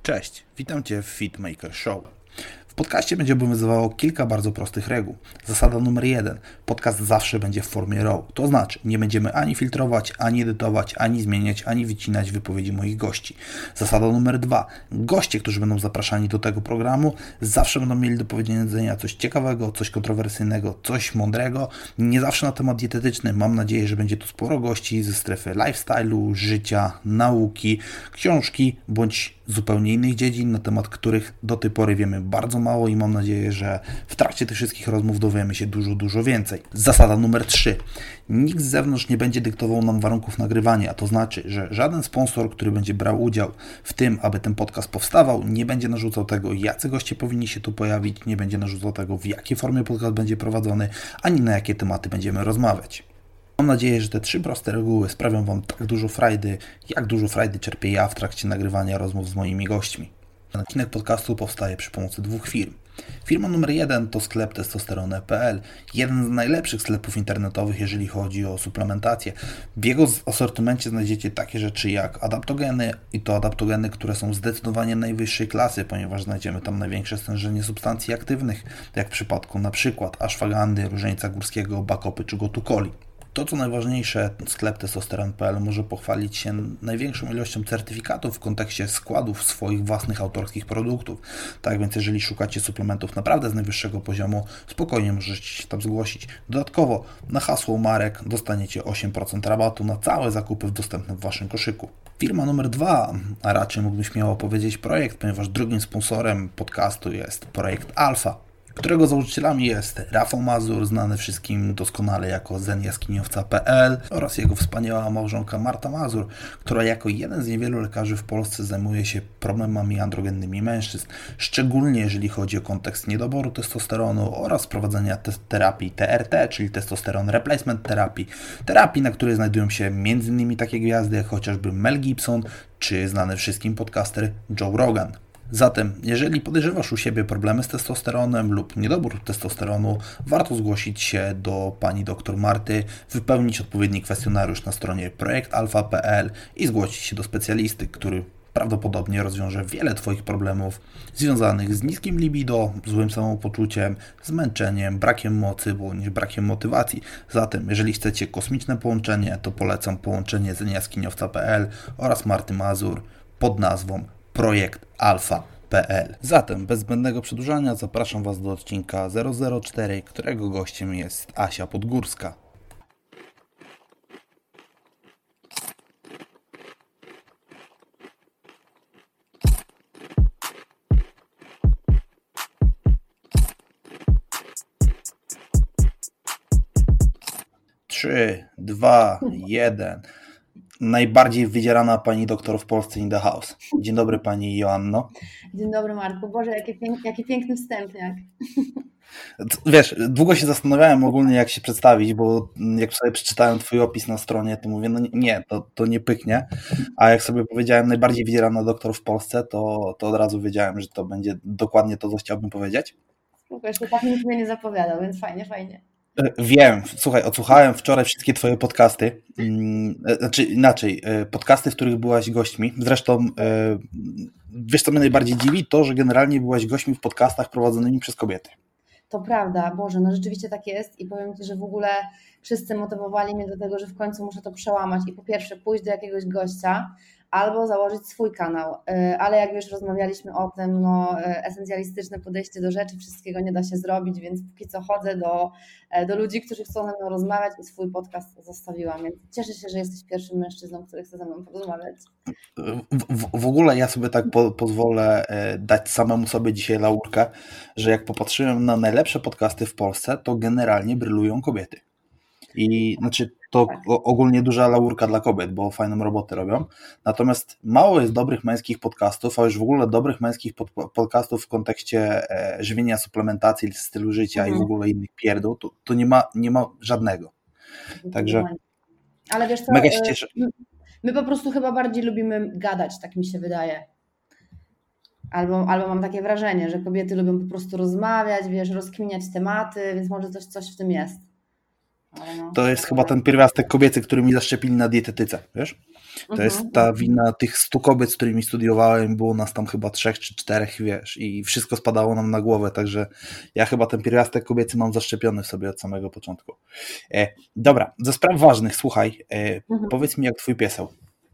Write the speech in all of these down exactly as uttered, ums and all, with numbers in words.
Cześć, witam Cię w Fitmaker Show. W podcaście będzie obowiązywało kilka bardzo prostych reguł. Zasada numer jeden. Podcast zawsze będzie w formie raw. To znaczy, nie będziemy ani filtrować, ani edytować, ani zmieniać, ani wycinać wypowiedzi moich gości. Zasada numer dwa. Goście, którzy będą zapraszani do tego programu, zawsze będą mieli do powiedzenia coś ciekawego, coś kontrowersyjnego, coś mądrego. Nie zawsze na temat dietetyczny. Mam nadzieję, że będzie tu sporo gości ze strefy lifestyle'u, życia, nauki, książki, bądź zupełnie innych dziedzin, na temat których do tej pory wiemy bardzo mało i mam nadzieję, że w trakcie tych wszystkich rozmów dowiemy się dużo, dużo więcej. Zasada numer trzy. Nikt z zewnątrz nie będzie dyktował nam warunków nagrywania, a to znaczy, że żaden sponsor, który będzie brał udział w tym, aby ten podcast powstawał, nie będzie narzucał tego, jacy goście powinni się tu pojawić, nie będzie narzucał tego, w jakiej formie podcast będzie prowadzony, ani na jakie tematy będziemy rozmawiać. Mam nadzieję, że te trzy proste reguły sprawią Wam tak dużo frajdy, jak dużo frajdy czerpię ja w trakcie nagrywania rozmów z moimi gośćmi. Ten odcinek podcastu powstaje przy pomocy dwóch firm. Firma numer jeden to sklep testosteron kropka p l, jeden z najlepszych sklepów internetowych, jeżeli chodzi o suplementację. W jego asortymencie znajdziecie takie rzeczy jak adaptogeny i to adaptogeny, które są zdecydowanie najwyższej klasy, ponieważ znajdziemy tam największe stężenie substancji aktywnych, jak w przypadku na przykład ashwagandy, różańca górskiego, bakopy czy gotukoli. To, co najważniejsze, sklep testosteron kropka p l może pochwalić się największą ilością certyfikatów w kontekście składów swoich własnych autorskich produktów. Tak więc, jeżeli szukacie suplementów naprawdę z najwyższego poziomu, spokojnie możecie się tam zgłosić. Dodatkowo na hasło marek dostaniecie osiem procent rabatu na całe zakupy dostępne w Waszym koszyku. Firma numer dwa, a raczej mógłbym śmiało powiedzieć projekt, ponieważ drugim sponsorem podcastu jest projekt Alfa, którego założycielami jest Rafał Mazur, znany wszystkim doskonale jako zen jaskiniowca kropka p l oraz jego wspaniała małżonka Marta Mazur, która jako jeden z niewielu lekarzy w Polsce zajmuje się problemami androgennymi mężczyzn, szczególnie jeżeli chodzi o kontekst niedoboru testosteronu oraz prowadzenia te- terapii T R T, czyli Testosterone Replacement Therapy, terapii, na której znajdują się między innymi takie gwiazdy jak chociażby Mel Gibson czy znany wszystkim podcaster Joe Rogan. Zatem, jeżeli podejrzewasz u siebie problemy z testosteronem lub niedobór testosteronu, warto zgłosić się do pani doktor Marty, wypełnić odpowiedni kwestionariusz na stronie projekt alfa kropka p l i zgłosić się do specjalisty, który prawdopodobnie rozwiąże wiele Twoich problemów związanych z niskim libido, złym samopoczuciem, zmęczeniem, brakiem mocy bądź brakiem motywacji. Zatem, jeżeli chcecie kosmiczne połączenie, to polecam połączenie zen jaskiniowca kropka p l oraz Marty Mazur pod nazwą projekt alfa kropka p l. Zatem, bez zbędnego przedłużania, zapraszam Was do odcinka zero zero cztery, którego gościem jest Asia Podgórska. trzy, dwa, jeden. Najbardziej wydzierana pani doktor w Polsce in the house. Dzień dobry Pani Joanno. Dzień dobry Marku. Boże, jaki, pięk, jaki piękny wstępniak. Wiesz, długo się zastanawiałem ogólnie jak się przedstawić, bo jak sobie przeczytałem Twój opis na stronie, to mówię, no nie, to, to nie pyknie, a jak sobie powiedziałem najbardziej wydzierana doktor w Polsce, to, to od razu wiedziałem, że to będzie dokładnie to, co chciałbym powiedzieć. Wiesz, to tak nikt mnie nie zapowiadał, więc fajnie, fajnie. Wiem, słuchaj, odsłuchałem wczoraj wszystkie Twoje podcasty, znaczy inaczej, podcasty, w których byłaś gośćmi, zresztą wiesz co mnie najbardziej dziwi? To, że generalnie byłaś gośćmi w podcastach prowadzonymi przez kobiety. To prawda, Boże, no rzeczywiście tak jest i powiem Ci, że w ogóle wszyscy motywowali mnie do tego, że w końcu muszę to przełamać i po pierwsze pójść do jakiegoś gościa albo założyć swój kanał, ale jak już rozmawialiśmy o tym, no esencjalistyczne podejście do rzeczy, wszystkiego nie da się zrobić, więc póki co chodzę do, do ludzi, którzy chcą ze mną rozmawiać i swój podcast zostawiłam, więc cieszę się, że jesteś pierwszym mężczyzną, który chce ze mną porozmawiać. W, w, w ogóle ja sobie tak po, pozwolę dać samemu sobie dzisiaj laurkę, że jak popatrzyłem na najlepsze podcasty w Polsce, to generalnie brylują kobiety. I znaczy to tak. Ogólnie duża laurka dla kobiet, bo fajną robotę robią. Natomiast mało jest dobrych męskich podcastów, a już w ogóle dobrych męskich pod, podcastów w kontekście e, żywienia, suplementacji, stylu życia mhm. i w ogóle innych pierdół, to, to nie ma, nie ma żadnego. Także ale wiesz co, mega się cieszę. My po prostu chyba bardziej lubimy gadać, tak mi się wydaje. Albo, albo mam takie wrażenie, że kobiety lubią po prostu rozmawiać, wiesz, rozkminiać tematy, więc może coś, coś w tym jest. no. To jest chyba ten pierwiastek kobiecy, który mi zaszczepili na dietetyce, wiesz? To mhm. jest ta wina tych stu kobiet, z którymi studiowałem, było nas tam chyba trzech czy czterech, wiesz, i wszystko spadało nam na głowę, także ja chyba ten pierwiastek kobiecy mam zaszczepiony w sobie od samego początku. E, dobra, ze spraw ważnych, słuchaj, e, mhm. powiedz mi, jak twój pieseł?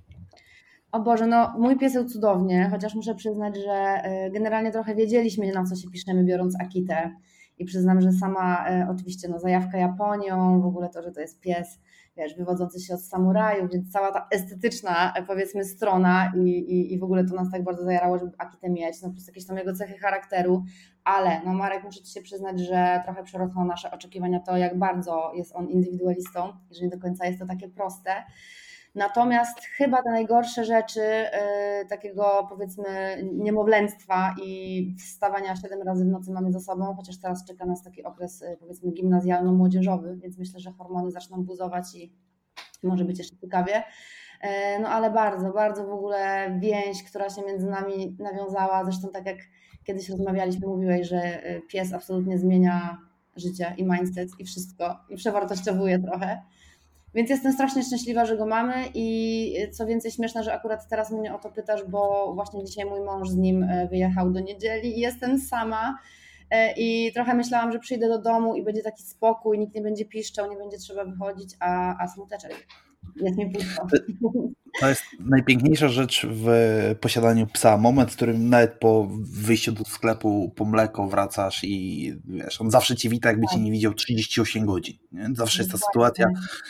O Boże, no mój pieseł cudownie, chociaż muszę przyznać, że generalnie trochę wiedzieliśmy, na co się piszemy, biorąc Akitę. I przyznam, że sama e, oczywiście no, zajawka Japonią, w ogóle to, że to jest pies, wiesz, wywodzący się od samurajów, więc cała ta estetyczna, powiedzmy, strona i, i, i w ogóle to nas tak bardzo zajarało, żeby Akitę mieć, no plus jakieś tam jego cechy charakteru, ale no Marek, muszę Ci się przyznać, że trochę przerosło nasze oczekiwania to, jak bardzo jest on indywidualistą, że nie do końca jest to takie proste. Natomiast chyba te najgorsze rzeczy yy, takiego, powiedzmy, niemowlęctwa i wstawania siedem razy w nocy mamy za sobą, chociaż teraz czeka nas taki okres, yy, powiedzmy, gimnazjalno-młodzieżowy, więc myślę, że hormony zaczną buzować i może być jeszcze ciekawie. Yy, no ale bardzo, bardzo w ogóle więź, która się między nami nawiązała, zresztą tak jak kiedyś rozmawialiśmy, mówiłeś, że pies absolutnie zmienia życie i mindset i wszystko i przewartościowuje trochę. Więc jestem strasznie szczęśliwa, że go mamy i co więcej śmieszne, że akurat teraz mnie o to pytasz, bo właśnie dzisiaj mój mąż z nim wyjechał do niedzieli i jestem sama i trochę myślałam, że przyjdę do domu i będzie taki spokój, nikt nie będzie piszczał, nie będzie trzeba wychodzić, a, a smuteczek. Jest mi pusto. To jest najpiękniejsza rzecz w posiadaniu psa. Moment, w którym nawet po wyjściu do sklepu po mleko wracasz i wiesz, on zawsze cię wita, jakby cię nie widział trzydzieści osiem godzin. Nie? Zawsze jest ta sytuacja.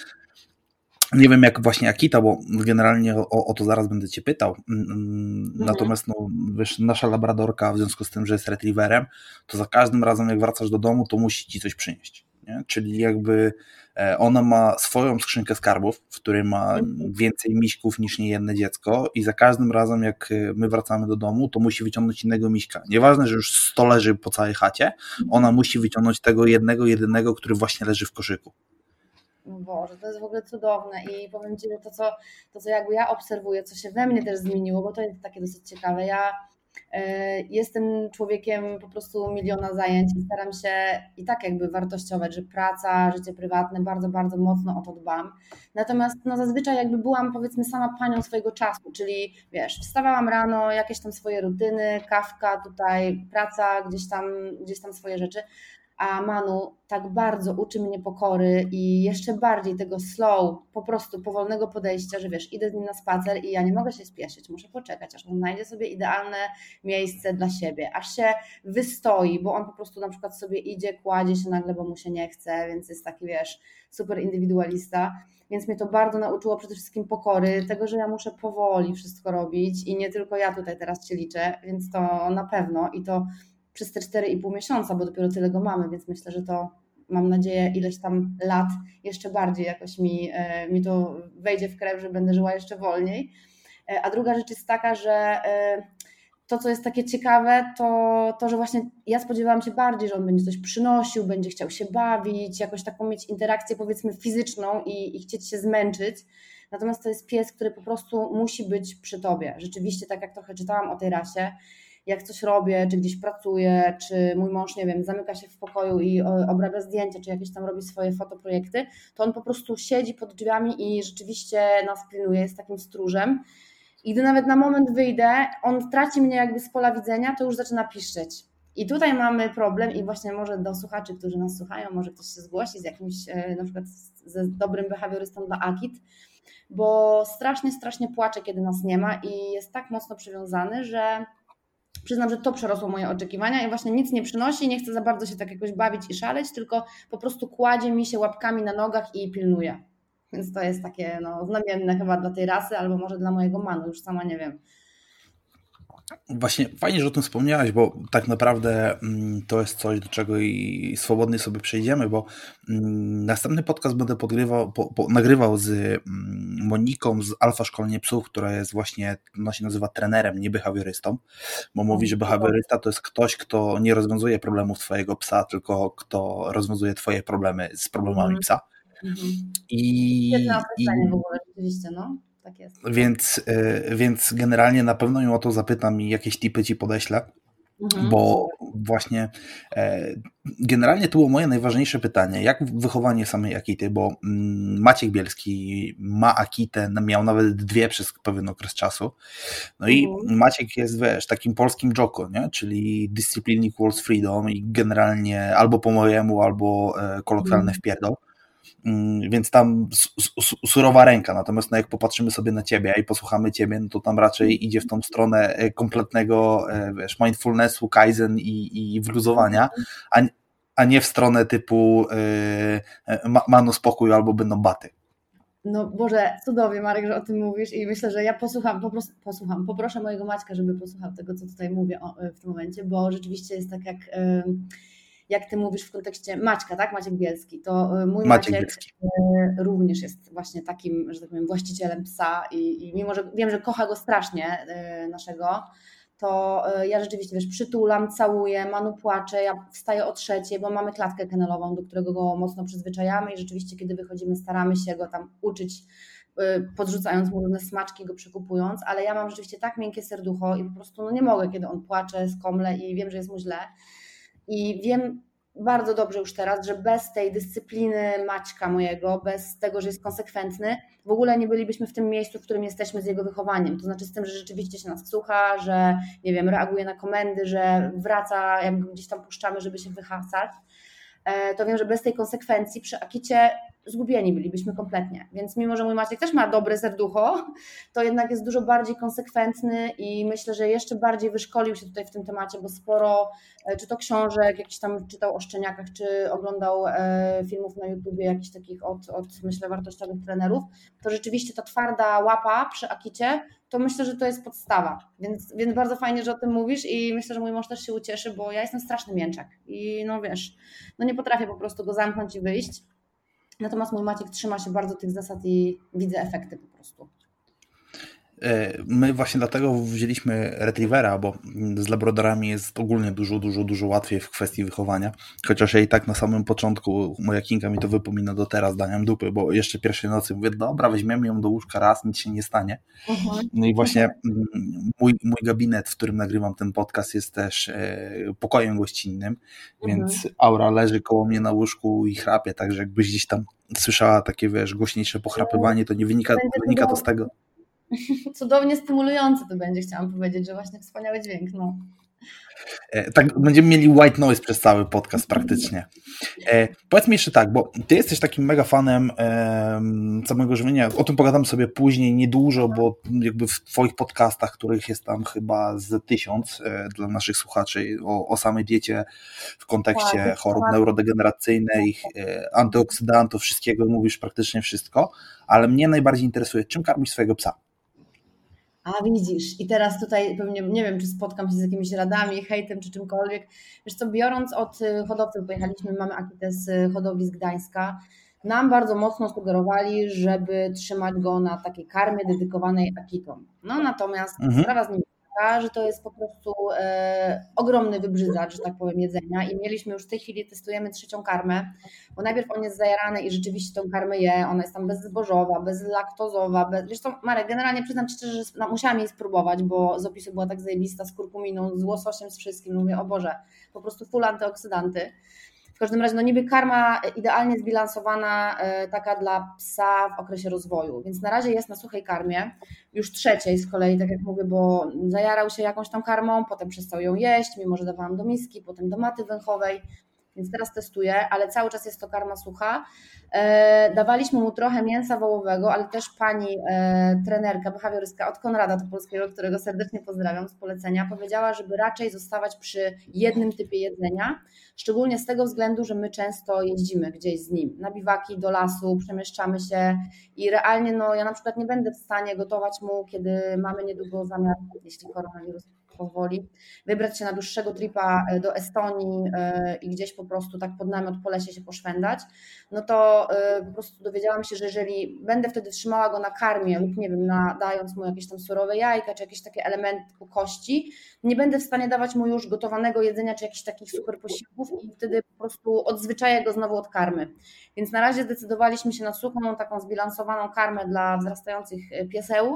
Nie wiem jak właśnie Akita, bo generalnie o, o to zaraz będę Cię pytał. Natomiast no, wiesz, nasza labradorka w związku z tym, że jest retrieverem, to za każdym razem jak wracasz do domu, to musi Ci coś przynieść. Nie? Czyli jakby ona ma swoją skrzynkę skarbów, w której ma więcej miśków niż niejedne dziecko i za każdym razem jak my wracamy do domu, to musi wyciągnąć innego miśka. Nieważne, że już sto leży po całej chacie, ona musi wyciągnąć tego jednego, jedynego, który właśnie leży w koszyku. Boże, to jest w ogóle cudowne i powiem Ci, że to co, to, co jakby ja obserwuję, co się we mnie też zmieniło, bo to jest takie dosyć ciekawe. Ja y, jestem człowiekiem po prostu miliona zajęć i staram się i tak jakby wartościować, że praca, życie prywatne, bardzo, bardzo mocno o to dbam. Natomiast no, zazwyczaj jakby byłam, powiedzmy, sama panią swojego czasu, czyli wiesz, wstawałam rano, jakieś tam swoje rutyny, kawka, tutaj praca, gdzieś tam, gdzieś tam swoje rzeczy. A Manu tak bardzo uczy mnie pokory i jeszcze bardziej tego slow, po prostu powolnego podejścia, że wiesz, idę z nim na spacer i ja nie mogę się spieszyć, muszę poczekać, aż on znajdzie sobie idealne miejsce dla siebie, aż się wystoi, bo on po prostu na przykład sobie idzie, kładzie się nagle, bo mu się nie chce, więc jest taki, wiesz, super indywidualista, więc mnie to bardzo nauczyło przede wszystkim pokory, tego, że ja muszę powoli wszystko robić i nie tylko ja tutaj teraz się liczę, więc to na pewno i to przez te cztery i pół miesiąca, bo dopiero tyle go mamy, więc myślę, że to mam nadzieję ileś tam lat jeszcze bardziej jakoś mi, mi to wejdzie w krew, że będę żyła jeszcze wolniej. A druga rzecz jest taka, że to, co jest takie ciekawe, to, to że właśnie ja spodziewałam się bardziej, że on będzie coś przynosił, będzie chciał się bawić, jakoś taką mieć interakcję powiedzmy fizyczną i, i chcieć się zmęczyć. Natomiast to jest pies, który po prostu musi być przy tobie. Rzeczywiście, tak jak trochę czytałam o tej rasie, jak coś robię, czy gdzieś pracuję, czy mój mąż, nie wiem, zamyka się w pokoju i obrabia zdjęcia, czy jakieś tam robi swoje fotoprojekty, to on po prostu siedzi pod drzwiami i rzeczywiście nas pilnuje, jest takim stróżem. I gdy nawet na moment wyjdę, on traci mnie jakby z pola widzenia, to już zaczyna piszczeć. I tutaj mamy problem i właśnie może do słuchaczy, którzy nas słuchają, może ktoś się zgłosi z jakimś na przykład ze dobrym behawiorystą dla Akit, bo strasznie, strasznie płacze, kiedy nas nie ma i jest tak mocno przywiązany, że przyznam, że to przerosło moje oczekiwania i właśnie nic nie przynosi, nie chce za bardzo się tak jakoś bawić i szaleć, tylko po prostu kładzie mi się łapkami na nogach i pilnuje. Więc to jest takie no, znamienne chyba dla tej rasy, albo może dla mojego Manu, już sama nie wiem. Właśnie fajnie, że o tym wspomniałaś, bo tak naprawdę to jest coś, do czego i swobodnie sobie przejdziemy, bo następny podcast będę podgrywał, po, po, nagrywał z Moniką z Alfa Szkolenie Psów, która jest właśnie, ona się nazywa trenerem, nie behawiorystą, bo mówi, że behawiorysta to jest ktoś, kto nie rozwiązuje problemów twojego psa, tylko kto rozwiązuje twoje problemy z problemami mm. psa. Mm-hmm. I, Świetne określenie w ogóle, rzeczywiście, no. Tak jest. Więc, więc generalnie na pewno ją o to zapytam i jakieś tipy ci podeślę. Mhm. Bo właśnie e, generalnie to było moje najważniejsze pytanie. Jak wychowanie samej Akity, bo mm, Maciek Bielski ma Akitę, miał nawet dwie przez pewien okres czasu. No i Mhm. Maciek jest, wiesz, takim polskim Joko, nie? Czyli Discipline equals freedom i generalnie albo po mojemu, albo e, kolokwialny Mhm. wpierdol. Więc tam surowa ręka, natomiast no jak popatrzymy sobie na ciebie i posłuchamy ciebie, no to tam raczej idzie w tą stronę kompletnego, wiesz, mindfulnessu, kaizen i, i wyluzowania, a, a nie w stronę typu yy, mano spokój albo będą baty. No Boże, cudownie Marek, że o tym mówisz i myślę, że ja posłucham, po prostu posłucham, poproszę mojego Maćka, żeby posłuchał tego, co tutaj mówię w tym momencie, bo rzeczywiście jest tak jak... Yy... jak ty mówisz w kontekście Maćka, tak? Maciek Bielski, to mój Maciek Maciek Bielski również jest właśnie takim, że tak powiem, właścicielem psa i, i mimo, że wiem, że kocha go strasznie naszego, to ja rzeczywiście, wiesz, przytulam, całuję, Manu płacze, ja wstaję o trzeciej, bo mamy klatkę kennelową, do którego go mocno przyzwyczajamy i rzeczywiście, kiedy wychodzimy, staramy się go tam uczyć, podrzucając mu różne smaczki, go przekupując, ale ja mam rzeczywiście tak miękkie serducho i po prostu no nie mogę, kiedy on płacze, skomle i wiem, że jest mu źle. I wiem bardzo dobrze już teraz, że bez tej dyscypliny Maćka mojego, bez tego, że jest konsekwentny, w ogóle nie bylibyśmy w tym miejscu, w którym jesteśmy z jego wychowaniem. To znaczy z tym, że rzeczywiście się nas słucha, że nie wiem, reaguje na komendy, że wraca, jak gdzieś tam puszczamy, żeby się wyhasać. To wiem, że bez tej konsekwencji przy Akicie zgubieni bylibyśmy kompletnie. Więc mimo, że mój Maciek też ma dobre serducho, to jednak jest dużo bardziej konsekwentny i myślę, że jeszcze bardziej wyszkolił się tutaj w tym temacie, bo sporo, czy to książek, jakiś tam czytał o szczeniakach, czy oglądał filmów na YouTubie jakichś takich od, od myślę wartościowych trenerów, to rzeczywiście ta twarda łapa przy Akicie, to myślę, że to jest podstawa, więc, więc bardzo fajnie, że o tym mówisz i myślę, że mój mąż też się ucieszy, bo ja jestem straszny mięczak i no wiesz, no nie potrafię po prostu go zamknąć i wyjść. Natomiast mój Maciek trzyma się bardzo tych zasad i widzę efekty po prostu. My właśnie dlatego wzięliśmy Retrievera, bo z labradorami jest ogólnie dużo, dużo, dużo łatwiej w kwestii wychowania. Chociaż ja i tak na samym początku, moja Kinga mi to wypomina do teraz, daniem dupy, bo jeszcze pierwszej nocy mówię, dobra, weźmiemy ją do łóżka raz, nic się nie stanie. Uh-huh. No i właśnie uh-huh. mój, mój gabinet, w którym nagrywam ten podcast, jest też e, pokojem gościnnym, uh-huh. więc Aura leży koło mnie na łóżku i chrapie, także jakbyś gdzieś tam słyszała takie, wiesz, głośniejsze pochrapywanie, to nie wynika, wynika to z tego. Cudownie stymulujące to będzie, chciałam powiedzieć, że właśnie wspaniały dźwięk. No. Tak, będziemy mieli white noise przez cały podcast praktycznie. E, powiedz mi jeszcze tak, bo ty jesteś takim mega fanem e, samego żywienia, o tym pogadam sobie później, niedużo, bo jakby w twoich podcastach, których jest tam chyba z tysiąc e, dla naszych słuchaczy, o, o samej diecie w kontekście tak, chorób tak. neurodegeneracyjnych, e, antyoksydantów, wszystkiego, mówisz praktycznie wszystko, ale mnie najbardziej interesuje, czym karmisz swojego psa? A widzisz, i teraz tutaj pewnie nie wiem, czy spotkam się z jakimiś radami, hejtem czy czymkolwiek. Wiesz co, biorąc od hodowców, pojechaliśmy, mamy Akitę z hodowli z Gdańska, nam bardzo mocno sugerowali, żeby trzymać go na takiej karmie dedykowanej Akitom. No natomiast mhm. sprawa z nim taka, że to jest po prostu e, ogromny wybrzydzacz, że tak powiem, jedzenia i mieliśmy już w tej chwili, testujemy trzecią karmę, bo najpierw on jest zajarany i rzeczywiście tą karmę je, ona jest tam bezzbożowa, bezlaktozowa, bez... wiesz co, Marek, generalnie przyznam Ci szczerze, że no, musiałam jej spróbować, bo z opisu była tak zajebista, z kurkuminą, z łososiem, z wszystkim, mówię, o Boże, po prostu full antyoksydanty. W każdym razie, no niby karma idealnie zbilansowana, taka dla psa w okresie rozwoju, więc na razie jest na suchej karmie, już trzeciej z kolei, tak jak mówię, bo zajarał się jakąś tam karmą, potem przestał ją jeść, mimo że dawałam do miski, potem do maty węchowej, więc teraz testuję, ale cały czas jest to karma sucha. Dawaliśmy mu trochę mięsa wołowego, ale też pani e, trenerka, behawiorystka od Konrada Topolskiego, którego serdecznie pozdrawiam z polecenia, powiedziała, żeby raczej zostawać przy jednym typie jedzenia, szczególnie z tego względu, że my często jeździmy gdzieś z nim, na biwaki, do lasu, przemieszczamy się i realnie no, ja na przykład nie będę w stanie gotować mu, kiedy mamy niedługo zamiar, jeśli koronawirus pozwoli, wybrać się na dłuższego tripa do Estonii i gdzieś po prostu tak pod namiot po lesie się poszwendać, no to po prostu dowiedziałam się, że jeżeli będę wtedy trzymała go na karmie lub nie wiem, na, dając mu jakieś tam surowe jajka, czy jakieś takie elementy typu kości, nie będę w stanie dawać mu już gotowanego jedzenia, czy jakichś takich super posiłków i wtedy po prostu odzwyczaję go znowu od karmy. Więc na razie zdecydowaliśmy się na suchą, taką zbilansowaną karmę dla wzrastających piesełów.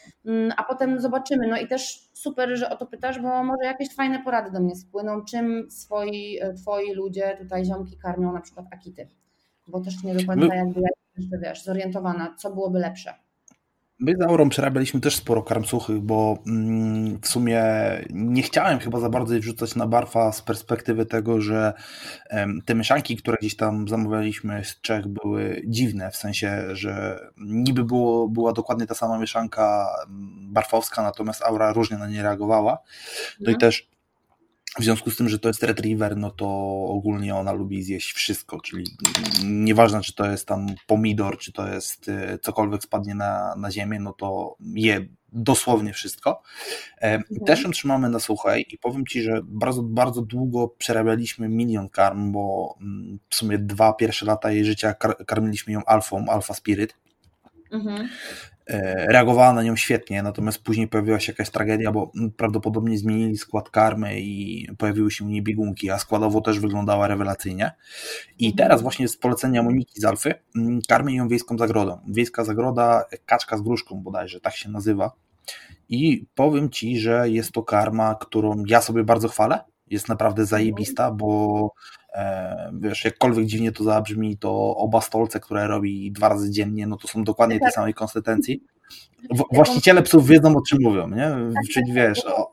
a potem zobaczymy. No i też super, że o to pytasz, bo może jakieś fajne porady do mnie spłyną, czym swoi, twoi ludzie, tutaj ziomki karmią na przykład akity, bo też nie do końca jakby ja jeszcze, wiesz, zorientowana, co byłoby lepsze. My z Aurą przerabialiśmy też sporo karm suchych, bo mm, w sumie nie chciałem chyba za bardzo wrzucać na barfa z perspektywy tego, że em, te mieszanki, które gdzieś tam zamawialiśmy z Czech, były dziwne, w sensie, że niby było, była dokładnie ta sama mieszanka barfowska, natomiast Aura różnie na nie reagowała. No mhm. i też w związku z tym, że to jest retriever, no to ogólnie ona lubi zjeść wszystko, czyli nieważne, czy to jest tam pomidor, czy to jest cokolwiek spadnie na, na ziemię, no to je dosłownie wszystko. Mhm. Też ją trzymamy na suchej i powiem Ci, że bardzo, bardzo długo przerabialiśmy Minion Karm, bo w sumie dwa pierwsze lata jej życia kar- karmiliśmy ją alfą, Alpha Spirit. Mhm. Reagowała na nią świetnie, natomiast później pojawiła się jakaś tragedia, bo prawdopodobnie zmienili skład karmy i pojawiły się u niej biegunki, a składowo też wyglądała rewelacyjnie. I teraz właśnie z polecenia Moniki z Alfy karmię ją wiejską zagrodą. Wiejska zagroda, kaczka z gruszką bodajże, tak się nazywa. I powiem Ci, że jest to karma, którą ja sobie bardzo chwalę. Jest naprawdę zajebista, bo e, wiesz, jakkolwiek dziwnie to zabrzmi, to oba stolce, które robi dwa razy dziennie, no to są dokładnie tej samej konsystencji. W, właściciele psów wiedzą, o czym mówią, nie? Czyli wiesz, o,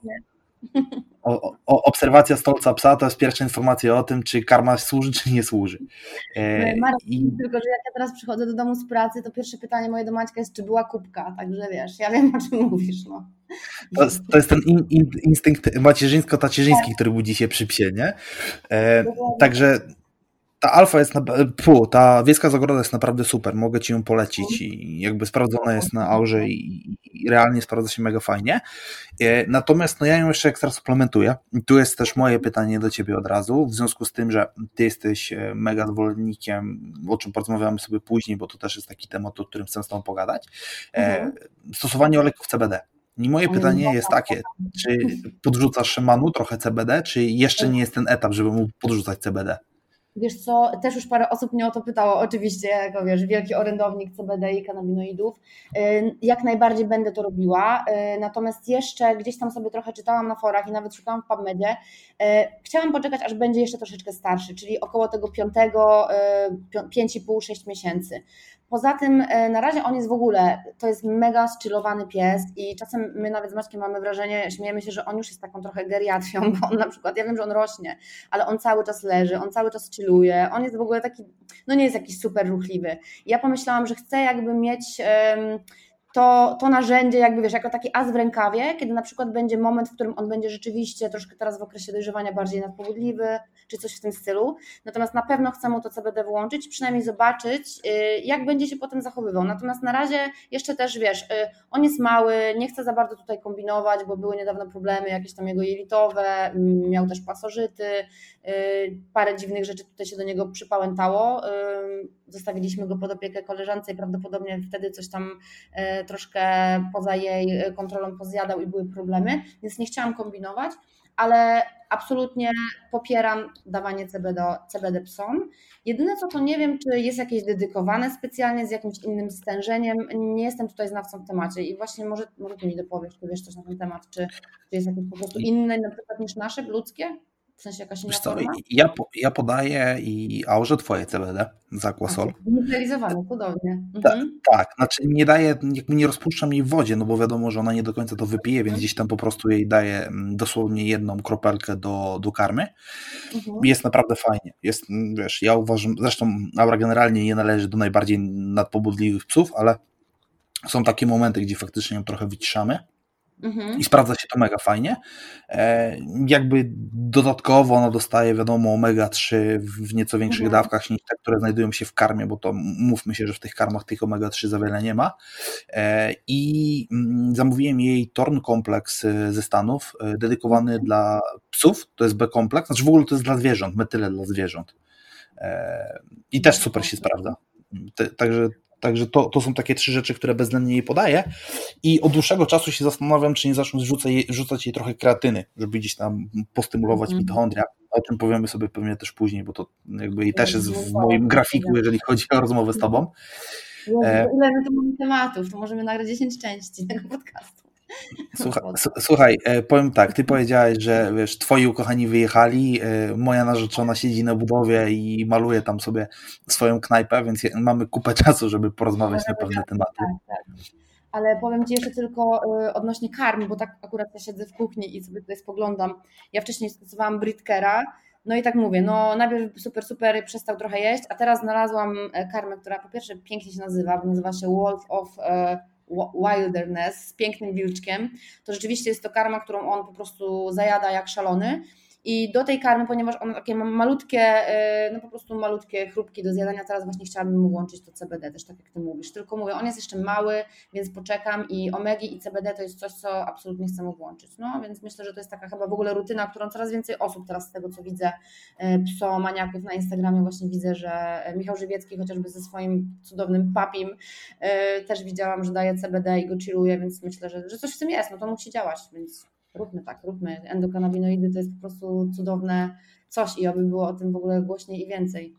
o, o, obserwacja stolca psa to jest pierwsza informacja o tym, czy karma służy, czy nie służy. E, Marek, i... Tylko, że jak ja teraz przychodzę do domu z pracy, to pierwsze pytanie moje do Maćka jest, czy była kubka, także wiesz, ja wiem, o czym mówisz. No. To, jest, to jest ten in, in, instynkt macierzyńsko-tacierzyński, tak, który budzi się przy psie, nie? E, także ta alfa jest, na, pu, ta wiejska zagroda jest naprawdę super, mogę Ci ją polecić i jakby sprawdzona jest na Aurze i, i realnie sprawdza się mega fajnie. E, natomiast no ja ją jeszcze ekstra suplementuję i tu jest też moje pytanie do Ciebie od razu, w związku z tym, że Ty jesteś mega zwolennikiem, o czym porozmawiamy sobie później, bo to też jest taki temat, o którym chcę z Tobą pogadać, e, stosowanie oleków C B D. I moje pytanie jest takie, czy podrzucasz szamanu trochę C B D, czy jeszcze nie jest ten etap, żeby mu podrzucać C B D? Wiesz co, też już parę osób mnie o to pytało, oczywiście, jako wiesz, wielki orędownik C B D i kanabinoidów, jak najbardziej będę to robiła, natomiast jeszcze gdzieś tam sobie trochę czytałam na forach i nawet szukałam w PubMedzie, chciałam poczekać, aż będzie jeszcze troszeczkę starszy, czyli około tego piątego, pięć i pół, sześć miesięcy. Poza tym na razie on jest w ogóle, to jest mega zchillowany pies i czasem my nawet z Maćkiem mamy wrażenie, śmiejemy się, że on już jest taką trochę geriatrią, bo on na przykład, ja wiem, że on rośnie, ale on cały czas leży, on cały czas chilluje, on jest w ogóle taki, no nie jest jakiś super ruchliwy. Ja pomyślałam, że chcę jakby mieć um, to, to narzędzie jakby, wiesz, jako taki as w rękawie, kiedy na przykład będzie moment, w którym on będzie rzeczywiście troszkę teraz w okresie dojrzewania bardziej nadpobudliwy, czy coś w tym stylu. Natomiast na pewno chcę mu to C B D włączyć, przynajmniej zobaczyć, jak będzie się potem zachowywał. Natomiast na razie jeszcze też, wiesz, on jest mały, nie chcę za bardzo tutaj kombinować, bo były niedawno problemy jakieś tam jego jelitowe, miał też pasożyty, parę dziwnych rzeczy tutaj się do niego przypałętało. Zostawiliśmy go pod opiekę koleżance i prawdopodobnie wtedy coś tam troszkę poza jej kontrolą pozjadał i były problemy, więc nie chciałam kombinować, ale absolutnie popieram dawanie C B D, C B D psom. Jedyne co to nie wiem, czy jest jakieś dedykowane specjalnie z jakimś innym stężeniem, nie jestem tutaj znawcą w temacie i właśnie może, może Ty mi dopowiesz, czy wiesz coś na ten temat, czy, czy jest jakieś po prostu inne na przykład niż nasze ludzkie? W sensie jakaś inna forma? Ja, ja podaję i Aurze Twoje C B D z Aquasol. Neutralizowane, cudownie. Ta, mhm. Tak, znaczy nie daję, jakby nie rozpuszczam jej w wodzie, no bo wiadomo, że ona nie do końca to wypije, więc gdzieś tam po prostu jej daję dosłownie jedną kropelkę do, do karmy. Mhm. Jest naprawdę fajnie. Jest, wiesz, ja uważam, zresztą Aura generalnie nie należy do najbardziej nadpobudliwych psów, ale są takie momenty, gdzie faktycznie ją trochę wyciszamy. Mhm. I sprawdza się to mega fajnie. E, jakby dodatkowo ona dostaje, wiadomo, omega trzy w nieco większych mhm. dawkach niż te, które znajdują się w karmie, bo to mówmy się, że w tych karmach tych omega trzy za wiele nie ma. E, I mm, zamówiłem jej Torn kompleks ze Stanów, e, dedykowany mhm. dla psów, to jest B-kompleks, znaczy w ogóle to jest dla zwierząt, metyle dla zwierząt. E, I też super się sprawdza. Te, także Także to, to są takie trzy rzeczy, które bezwzględnie jej podaję i od dłuższego czasu się zastanawiam, czy nie zacząć rzucać jej, rzucać jej trochę kreatyny, żeby gdzieś tam postymulować mm. mitochondria, o czym powiemy sobie pewnie też później, bo to jakby i też jest w moim grafiku, jeżeli chodzi o rozmowę z Tobą. Jezu, ile my tu mamy tematów, to możemy nagrać dziesięć części tego podcastu. Słuchaj, słuchaj, powiem tak, ty powiedziałeś, że wiesz, twoi ukochani wyjechali, moja narzeczona siedzi na budowie i maluje tam sobie swoją knajpę, więc mamy kupę czasu, żeby porozmawiać na pewne tematy. Tak, tak. Ale powiem Ci jeszcze tylko odnośnie karmy, bo tak akurat ja siedzę w kuchni i sobie tutaj spoglądam. Ja wcześniej stosowałam Britkera, no i tak mówię, no najpierw super, super przestał trochę jeść, a teraz znalazłam karmę, która po pierwsze pięknie się nazywa, bo nazywa się Wolf of Wilderness z pięknym wilczkiem. To rzeczywiście jest to karma, którą on po prostu zajada jak szalony. I do tej karmy, ponieważ on takie ma malutkie, no po prostu malutkie chrupki do zjadania, teraz właśnie chciałabym mu włączyć to C B D też, tak jak Ty mówisz. Tylko mówię, on jest jeszcze mały, więc poczekam i omegi i C B D to jest coś, co absolutnie chcę mu włączyć. No więc myślę, że to jest taka chyba w ogóle rutyna, którą coraz więcej osób teraz z tego, co widzę, psomaniaków na Instagramie właśnie widzę, że Michał Żywiecki chociażby ze swoim cudownym papim też widziałam, że daje C B D i go chilluje, więc myślę, że, że coś w tym jest, no to musi działać, więc róbmy tak, róbmy. Endokanabinoidy to jest po prostu cudowne coś i oby było o tym w ogóle głośniej i więcej.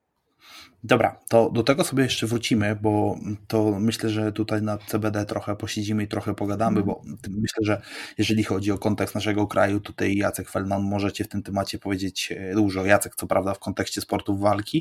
Dobra, to do tego sobie jeszcze wrócimy, bo to myślę, że tutaj na C B D trochę posiedzimy i trochę pogadamy, bo myślę, że jeżeli chodzi o kontekst naszego kraju, tutaj Jacek Feldman możecie w tym temacie powiedzieć dużo. Jacek co prawda w kontekście sportów walki,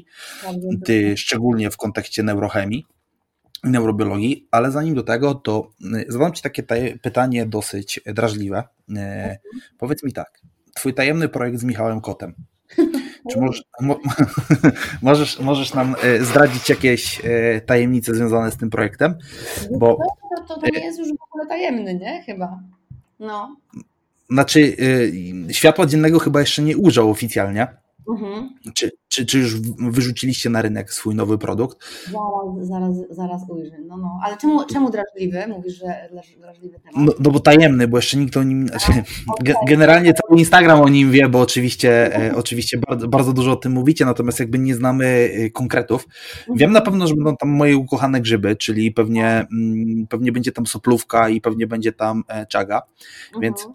ty szczególnie w kontekście neurochemii, neurobiologii, ale zanim do tego, to zadam Ci takie taj- pytanie dosyć drażliwe. E, powiedz mi tak, Twój tajemny projekt z Michałem Kotem. Czy możesz, mo, możesz, możesz nam zdradzić jakieś tajemnice związane z tym projektem? Bo to, to, to nie jest już w ogóle tajemny, nie? Chyba. No. Znaczy, światła dziennego chyba jeszcze nie ujrzał oficjalnie. Mhm. Czy, czy, czy już wyrzuciliście na rynek swój nowy produkt? Zaraz, zaraz, zaraz ujrzy. No, no. Ale czemu, czemu drażliwy? Mówisz, że drażliwy temat? No, no bo tajemny, bo jeszcze nikt o nim... Znaczy, okay. Generalnie cały Instagram o nim wie, bo oczywiście, e, oczywiście bardzo, bardzo dużo o tym mówicie, natomiast jakby nie znamy konkretów. Mhm. Wiem na pewno, że będą tam moje ukochane grzyby, czyli pewnie, mm, pewnie będzie tam soplówka i pewnie będzie tam e, czaga, mhm. więc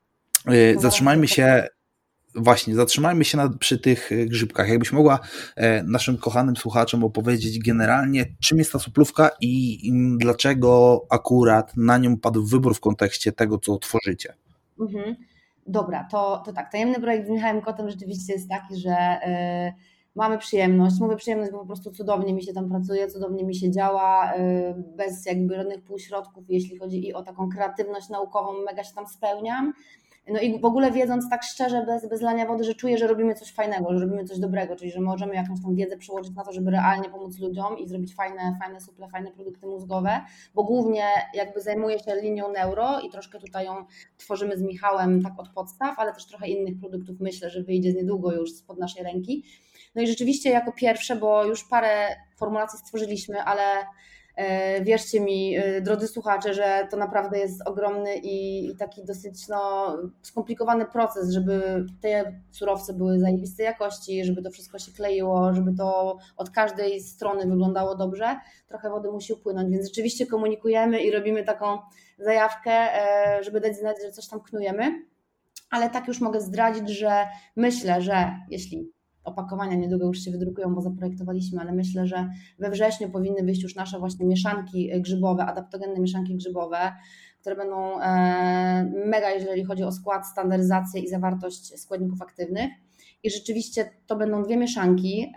e, zatrzymajmy się... Właśnie, zatrzymajmy się na, przy tych grzybkach. Jakbyś mogła e, naszym kochanym słuchaczom opowiedzieć generalnie, czym jest ta soplówka i, i dlaczego akurat na nią padł wybór w kontekście tego, co tworzycie. Mhm. Dobra, to, to tak. Tajemny projekt z Michałem Kotem rzeczywiście jest taki, że e, mamy przyjemność. Mówię przyjemność, bo po prostu cudownie mi się tam pracuje, cudownie mi się działa, e, bez jakby żadnych półśrodków, jeśli chodzi i o taką kreatywność naukową, mega się tam spełniam. No i w ogóle wiedząc tak szczerze, bez, bez lania wody, że czuję, że robimy coś fajnego, że robimy coś dobrego, czyli że możemy jakąś tą wiedzę przełożyć na to, żeby realnie pomóc ludziom i zrobić fajne, fajne suple, fajne produkty mózgowe, bo głównie jakby zajmuję się linią neuro i troszkę tutaj ją tworzymy z Michałem tak od podstaw, ale też trochę innych produktów myślę, że wyjdzie niedługo już spod naszej ręki. No i rzeczywiście jako pierwsze, bo już parę formulacji stworzyliśmy, ale wierzcie mi, drodzy słuchacze, że to naprawdę jest ogromny i, i taki dosyć no, skomplikowany proces, żeby te surowce były zajebistej jakości, żeby to wszystko się kleiło, żeby to od każdej strony wyglądało dobrze. Trochę wody musi upłynąć, więc rzeczywiście komunikujemy i robimy taką zajawkę, żeby dać znać, że coś tam knujemy, ale tak już mogę zdradzić, że myślę, że jeśli opakowania niedługo już się wydrukują, bo zaprojektowaliśmy, ale myślę, że we wrześniu powinny wyjść już nasze właśnie mieszanki grzybowe, adaptogenne mieszanki grzybowe, które będą mega, jeżeli chodzi o skład, standaryzację i zawartość składników aktywnych. I rzeczywiście to będą dwie mieszanki.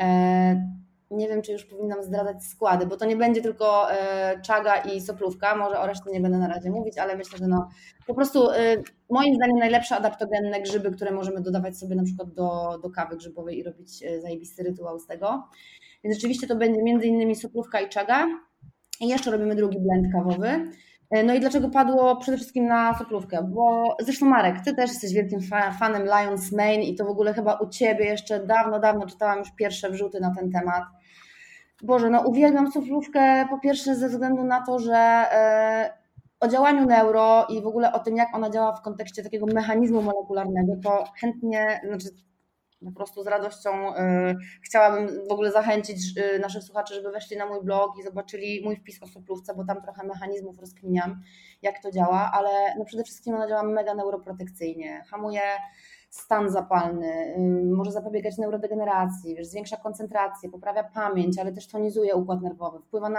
Nie wiem, czy już powinnam zdradzać składy, bo to nie będzie tylko czaga i soplówka, może o reszcie nie będę na razie mówić, ale myślę, że no po prostu moim zdaniem najlepsze adaptogenne grzyby, które możemy dodawać sobie na przykład do, do kawy grzybowej i robić zajebisty rytuał z tego. Więc rzeczywiście to będzie między innymi soplówka i czaga i jeszcze robimy drugi blend kawowy. No i dlaczego padło przede wszystkim na soplówkę? Bo zresztą Marek, Ty też jesteś wielkim fanem Lion's Mane i to w ogóle chyba u Ciebie jeszcze dawno, dawno czytałam już pierwsze wrzuty na ten temat. Boże, no uwielbiam soplówkę po pierwsze ze względu na to, że e, o działaniu neuro i w ogóle o tym, jak ona działa w kontekście takiego mechanizmu molekularnego, to chętnie, znaczy po prostu z radością y, chciałabym w ogóle zachęcić y, naszych słuchaczy, żeby weszli na mój blog i zobaczyli mój wpis o soplówce, bo tam trochę mechanizmów rozkminiam, jak to działa, ale no przede wszystkim ona działa mega neuroprotekcyjnie, hamuje stan zapalny, y, może zapobiegać neurodegeneracji, wiesz, zwiększa koncentrację, poprawia pamięć, ale też tonizuje układ nerwowy, wpływa na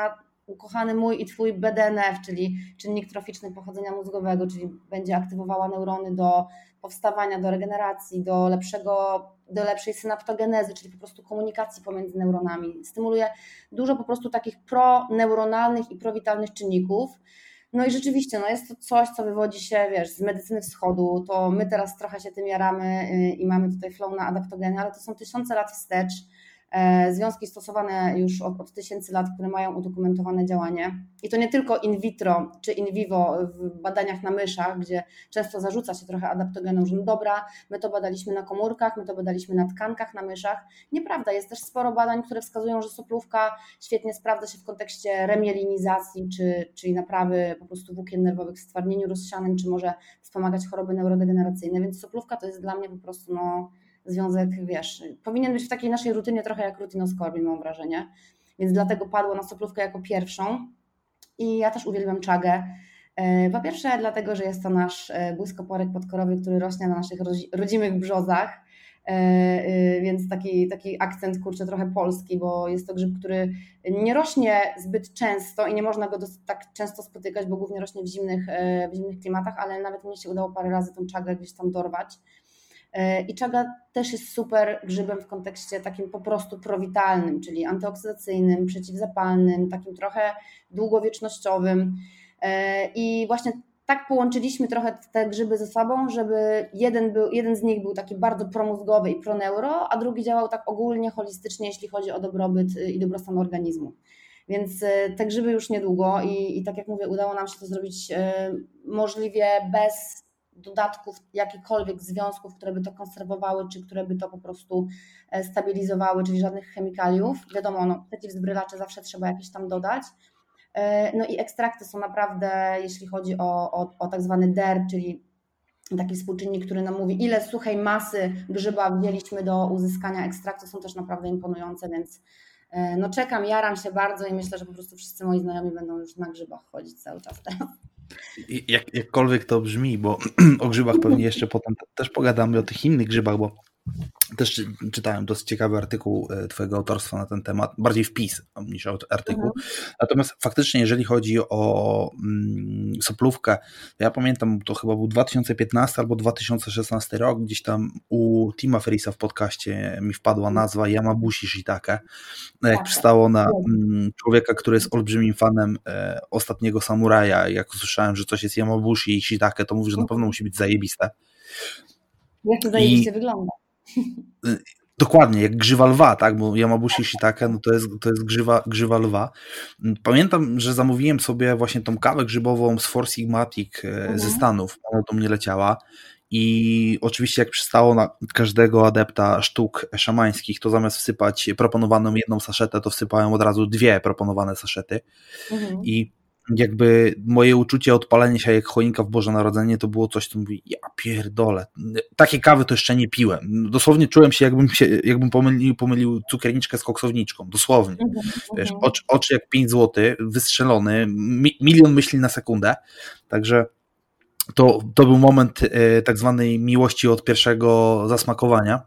ukochany mój i twój B D N F, czyli czynnik troficzny pochodzenia mózgowego, czyli będzie aktywowała neurony do powstawania, do regeneracji, do lepszego, do lepszej synaptogenezy, czyli po prostu komunikacji pomiędzy neuronami. Stymuluje dużo po prostu takich proneuronalnych i prowitalnych czynników. No i rzeczywiście, no jest to coś, co wywodzi się, wiesz, z medycyny wschodu, to my teraz trochę się tym jaramy i mamy tutaj flow na adaptogeny, ale to są tysiące lat wstecz, związki stosowane już od, od tysięcy lat, które mają udokumentowane działanie i to nie tylko in vitro czy in vivo w badaniach na myszach, gdzie często zarzuca się trochę adaptogenom, że no dobra, my to badaliśmy na komórkach, my to badaliśmy na tkankach na myszach. Nieprawda, jest też sporo badań, które wskazują, że soplówka świetnie sprawdza się w kontekście remielinizacji, czy, czyli naprawy po prostu włókien nerwowych w stwardnieniu rozsianym, czy może wspomagać choroby neurodegeneracyjne, więc soplówka to jest dla mnie po prostu no związek, wiesz, powinien być w takiej naszej rutynie trochę jak rutinoskorbin, mam wrażenie, więc dlatego padło na soplówkę jako pierwszą i ja też uwielbiam czagę. Po pierwsze dlatego, że jest to nasz błyskoporek podkorowy, który rośnie na naszych rodzimych brzozach, więc taki, taki akcent, kurczę, trochę polski, bo jest to grzyb, który nie rośnie zbyt często i nie można go tak często spotykać, bo głównie rośnie w zimnych, w zimnych klimatach, ale nawet mnie się udało parę razy tą czagę gdzieś tam dorwać. I czaga też jest super grzybem w kontekście takim po prostu prowitalnym, czyli antyoksydacyjnym, przeciwzapalnym, takim trochę długowiecznościowym. I właśnie tak połączyliśmy trochę te grzyby ze sobą, żeby jeden, był, jeden z nich był taki bardzo promózgowy i proneuro, a drugi działał tak ogólnie, holistycznie, jeśli chodzi o dobrobyt i dobrostan organizmu. Więc te grzyby już niedługo i, i tak jak mówię, udało nam się to zrobić możliwie bez dodatków, jakichkolwiek związków, które by to konserwowały, czy które by to po prostu stabilizowały, czyli żadnych chemikaliów. Wiadomo, no, przeciwzbrylacze zawsze trzeba jakieś tam dodać. No i ekstrakty są naprawdę, jeśli chodzi o, o, o tak zwany D E R, czyli taki współczynnik, który nam mówi, ile suchej masy grzyba wzięliśmy do uzyskania ekstraktu, są też naprawdę imponujące, więc no czekam, jaram się bardzo i myślę, że po prostu wszyscy moi znajomi będą już na grzybach chodzić cały czas teraz. Jak, jakkolwiek to brzmi, bo o grzybach pewnie jeszcze potem też pogadamy, o tych innych grzybach, bo też czytałem dosyć ciekawy artykuł twojego autorstwa na ten temat, bardziej wpis niż artykuł. Mhm. Natomiast faktycznie, jeżeli chodzi o mm, soplówkę, ja pamiętam, to chyba był dwa tysiące piętnasty albo dwa tysiące szesnasty rok, gdzieś tam u Tima Ferrisa w podcaście mi wpadła nazwa Yamabushi Shiitake. Jak tak, przystało na mm, człowieka, który jest olbrzymim fanem e, Ostatniego Samuraja, jak usłyszałem, że coś jest Yamabushi i Shiitake, to mówi, że na pewno musi być zajebiste. Jak to zajebiście I... wygląda. Dokładnie, jak grzywa lwa, tak, bo Yamabushi Shiitake, no to jest, to jest grzywa, grzywa lwa. Pamiętam, że zamówiłem sobie właśnie tą kawę grzybową z Four Sigmatic mhm. ze Stanów, ona do mnie leciała i oczywiście jak przystało na każdego adepta sztuk szamańskich, to zamiast wsypać proponowaną jedną saszetę, to wsypałem od razu dwie proponowane saszety mhm. i jakby moje uczucie odpalenia się jak choinka w Boże Narodzenie to było coś, co mówi, ja pierdolę, takie kawy to jeszcze nie piłem. Dosłownie czułem się, jakbym, się, jakbym pomylił, pomylił cukierniczkę z koksowniczką, dosłownie. Mm-hmm. Wiesz, oczy, oczy jak pięć złotych, wystrzelony, mi, milion myśli na sekundę, także to, to był moment e, tak zwanej miłości od pierwszego zasmakowania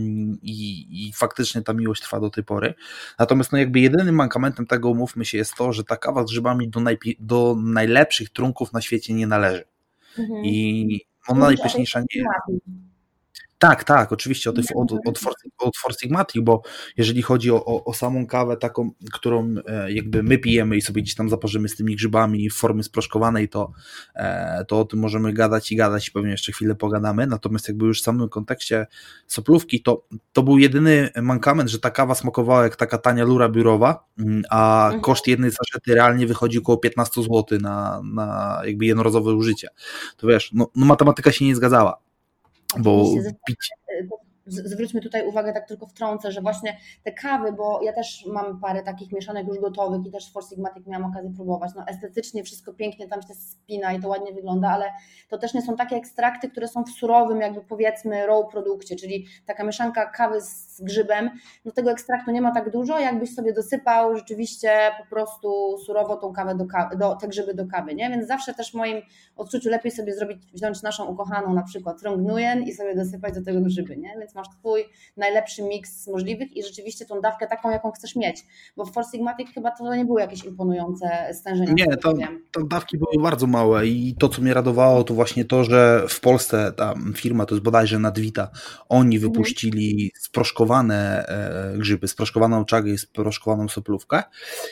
i, i faktycznie ta miłość trwa do tej pory. Natomiast no jakby jedynym mankamentem tego, umówmy się, jest to, że ta kawa z grzybami do, najpi- do najlepszych trunków na świecie nie należy. Mhm. I ona najpyszniejsza nie jest. Tak, tak, oczywiście od, od, od, od Four Sigmatic, bo jeżeli chodzi o, o, o samą kawę taką, którą jakby my pijemy i sobie gdzieś tam zaparzymy z tymi grzybami w formie sproszkowanej, to, to o tym możemy gadać i gadać i pewnie jeszcze chwilę pogadamy, natomiast jakby już w samym kontekście soplówki, to, to był jedyny mankament, że ta kawa smakowała jak taka tania lura biurowa, a mhm. koszt jednej saszety realnie wychodzi około piętnaście złotych na, na jakby jednorazowe użycie. To wiesz, no, no matematyka się nie zgadzała. Bo pić. Zwróćmy tutaj uwagę, tak tylko wtrącę, że właśnie te kawy, bo ja też mam parę takich mieszanek już gotowych i też Four Sigmatic miałam okazję próbować, no estetycznie wszystko pięknie tam się spina i to ładnie wygląda, ale to też nie są takie ekstrakty, które są w surowym jakby powiedzmy raw produkcie, czyli taka mieszanka kawy z grzybem, no tego ekstraktu nie ma tak dużo, jakbyś sobie dosypał rzeczywiście po prostu surowo tą kawę do kawy, do, te grzyby do kawy, nie? Więc zawsze też w moim odczuciu lepiej sobie zrobić, wziąć naszą ukochaną na przykład Rong Nguyen i sobie dosypać do tego grzyby, nie? Więc masz twój najlepszy miks z możliwych i rzeczywiście tą dawkę taką, jaką chcesz mieć, bo w Four Sigmatic chyba to nie były jakieś imponujące stężenia. Nie, tam, tam dawki były bardzo małe i to, co mnie radowało, to właśnie to, że w Polsce ta firma, to jest bodajże Nadvita, oni wypuścili sproszkowane e, grzyby, sproszkowaną czagę i sproszkowaną soplówkę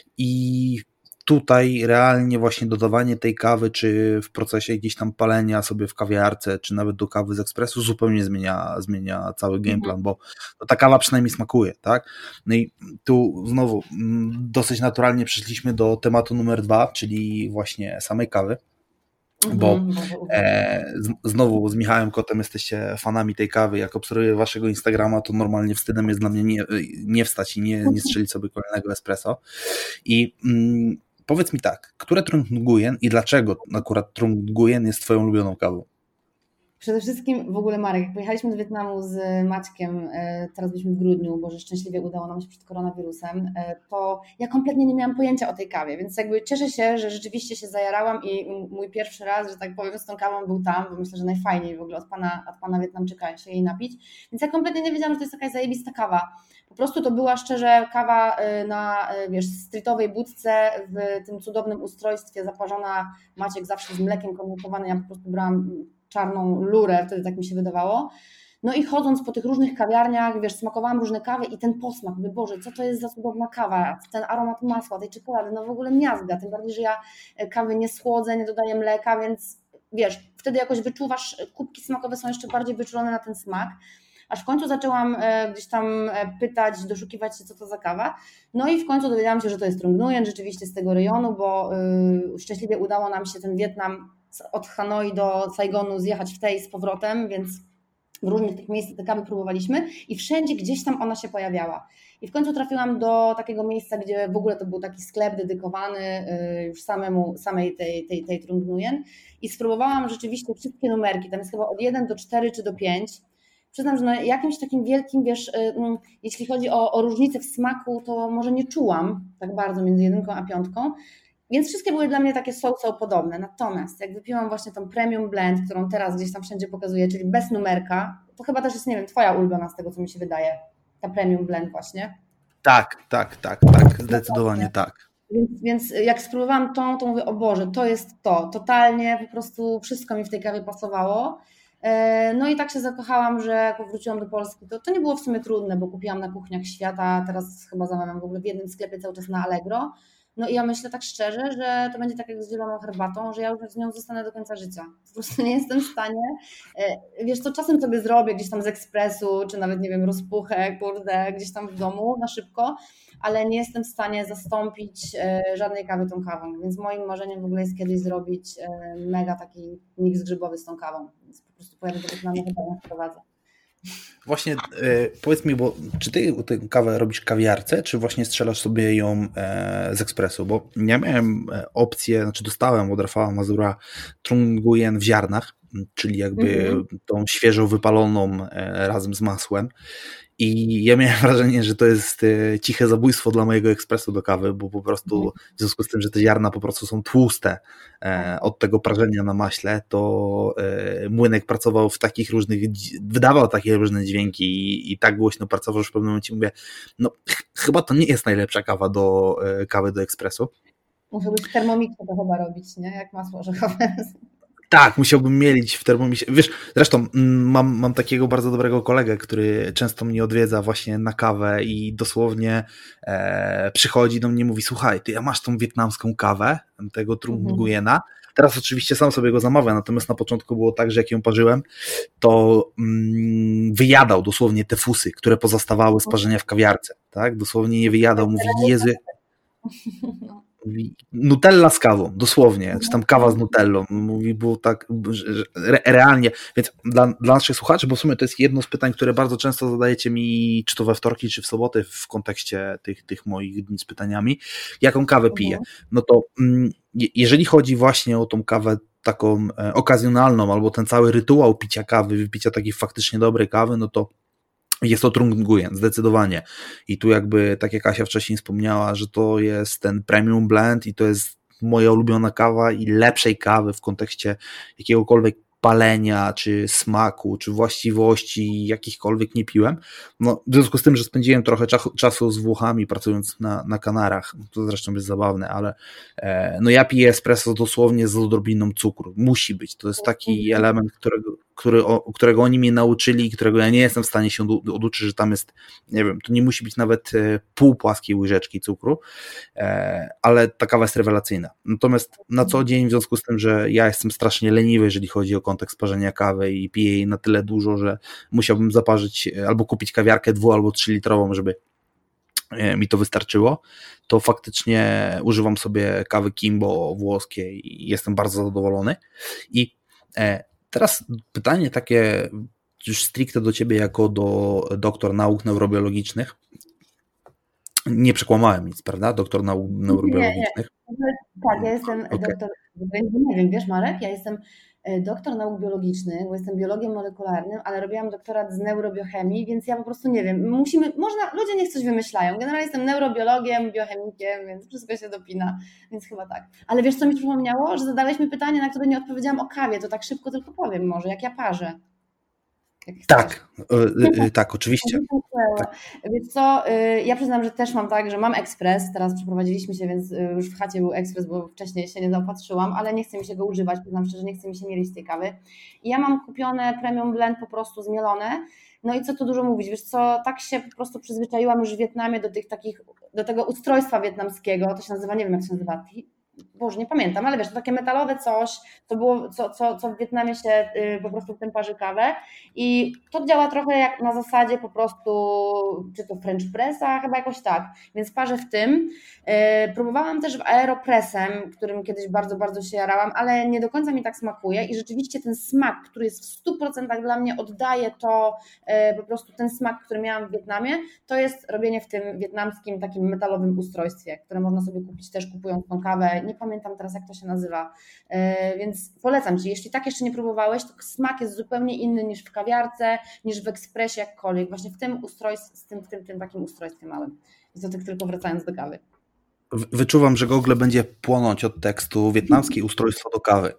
i tutaj realnie właśnie dodawanie tej kawy, czy w procesie gdzieś tam palenia sobie w kawiarce, czy nawet do kawy z ekspresu zupełnie zmienia, zmienia cały gameplan, mm. bo ta kawa przynajmniej smakuje, tak? No i tu znowu dosyć naturalnie przeszliśmy do tematu numer dwa, czyli właśnie samej kawy, bo mm-hmm. e, z, znowu z Michałem Kotem jesteście fanami tej kawy, jak obserwuję waszego Instagrama, to normalnie wstydem jest dla mnie nie, nie wstać i nie, nie strzelić sobie kolejnego espresso i mm, powiedz mi tak, które Trung Nguyen i dlaczego akurat Trung Nguyen jest twoją ulubioną kawą? Przede wszystkim w ogóle Marek, jak pojechaliśmy do Wietnamu z Maćkiem, teraz byliśmy w grudniu, bo że szczęśliwie udało nam się przed koronawirusem, to ja kompletnie nie miałam pojęcia o tej kawie, więc jakby cieszę się, że rzeczywiście się zajarałam i mój pierwszy raz, że tak powiem, z tą kawą był tam, bo myślę, że najfajniej w ogóle od pana, od pana Wietnamczyka się jej napić, więc ja kompletnie nie wiedziałam, że to jest jakaś zajebista kawa. Po prostu to była szczerze kawa na, wiesz, streetowej budce w tym cudownym ustrojstwie, zaparzona, Maciek zawsze z mlekiem kondensowanym, ja po prostu brałam czarną lurę, wtedy tak mi się wydawało. No i chodząc po tych różnych kawiarniach, wiesz, smakowałam różne kawy i ten posmak, mówię, Boże, co to jest za cudowna kawa, ten aromat masła, tej czekolady, no w ogóle miazga, tym bardziej, że ja kawy nie słodzę, nie dodaję mleka, więc wiesz, wtedy jakoś wyczuwasz, kubki smakowe są jeszcze bardziej wyczulone na ten smak. Aż w końcu zaczęłam gdzieś tam pytać, doszukiwać się, co to za kawa. No i w końcu dowiedziałam się, że to jest Trung Nguyen, rzeczywiście z tego rejonu, bo yy, szczęśliwie udało nam się ten Wietnam od Hanoi do Saigonu zjechać w tej z powrotem, więc w różnych tych miejscach te kawy próbowaliśmy i wszędzie gdzieś tam ona się pojawiała. I w końcu trafiłam do takiego miejsca, gdzie w ogóle to był taki sklep dedykowany yy, już samemu, samej tej, tej, tej Trung Nguyen i spróbowałam rzeczywiście wszystkie numerki, tam jest chyba od jeden do czterech czy do pięciu. Przyznam, że na jakimś takim wielkim, wiesz, jeśli chodzi o, o różnicę w smaku, to może nie czułam tak bardzo między jedynką a piątką, więc wszystkie były dla mnie takie so-so podobne. Natomiast jak wypiłam właśnie tą premium blend, którą teraz gdzieś tam wszędzie pokazuję, czyli bez numerka, to chyba też jest, nie wiem, twoja ulubiona z tego, co mi się wydaje, ta premium blend właśnie. Tak, tak, tak, tak, zdecydowanie no tak. Więc, więc jak spróbowałam tą, to mówię, o Boże, to jest to, totalnie po prostu wszystko mi w tej kawie pasowało. No i tak się zakochałam, że jak wróciłam do Polski, to, to nie było w sumie trudne, bo kupiłam na Kuchniach Świata, teraz chyba zamawiam w ogóle w jednym sklepie cały czas na Allegro. No i ja myślę tak szczerze, że to będzie tak jak z zieloną herbatą, że ja już z nią zostanę do końca życia. Po prostu nie jestem w stanie, wiesz co, czasem sobie zrobię gdzieś tam z ekspresu, czy nawet, nie wiem, rozpuchę, kurde, gdzieś tam w domu na szybko, ale nie jestem w stanie zastąpić żadnej kawy tą kawą, więc moim marzeniem w ogóle jest kiedyś zrobić mega taki miks grzybowy z tą kawą, więc po prostu pojadę do Wietnamu, chyba ją wprowadzę. Właśnie e, powiedz mi, bo czy ty tę kawę robisz w kawiarce, czy właśnie strzelasz sobie ją e, z ekspresu? Bo ja miałem opcję, znaczy dostałem od Rafała Mazura Trung Nguyen w ziarnach, czyli jakby mm-hmm. tą świeżo wypaloną e, razem z masłem. I ja miałem wrażenie, że to jest ciche zabójstwo dla mojego ekspresu do kawy, bo po prostu w związku z tym, że te ziarna po prostu są tłuste od tego prażenia na maśle, to młynek pracował w takich różnych, wydawał takie różne dźwięki i, i tak głośno pracował, że w pewnym momencie mówię, no ch- chyba to nie jest najlepsza kawa do kawy do ekspresu. Muszę być w termomiksie to chyba robić, nie? Jak masło orzechowe. Tak, musiałbym mielić w termomisie. Wiesz, zresztą mam, mam takiego bardzo dobrego kolegę, który często mnie odwiedza właśnie na kawę i dosłownie e, przychodzi do mnie i mówi, słuchaj, ty ja masz tą wietnamską kawę, tego Trung Nguyena. Teraz oczywiście sam sobie go zamawiam, natomiast na początku było tak, że jak ją parzyłem, to mm, wyjadał dosłownie te fusy, które pozostawały z parzenia w kawiarce. Tak? Dosłownie je wyjadał. Mówi, Jezu, mówi, Nutella z kawą, dosłownie, czy tam kawa z Nutellą, mówi, było tak re, realnie, więc dla, dla naszych słuchaczy, bo w sumie to jest jedno z pytań, które bardzo często zadajecie mi, czy to we wtorki, czy w soboty w kontekście tych, tych moich dni z pytaniami, jaką kawę piję, no to mm, jeżeli chodzi właśnie o tą kawę taką e, okazjonalną, albo ten cały rytuał picia kawy, wypicia takiej faktycznie dobrej kawy, no to jest to Trung Nguyen, zdecydowanie. I tu jakby, tak jak Asia wcześniej wspomniała, że to jest ten premium blend i to jest moja ulubiona kawa i lepszej kawy w kontekście jakiegokolwiek palenia, czy smaku, czy właściwości jakichkolwiek nie piłem. No, w związku z tym, że spędziłem trochę czasu, czasu z Włochami pracując na, na Kanarach, to zresztą jest zabawne, ale e, no ja piję espresso dosłownie z odrobiną cukru. Musi być. To jest taki element, którego, który, o, którego oni mnie nauczyli i którego ja nie jestem w stanie się odu- oduczyć, że tam jest, nie wiem, to nie musi być nawet e, pół płaskiej łyżeczki cukru, e, ale ta kawa jest rewelacyjna. Natomiast na co dzień, w związku z tym, że ja jestem strasznie leniwy, jeżeli chodzi o kontekst parzenia kawy i piję jej na tyle dużo, że musiałbym zaparzyć albo kupić kawiarkę dwu albo trzy litrową, żeby mi to wystarczyło, to faktycznie używam sobie kawy Kimbo włoskiej i jestem bardzo zadowolony. I teraz pytanie takie już stricte do ciebie jako do doktor nauk neurobiologicznych. Nie przekłamałem nic, prawda? Doktor nauk neurobiologicznych. Nie, nie. Tak, ja jestem okay. doktor, nie wiem, wiesz Marek, ja jestem doktor nauk biologicznych, bo jestem biologiem molekularnym, ale robiłam doktorat z neurobiochemii, więc ja po prostu nie wiem, musimy, można, ludzie niech coś wymyślają. Generalnie jestem neurobiologiem, biochemikiem, więc wszystko się dopina, więc chyba tak. Ale wiesz, co mi przypomniało? Że zadałeś mi pytanie, na które nie odpowiedziałam o kawie, to tak szybko tylko powiem może, jak ja parzę. Tak, y, y, tak, oczywiście. Tak. Więc co, y, ja przyznam, że też mam tak, że mam ekspres, teraz przeprowadziliśmy się, więc już w chacie był ekspres, bo wcześniej się nie zaopatrzyłam, ale nie chce mi się go używać, przyznam szczerze, nie chce mi się mielić tej kawy. I ja mam kupione premium blend po prostu zmielone, no i co tu dużo mówić, wiesz co, tak się po prostu przyzwyczaiłam już w Wietnamie do tych takich, do tego ustrojstwa wietnamskiego, to się nazywa, nie wiem jak się nazywa, Boże, nie pamiętam, ale wiesz, to takie metalowe coś, co było, co, co, co w Wietnamie się y, po prostu w tym parzy kawę i to działa trochę jak na zasadzie po prostu, czy to French pressa, chyba jakoś tak, więc parzę w tym. Y, próbowałam też w Aeropressem, którym kiedyś bardzo, bardzo się jarałam, ale nie do końca mi tak smakuje i rzeczywiście ten smak, który jest w stu procentach dla mnie oddaje to y, po prostu ten smak, który miałam w Wietnamie, to jest robienie w tym wietnamskim takim metalowym ustrojstwie, które można sobie kupić też kupując tą kawę. Nie pamiętam teraz, jak to się nazywa, więc polecam Ci, jeśli tak jeszcze nie próbowałeś, to smak jest zupełnie inny niż w kawiarce, niż w ekspresie, jakkolwiek, właśnie w tym ustrojstwie, w tym, w tym, tym takim ustrojstwie małym. I to tak tylko wracając do kawy. Wyczuwam, że Google będzie płonąć od tekstu wietnamskie ustrojstwo do kawy.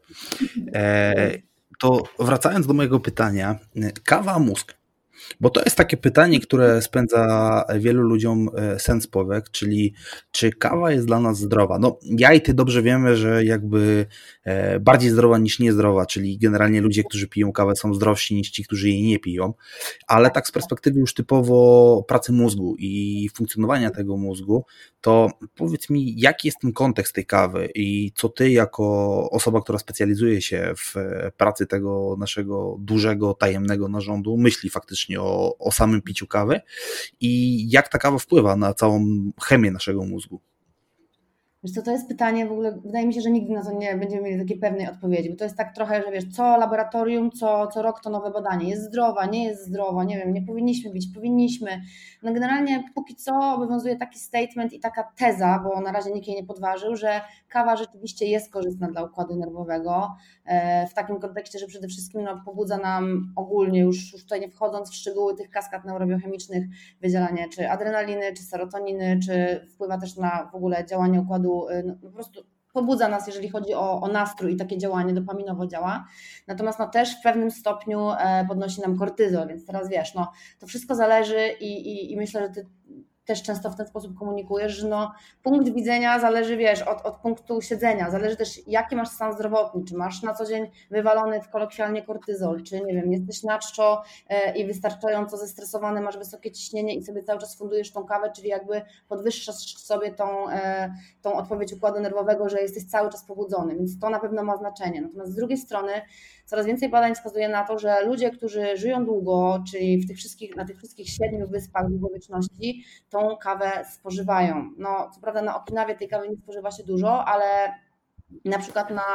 E, to wracając do mojego pytania, kawa, mózg. Bo to jest takie pytanie, które spędza wielu ludziom sen z powiek, czyli czy kawa jest dla nas zdrowa? No ja i ty dobrze wiemy, że jakby bardziej zdrowa niż niezdrowa, czyli generalnie ludzie, którzy piją kawę są zdrowsi niż ci, którzy jej nie piją, ale tak z perspektywy już typowo pracy mózgu i funkcjonowania tego mózgu, to powiedz mi, jaki jest ten kontekst tej kawy i co ty jako osoba, która specjalizuje się w pracy tego naszego dużego, tajemnego narządu myśli faktycznie O, o samym piciu kawy i jak ta kawa wpływa na całą chemię naszego mózgu? Wiesz co, to jest pytanie, w ogóle wydaje mi się, że nigdy na to nie będziemy mieli takiej pewnej odpowiedzi, bo to jest tak trochę, że wiesz, co laboratorium, co, co rok to nowe badanie, jest zdrowa, nie jest zdrowa, nie wiem, nie powinniśmy bić, powinniśmy. No generalnie póki co obowiązuje taki statement i taka teza, bo na razie nikt jej nie podważył, że kawa rzeczywiście jest korzystna dla układu nerwowego, w takim kontekście, że przede wszystkim no, pobudza nam ogólnie, już, już tutaj nie wchodząc w szczegóły tych kaskad neurobiochemicznych, wydzielanie czy adrenaliny, czy serotoniny, czy wpływa też na w ogóle działanie układu, no, po prostu pobudza nas, jeżeli chodzi o, o nastrój i takie działanie dopaminowo działa, natomiast no, też w pewnym stopniu podnosi nam kortyzol, więc teraz wiesz, no, to wszystko zależy i, i, i myślę, że ty też często w ten sposób komunikujesz, że no, punkt widzenia zależy, wiesz, od, od punktu siedzenia, zależy też jaki masz stan zdrowotny, czy masz na co dzień wywalony w kolokwialnie kortyzol, czy nie wiem, jesteś na czczo i wystarczająco zestresowany, masz wysokie ciśnienie i sobie cały czas fundujesz tą kawę, czyli jakby podwyższasz sobie tą, tą odpowiedź układu nerwowego, że jesteś cały czas pobudzony, więc to na pewno ma znaczenie. Natomiast z drugiej strony coraz więcej badań wskazuje na to, że ludzie, którzy żyją długo, czyli w tych wszystkich, na tych wszystkich siedmiu wyspach długowieczności, tą kawę spożywają. No, co prawda na Okinawie tej kawy nie spożywa się dużo, ale na przykład na,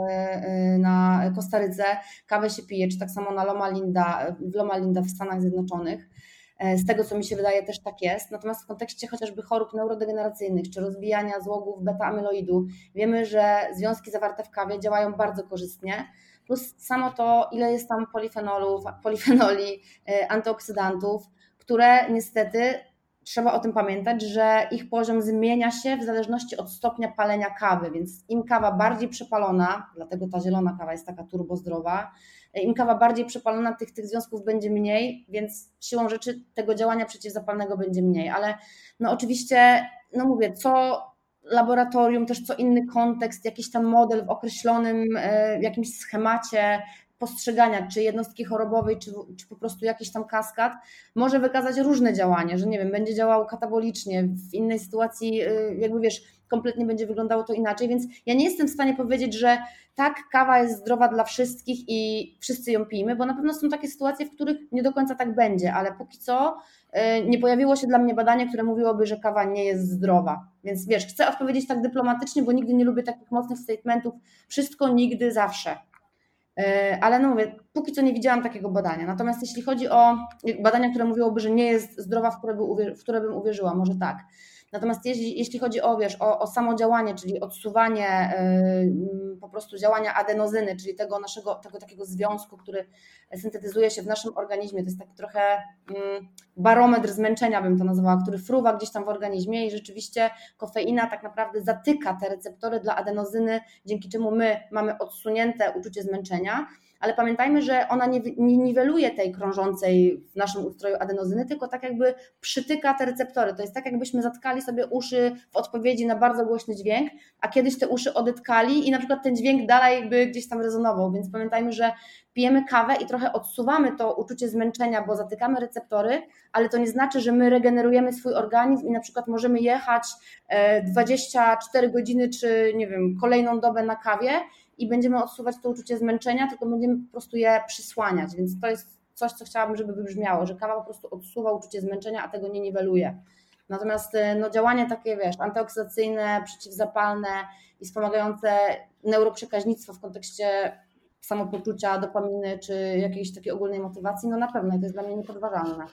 na Kostaryce kawę się pije, czy tak samo na Loma Linda, w Loma Linda w Stanach Zjednoczonych. Z tego, co mi się wydaje, też tak jest. Natomiast w kontekście chociażby chorób neurodegeneracyjnych czy rozbijania złogów beta-amyloidu wiemy, że związki zawarte w kawie działają bardzo korzystnie. Plus samo to, ile jest tam polifenolów, polifenoli, antyoksydantów, które niestety trzeba o tym pamiętać, że ich poziom zmienia się w zależności od stopnia palenia kawy, więc im kawa bardziej przepalona, dlatego ta zielona kawa jest taka turbozdrowa, im kawa bardziej przepalona, tych, tych związków będzie mniej, więc siłą rzeczy tego działania przeciwzapalnego będzie mniej, ale no oczywiście, no mówię, co laboratorium, też co inny kontekst, jakiś tam model w określonym w jakimś schemacie postrzegania, czy jednostki chorobowej, czy, czy po prostu jakiś tam kaskad, może wykazać różne działanie, że nie wiem, będzie działało katabolicznie, w innej sytuacji jakby wiesz, kompletnie będzie wyglądało to inaczej, więc ja nie jestem w stanie powiedzieć, że tak, kawa jest zdrowa dla wszystkich i wszyscy ją pijmy, bo na pewno są takie sytuacje, w których nie do końca tak będzie, ale póki co nie pojawiło się dla mnie badanie, które mówiłoby, że kawa nie jest zdrowa. Więc wiesz, chcę odpowiedzieć tak dyplomatycznie, bo nigdy nie lubię takich mocnych statementów, wszystko, nigdy, zawsze. Ale no mówię, póki co nie widziałam takiego badania. Natomiast jeśli chodzi o badania, które mówiłoby, że nie jest zdrowa, w które, by uwierzy, w które bym uwierzyła, może tak. Natomiast jeśli, jeśli chodzi o, wiesz, o, o samo działanie, czyli odsuwanie yy, po prostu działania adenozyny, czyli tego naszego, tego takiego związku, który syntetyzuje się w naszym organizmie, to jest taki trochę yy, barometr zmęczenia, bym to nazwała, który fruwa gdzieś tam w organizmie i rzeczywiście kofeina tak naprawdę zatyka te receptory dla adenozyny, dzięki czemu my mamy odsunięte uczucie zmęczenia. Ale pamiętajmy, że ona nie, nie niweluje tej krążącej w naszym ustroju adenozyny, tylko tak jakby przytyka te receptory. To jest tak, jakbyśmy zatkali sobie uszy w odpowiedzi na bardzo głośny dźwięk, a kiedyś te uszy odetkali i na przykład ten dźwięk dalej by gdzieś tam rezonował. Więc pamiętajmy, że pijemy kawę i trochę odsuwamy to uczucie zmęczenia, bo zatykamy receptory, ale to nie znaczy, że my regenerujemy swój organizm i na przykład możemy jechać dwadzieścia cztery godziny czy nie wiem, kolejną dobę na kawie i będziemy odsuwać to uczucie zmęczenia, tylko będziemy po prostu je przysłaniać, więc to jest coś, co chciałabym, żeby wybrzmiało, że kawa po prostu odsuwa uczucie zmęczenia, a tego nie niweluje. Natomiast no, działanie takie, wiesz, antyoksydacyjne, przeciwzapalne i wspomagające neuroprzekaźnictwo w kontekście samopoczucia, dopaminy czy jakiejś takiej ogólnej motywacji, no na pewno to jest dla mnie niepodważalne.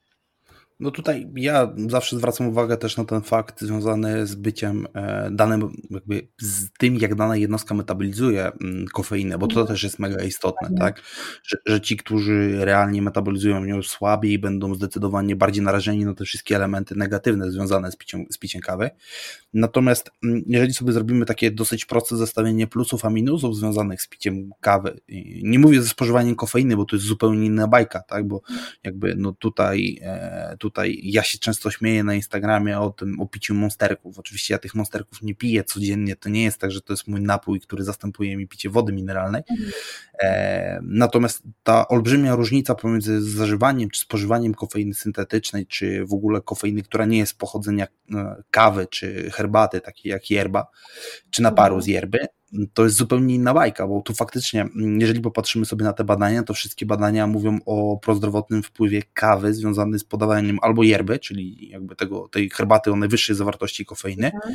No tutaj ja zawsze zwracam uwagę też na ten fakt związany z byciem danym, jakby z tym, jak dana jednostka metabolizuje kofeinę, bo to też jest mega istotne, tak? Że, że ci, którzy realnie metabolizują ją słabiej, będą zdecydowanie bardziej narażeni na te wszystkie elementy negatywne związane z piciem, z piciem kawy. Natomiast jeżeli sobie zrobimy takie dosyć proste zestawienie plusów a minusów związanych z piciem kawy, nie mówię ze spożywaniem kofeiny, bo to jest zupełnie inna bajka, tak? Bo jakby no tutaj, tutaj Tutaj ja się często śmieję na Instagramie o tym, o piciu monsterków. Oczywiście ja tych monsterków nie piję codziennie, to nie jest tak, że to jest mój napój, który zastępuje mi picie wody mineralnej. Mhm. E, natomiast ta olbrzymia różnica pomiędzy zażywaniem czy spożywaniem kofeiny syntetycznej, czy w ogóle kofeiny, która nie jest pochodzenia kawy, czy herbaty, takiej jak yerba, czy naparu z yerby, to jest zupełnie inna bajka, bo tu faktycznie, jeżeli popatrzymy sobie na te badania, to wszystkie badania mówią o prozdrowotnym wpływie kawy związanym z podawaniem albo yerby, czyli jakby tego, tej herbaty o najwyższej zawartości kofeiny, mhm.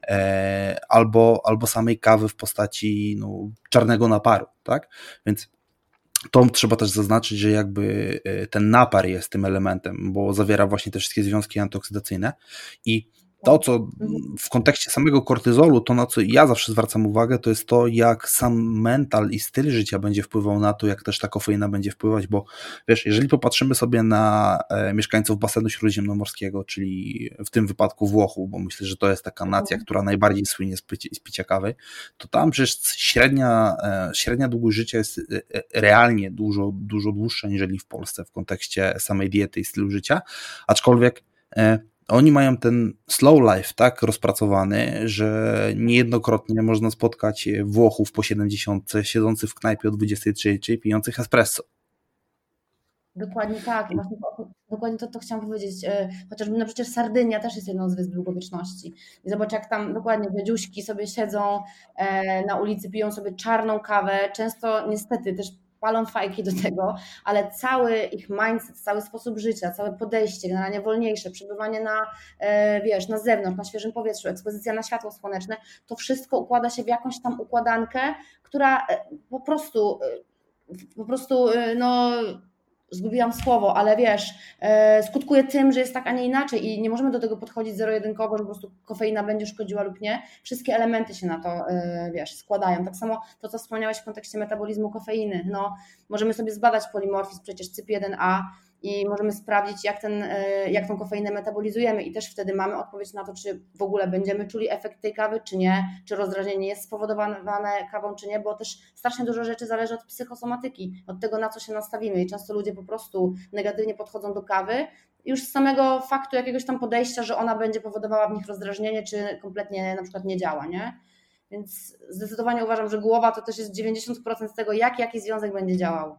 e, albo, albo samej kawy w postaci no, czarnego naparu, tak? Więc to trzeba też zaznaczyć, że jakby ten napar jest tym elementem, bo zawiera właśnie te wszystkie związki antyoksydacyjne i to, co w kontekście samego kortyzolu, to na co ja zawsze zwracam uwagę, to jest to, jak sam mental i styl życia będzie wpływał na to, jak też ta kofeina będzie wpływać, bo wiesz, jeżeli popatrzymy sobie na e, mieszkańców basenu śródziemnomorskiego, czyli w tym wypadku Włochów, bo myślę, że to jest taka nacja, która najbardziej słynie z, picia, z picia kawy, to tam przecież średnia, e, średnia długość życia jest e, realnie dużo, dużo dłuższa niżeli w Polsce w kontekście samej diety i stylu życia, aczkolwiek e, oni mają ten slow life tak rozpracowany, że niejednokrotnie można spotkać Włochów po siedemdziesiątce siedzących w knajpie o dwudziestej trzeciej pijących espresso. Dokładnie tak, właśnie to, dokładnie to, to chciałam powiedzieć, chociażby no przecież Sardynia też jest jedną z wysp długowieczności i zobacz jak tam dokładnie dziadziuśki sobie siedzą na ulicy, piją sobie czarną kawę, często niestety też palą fajki do tego, ale cały ich mindset, cały sposób życia, całe podejście, generalnie wolniejsze, przebywanie na, wiesz, na zewnątrz, na świeżym powietrzu, ekspozycja na światło słoneczne, to wszystko układa się w jakąś tam układankę, która po prostu, po prostu, no zgubiłam słowo, ale wiesz, skutkuje tym, że jest tak, a nie inaczej i nie możemy do tego podchodzić zero-jedynkowo, że po prostu kofeina będzie szkodziła lub nie. Wszystkie elementy się na to, wiesz, składają. Tak samo to, co wspomniałeś w kontekście metabolizmu kofeiny. No, możemy sobie zbadać polimorfizm przecież C Y P jeden A i możemy sprawdzić, jak, ten, jak tą kofeinę metabolizujemy i też wtedy mamy odpowiedź na to, czy w ogóle będziemy czuli efekt tej kawy, czy nie, czy rozdrażnienie jest spowodowane kawą, czy nie, bo też strasznie dużo rzeczy zależy od psychosomatyki, od tego, na co się nastawimy i często ludzie po prostu negatywnie podchodzą do kawy już z samego faktu jakiegoś tam podejścia, że ona będzie powodowała w nich rozdrażnienie, czy kompletnie na przykład nie działa, nie? Więc zdecydowanie uważam, że głowa to też jest dziewięćdziesiąt procent tego, jak jaki związek będzie działał.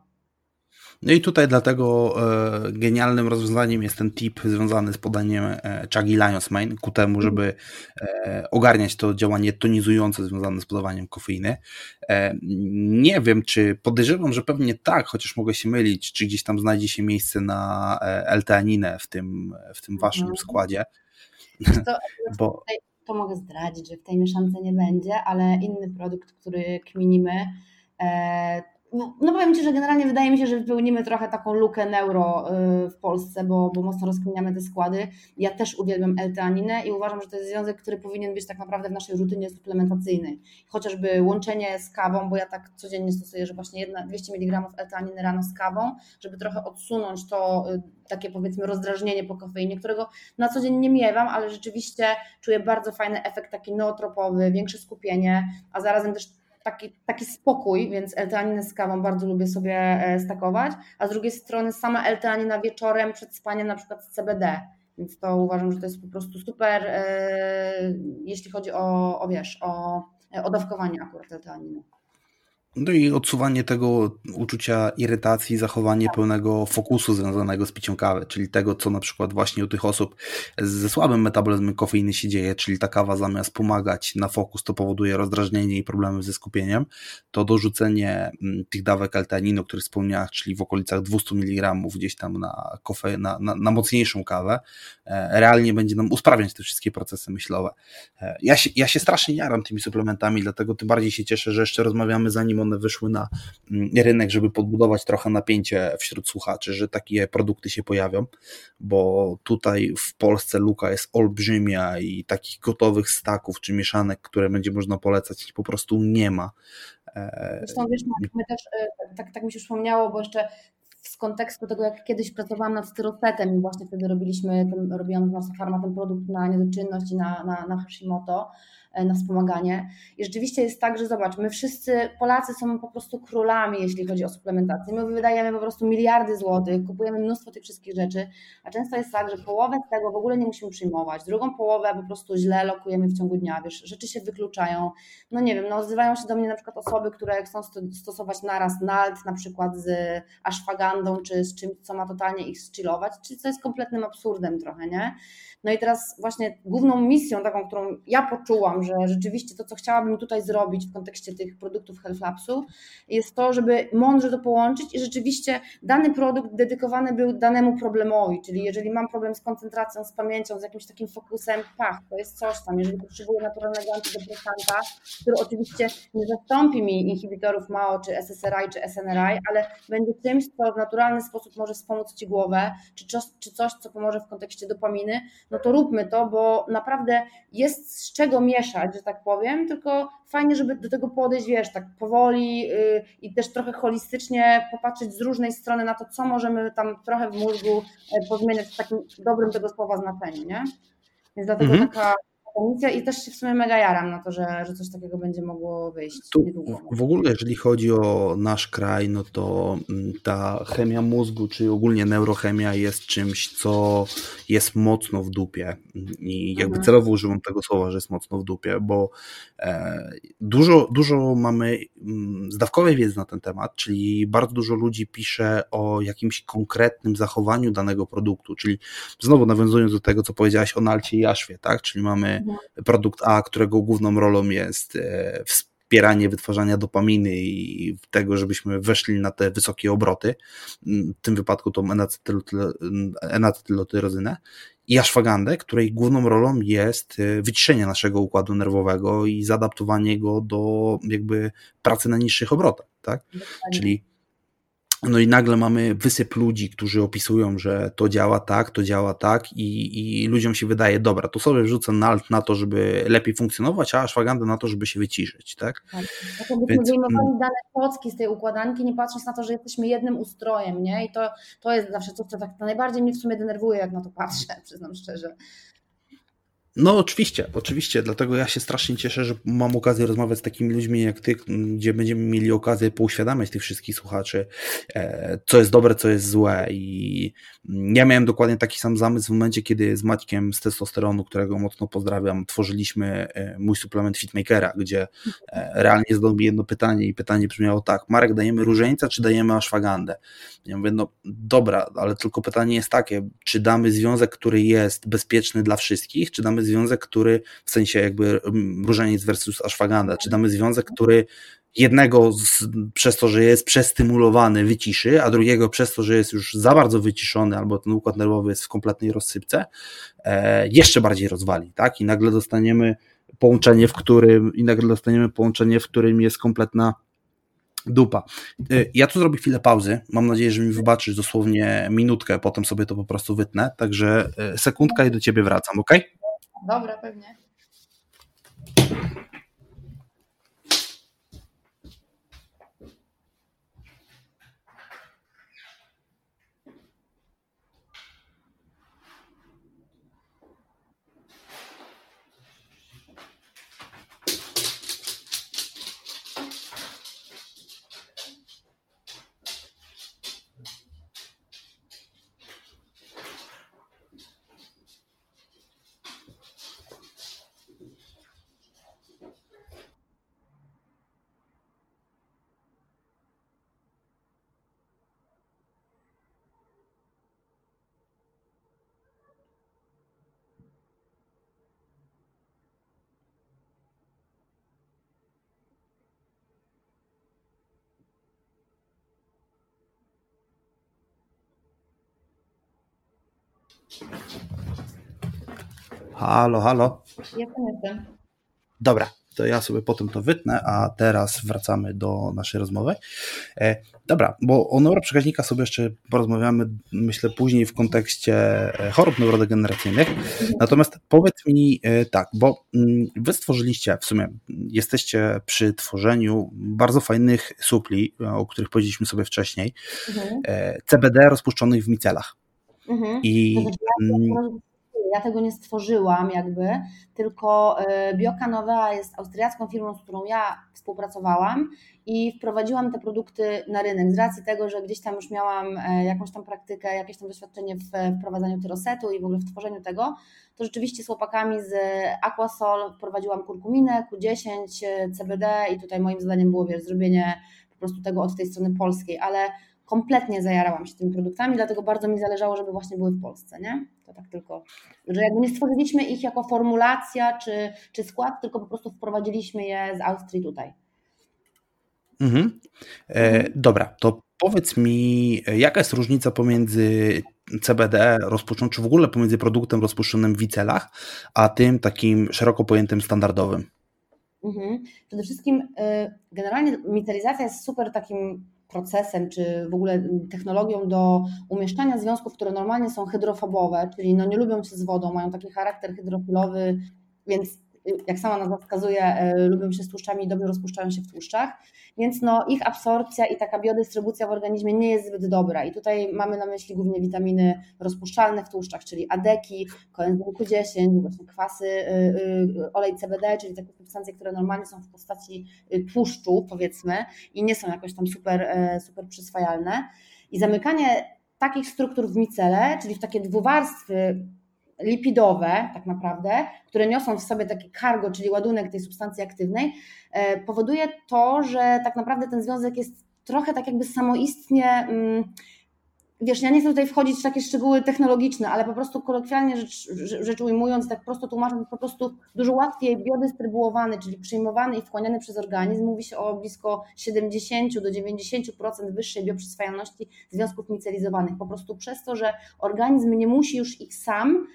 No i tutaj dlatego e, genialnym rozwiązaniem jest ten tip związany z podaniem e, Chuggy Lion's Mane ku temu, żeby e, ogarniać to działanie tonizujące związane z podawaniem kofeiny. E, nie wiem, czy podejrzewam, że pewnie tak, chociaż mogę się mylić, czy gdzieś tam znajdzie się miejsce na e, L-teaninę w tym, w tym waszym mhm. składzie. To, Bo... to mogę zdradzić, że w tej mieszance nie będzie, ale inny produkt, który kminimy, e, No, no powiem Ci, że generalnie wydaje mi się, że wypełnimy trochę taką lukę neuro w Polsce, bo, bo mocno rozkminiamy te składy. Ja też uwielbiam L-teaninę i uważam, że to jest związek, który powinien być tak naprawdę w naszej rutynie suplementacyjnej. Chociażby łączenie z kawą, bo ja tak codziennie stosuję, że właśnie jedna, dwieście miligramów L-teaniny rano z kawą, żeby trochę odsunąć to takie powiedzmy rozdrażnienie po kofeinie, którego na co dzień nie miewam, ale rzeczywiście czuję bardzo fajny efekt taki nootropowy, większe skupienie, a zarazem też Taki, taki spokój, więc L-teaninę z kawą bardzo lubię sobie stakować, a z drugiej strony sama L-teanina wieczorem przed spaniem na przykład z C B D, więc to uważam, że to jest po prostu super, jeśli chodzi o, o wiesz, o, o dawkowanie akurat L-teaniny. No i odsuwanie tego uczucia irytacji, zachowanie pełnego fokusu związanego z piciem kawy, czyli tego, co na przykład właśnie u tych osób ze słabym metabolizmem kofeiny się dzieje, czyli ta kawa zamiast pomagać na fokus, to powoduje rozdrażnienie i problemy ze skupieniem, to dorzucenie tych dawek L-teaninu, o których wspomniałeś, czyli w okolicach dwieście miligramów gdzieś tam na, kofe, na, na, na mocniejszą kawę, realnie będzie nam usprawniać te wszystkie procesy myślowe. Ja się, ja się strasznie jaram tymi suplementami, dlatego tym bardziej się cieszę, że jeszcze rozmawiamy, zanim one wyszły na rynek, żeby podbudować trochę napięcie wśród słuchaczy, że takie produkty się pojawią, bo tutaj w Polsce luka jest olbrzymia i takich gotowych staków czy mieszanek, które będzie można polecać, po prostu nie ma. Zresztą wiesz, my też, tak, tak mi się przypomniało, bo jeszcze z kontekstu tego, jak kiedyś pracowałam nad Styrosetem i właśnie wtedy robiliśmy, robiłam z Marsa Pharma ten produkt na niedoczynność i na, na, na Hashimoto, na wspomaganie. I rzeczywiście jest tak, że zobacz, my wszyscy Polacy są po prostu królami, jeśli chodzi o suplementację. My wydajemy po prostu miliardy złotych, kupujemy mnóstwo tych wszystkich rzeczy, a często jest tak, że połowę z tego w ogóle nie musimy przyjmować, drugą połowę po prostu źle lokujemy w ciągu dnia, wiesz, rzeczy się wykluczają. No nie wiem, no odzywają się do mnie na przykład osoby, które chcą stosować naraz nalt, na przykład z ashwagandą, czy z czymś, co ma totalnie ich zchillować, czyli co jest kompletnym absurdem trochę, nie? No i teraz właśnie główną misją taką, którą ja poczułam, że rzeczywiście to, co chciałabym tutaj zrobić w kontekście tych produktów Health Labsu, jest to, żeby mądrze to połączyć i rzeczywiście dany produkt dedykowany był danemu problemowi, czyli jeżeli mam problem z koncentracją, z pamięcią, z jakimś takim fokusem, pach, to jest coś tam, jeżeli potrzebuję naturalnego antydepresanta, który oczywiście nie zastąpi mi inhibitorów M A O, czy S S R I, czy S N R I, ale będzie czymś, co w naturalny sposób może wspomóc Ci głowę, czy coś, czy coś, co pomoże w kontekście dopaminy, no to róbmy to, bo naprawdę jest z czego mieszać, że tak powiem, tylko fajnie, żeby do tego podejść, wiesz, tak powoli yy, i też trochę holistycznie popatrzeć z różnej strony na to, co możemy tam trochę w mózgu yy, pozmieniać w takim dobrym tego słowa znaczeniu, nie? Więc dlatego mhm. taka misja i też się w sumie mega jaram na to, że, że coś takiego będzie mogło wyjść tu niedługo. W ogóle, jeżeli chodzi o nasz kraj, no to ta chemia mózgu, czy ogólnie neurochemia jest czymś, co jest mocno w dupie i jakby mhm. celowo używam tego słowa, że jest mocno w dupie, bo e, dużo, dużo mamy zdawkowej wiedzy na ten temat, czyli bardzo dużo ludzi pisze o jakimś konkretnym zachowaniu danego produktu, czyli znowu nawiązując do tego, co powiedziałaś o nalcie i jaszwie, tak, czyli mamy produkt A, którego główną rolą jest wspieranie wytwarzania dopaminy i tego, żebyśmy weszli na te wysokie obroty, w tym wypadku tą enacetylotyrozynę, i ashwagandę, której główną rolą jest wyciszenie naszego układu nerwowego i zaadaptowanie go do jakby pracy na niższych obrotach, tak? Czyli No i nagle mamy wysyp ludzi, którzy opisują, że to działa tak, to działa tak i, i ludziom się wydaje, dobra, to sobie wrzucę nalt na to, żeby lepiej funkcjonować, a ashwagandę na to, żeby się wyciszyć, tak? Tak. Tak jakbyśmy Więc wyjmowali dane klocki z tej układanki, nie patrząc na to, że jesteśmy jednym ustrojem, nie? I to, to jest zawsze coś, co tak najbardziej mnie w sumie denerwuje, jak na to patrzę, przyznam szczerze. No oczywiście, oczywiście, dlatego ja się strasznie cieszę, że mam okazję rozmawiać z takimi ludźmi jak ty, gdzie będziemy mieli okazję pouświadamiać tych wszystkich słuchaczy, co jest dobre, co jest złe i ja miałem dokładnie taki sam zamysł w momencie, kiedy z Maćkiem z testosteronu, którego mocno pozdrawiam, tworzyliśmy mój suplement Fitmakera, gdzie realnie zadał mi jedno pytanie i pytanie brzmiało tak: Marek, dajemy różańca czy dajemy ashwagandę? Ja mówię, no dobra, ale tylko pytanie jest takie, czy damy związek, który jest bezpieczny dla wszystkich, czy damy związek, który w sensie jakby różaniec versus ashwaganda, czy damy związek, który jednego z, przez to, że jest przestymulowany, wyciszy, a drugiego przez to, że jest już za bardzo wyciszony albo ten układ nerwowy jest w kompletnej rozsypce, e, jeszcze bardziej rozwali, tak? I nagle dostaniemy połączenie, w którym i nagle dostaniemy połączenie, w którym jest kompletna dupa. Ja tu zrobię chwilę pauzy. Mam nadzieję, że mi wybaczysz dosłownie minutkę, potem sobie to po prostu wytnę. Także sekundka i do ciebie wracam, ok? Dobra, pewnie. Halo, halo. Jestem, jestem. Dobra, to ja sobie potem to wytnę, a teraz wracamy do naszej rozmowy. E, dobra, bo o neuroprzekaźnika sobie jeszcze porozmawiamy, myślę, później w kontekście chorób neurodegeneracyjnych. Natomiast powiedz mi e, tak, bo mm, wy stworzyliście, w sumie jesteście przy tworzeniu bardzo fajnych supli, o których powiedzieliśmy sobie wcześniej, mhm. e, C B D rozpuszczonych w micelach. Mhm. I mm, ja tego nie stworzyłam jakby, tylko Bioka Novea jest austriacką firmą, z którą ja współpracowałam i wprowadziłam te produkty na rynek z racji tego, że gdzieś tam już miałam jakąś tam praktykę, jakieś tam doświadczenie w wprowadzaniu tyrosetu i w ogóle w tworzeniu tego, to rzeczywiście z chłopakami z Aquasol wprowadziłam kurkuminę, Q dziesięć, C B D i tutaj moim zadaniem było, wiesz, zrobienie po prostu tego od tej strony polskiej, ale kompletnie zajarałam się tymi produktami, dlatego bardzo mi zależało, żeby właśnie były w Polsce, nie? To tak tylko, że jakby nie stworzyliśmy ich jako formulacja czy, czy skład, tylko po prostu wprowadziliśmy je z Austrii tutaj. Mhm. E, mhm. Dobra, to powiedz mi, jaka jest różnica pomiędzy C B D rozpuszczonym, czy w ogóle pomiędzy produktem rozpuszczonym w wicelach, a tym takim szeroko pojętym standardowym? Mhm. Przede wszystkim generalnie micelizacja jest super takim procesem, czy w ogóle technologią do umieszczania związków, które normalnie są hydrofobowe, czyli no nie lubią się z wodą, mają taki charakter hydrofilowy, więc jak sama nazwa wskazuje, lubią się z tłuszczami i dobrze rozpuszczają się w tłuszczach, więc no ich absorpcja i taka biodystrybucja w organizmie nie jest zbyt dobra i tutaj mamy na myśli głównie witaminy rozpuszczalne w tłuszczach, czyli adeki, koenzym Q dziesięć, właśnie kwasy, olej C B D, czyli takie substancje, które normalnie są w postaci tłuszczu, powiedzmy, i nie są jakoś tam super, super przyswajalne. I zamykanie takich struktur w micele, czyli w takie dwuwarstwy lipidowe tak naprawdę, które niosą w sobie takie cargo, czyli ładunek tej substancji aktywnej, powoduje to, że tak naprawdę ten związek jest trochę tak jakby samoistnie, wiesz, ja nie chcę tutaj wchodzić w takie szczegóły technologiczne, ale po prostu kolokwialnie rzecz, rzecz ujmując, tak prosto tłumacząc, po prostu dużo łatwiej biodystrybuowany, czyli przyjmowany i wchłaniany przez organizm. Mówi się o blisko siedemdziesiąt do dziewięćdziesięciu procent wyższej bioprzyswajalności związków micelizowanych. Po prostu przez to, że organizm nie musi już ich sam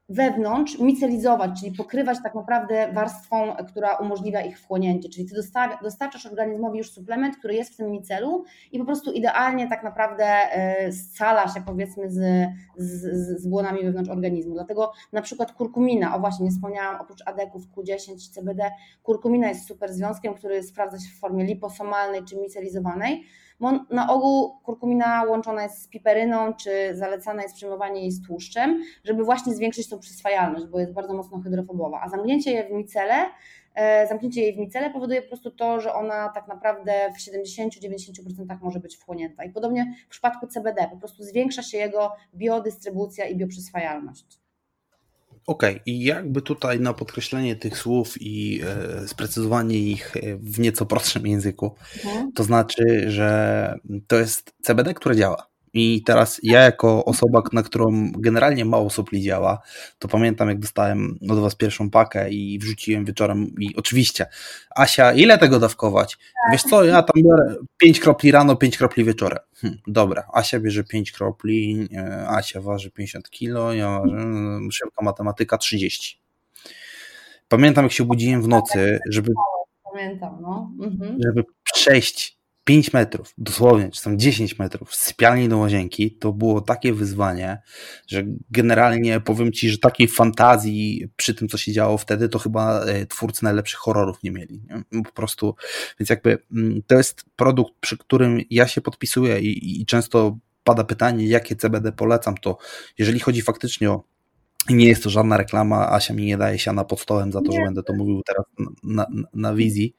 wewnątrz micelizować, czyli pokrywać tak naprawdę warstwą, która umożliwia ich wchłonięcie, czyli ty dostarczasz organizmowi już suplement, który jest w tym micelu i po prostu idealnie tak naprawdę scala się powiedzmy z, z, z błonami wewnątrz organizmu. Dlatego na przykład kurkumina, o właśnie nie wspomniałam, oprócz adeków Q dziesięć i C B D, kurkumina jest super związkiem, który sprawdza się w formie liposomalnej czy micelizowanej. Bo na ogół kurkumina łączona jest z piperyną, czy zalecane jest przyjmowanie jej z tłuszczem, żeby właśnie zwiększyć tą przyswajalność, bo jest bardzo mocno hydrofobowa. A zamknięcie jej w micele, zamknięcie jej w micele powoduje po prostu to, że ona tak naprawdę w siedemdziesiąt do dziewięćdziesięciu procent może być wchłonięta. I podobnie w przypadku C B D, po prostu zwiększa się jego biodystrybucja i bioprzyswajalność. Okej, okay. I jakby tutaj na podkreślenie tych słów i e, sprecyzowanie ich w nieco prostszym języku, mhm. to znaczy, że to jest C B D, które działa. I teraz ja jako osoba, na którą generalnie mało supli działa, to pamiętam, jak dostałem od was pierwszą pakę i wrzuciłem wieczorem i oczywiście, Asia, ile tego dawkować? Tak. Wiesz co, ja tam biorę pięć kropli rano, pięć kropli wieczorem. Hm, dobra, Asia bierze pięć kropli, Asia waży pięćdziesiąt kilo, ja ważę, szybka matematyka, trzydzieści. Pamiętam, jak się budziłem w nocy, żeby, Pamiętam, no. Mhm. żeby przejść pięć metrów, dosłownie, czy tam dziesięć metrów z sypialni do łazienki, to było takie wyzwanie, że generalnie powiem ci, że takiej fantazji przy tym, co się działo wtedy, to chyba twórcy najlepszych horrorów nie mieli. Nie? Po prostu, więc jakby to jest produkt, przy którym ja się podpisuję i, i często pada pytanie, jakie C B D polecam, to jeżeli chodzi faktycznie o i nie jest to żadna reklama, Asia mi nie daje siana pod stołem za to, nie. że będę to mówił teraz na, na, na wizji.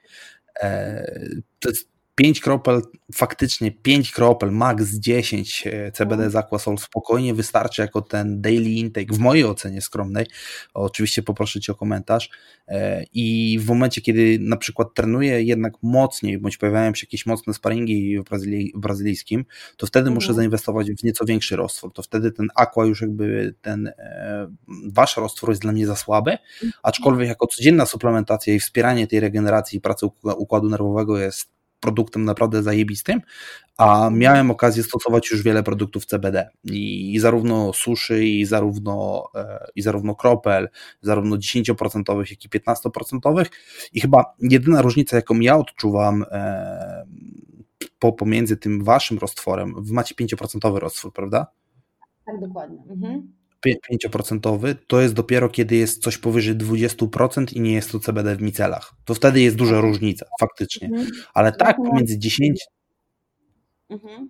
To jest pięć kropel, faktycznie pięć kropel, max dziesięć C B D z Aquasol spokojnie wystarczy jako ten daily intake, w mojej ocenie skromnej, oczywiście poproszę cię o komentarz, i w momencie, kiedy na przykład trenuję jednak mocniej, bądź pojawiają się jakieś mocne sparingi w, Brazylii, w brazylijskim, to wtedy mhm. muszę zainwestować w nieco większy roztwór, to wtedy ten Aqua już jakby ten wasz roztwór jest dla mnie za słaby, aczkolwiek jako codzienna suplementacja i wspieranie tej regeneracji i pracy układu nerwowego jest produktem naprawdę zajebistym, a miałem okazję stosować już wiele produktów C B D i zarówno suszy, i zarówno, i zarówno kropel, zarówno dziesięć procent, jak i piętnaście procent i chyba jedyna różnica, jaką ja odczuwam po, pomiędzy tym waszym roztworem, wy macie pięć procent roztwór, prawda? Tak, dokładnie. Mhm. pięć procent to jest dopiero kiedy jest coś powyżej dwadzieścia procent i nie jest to C B D w micelach. To wtedy jest duża różnica, faktycznie. Ale tak pomiędzy dziesięć mhm.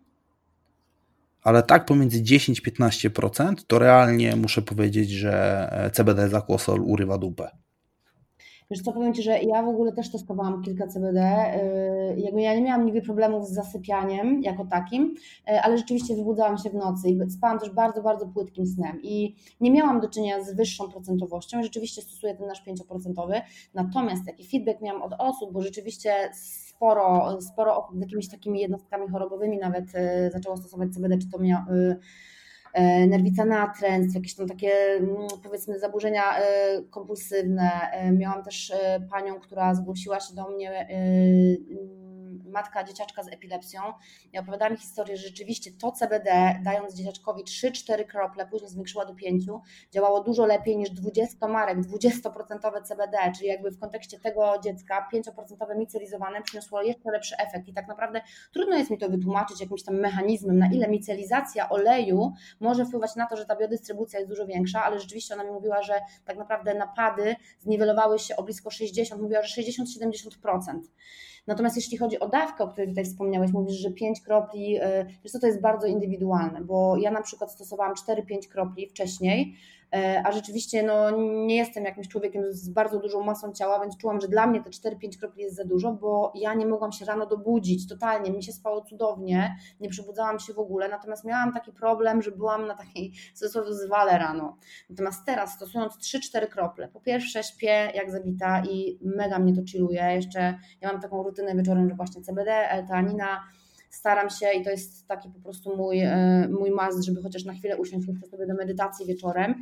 ale tak pomiędzy dziesięć do piętnastu procent to realnie muszę powiedzieć, że C B D z Aquasol urywa dupę. Wiesz co, powiem ci, że ja w ogóle też testowałam kilka C B D, jakby ja nie miałam nigdy problemów z zasypianiem jako takim, ale rzeczywiście wybudzałam się w nocy i spałam też bardzo, bardzo płytkim snem i nie miałam do czynienia z wyższą procentowością, rzeczywiście stosuję ten nasz pięć procent, natomiast jaki feedback miałam od osób, bo rzeczywiście sporo, sporo osób z jakimiś takimi jednostkami chorobowymi nawet zaczęło stosować C B D, czy to miało nerwica natręstw, jakieś tam takie powiedzmy zaburzenia kompulsywne. Miałam też panią, która zgłosiła się do mnie, matka dzieciaczka z epilepsją i opowiadała mi historię, że rzeczywiście to C B D, dając dzieciaczkowi trzy cztery krople, później zwiększyła do pięciu, działało dużo lepiej niż dwadzieścia marek, dwadzieścia procent C B D, czyli jakby w kontekście tego dziecka pięć procent micelizowane przyniosło jeszcze lepszy efekt i tak naprawdę trudno jest mi to wytłumaczyć jakimś tam mechanizmem, na ile micelizacja oleju może wpływać na to, że ta biodystrybucja jest dużo większa, ale rzeczywiście ona mi mówiła, że tak naprawdę napady zniwelowały się o blisko sześćdziesiąt, mówiła, że sześćdziesiąt do siedemdziesięciu procent. Natomiast jeśli chodzi o dawkę, o której tutaj wspomniałeś, mówisz, że pięć kropli, wiesz co, to jest bardzo indywidualne, bo ja na przykład stosowałam cztery pięć kropli wcześniej, a rzeczywiście no, nie jestem jakimś człowiekiem z bardzo dużą masą ciała, więc czułam, że dla mnie te cztery pięć kropli jest za dużo, bo ja nie mogłam się rano dobudzić totalnie, mi się spało cudownie, nie przebudzałam się w ogóle, natomiast miałam taki problem, że byłam na takiej w cudzysłowie zwale rano. Natomiast teraz stosując trzy cztery krople, po pierwsze śpię jak zabita i mega mnie to chilluje, jeszcze ja mam taką rutynę wieczorem, że właśnie C B D, L-teanina, staram się i to jest taki po prostu mój, mój must, żeby chociaż na chwilę usiąść sobie do medytacji wieczorem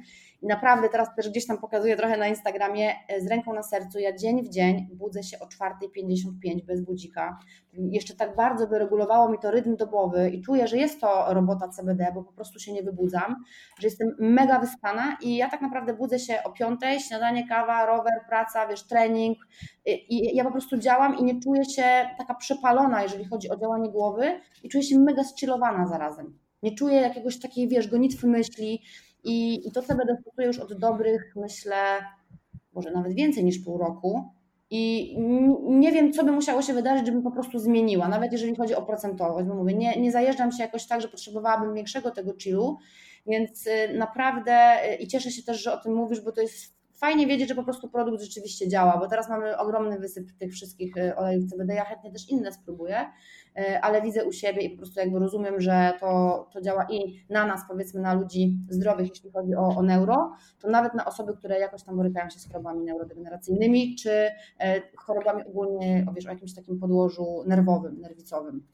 I naprawdę teraz też gdzieś tam pokazuję trochę na Instagramie, z ręką na sercu, ja dzień w dzień budzę się o czwarta pięćdziesiąt pięć bez budzika. Jeszcze tak bardzo wyregulowało mi to rytm dobowy i czuję, że jest to robota C B D, bo po prostu się nie wybudzam, że jestem mega wyspana i ja tak naprawdę budzę się o piątej, śniadanie, kawa, rower, praca, wiesz, trening i ja po prostu działam i nie czuję się taka przepalona, jeżeli chodzi o działanie głowy i czuję się mega zchillowana zarazem. Nie czuję jakiegoś takiej, wiesz, gonitwy myśli i, i to C B D stosuję już od dobrych, myślę, może nawet więcej niż pół roku i nie wiem, co by musiało się wydarzyć, żebym po prostu zmieniła, nawet jeżeli chodzi o procentowość, bo mówię, nie, nie zajeżdżam się jakoś tak, że potrzebowałabym większego tego chillu, więc naprawdę i cieszę się też, że o tym mówisz, bo to jest fajnie wiedzieć, że po prostu produkt rzeczywiście działa, bo teraz mamy ogromny wysyp tych wszystkich olejów C B D, ja chętnie też inne spróbuję, ale widzę u siebie i po prostu jakby rozumiem, że to, to działa i na nas, powiedzmy na ludzi zdrowych, jeśli chodzi o, o neuro, to nawet na osoby, które jakoś tam borykają się z chorobami neurodegeneracyjnymi, czy chorobami ogólnie, wiesz, o jakimś takim podłożu nerwowym, nerwicowym.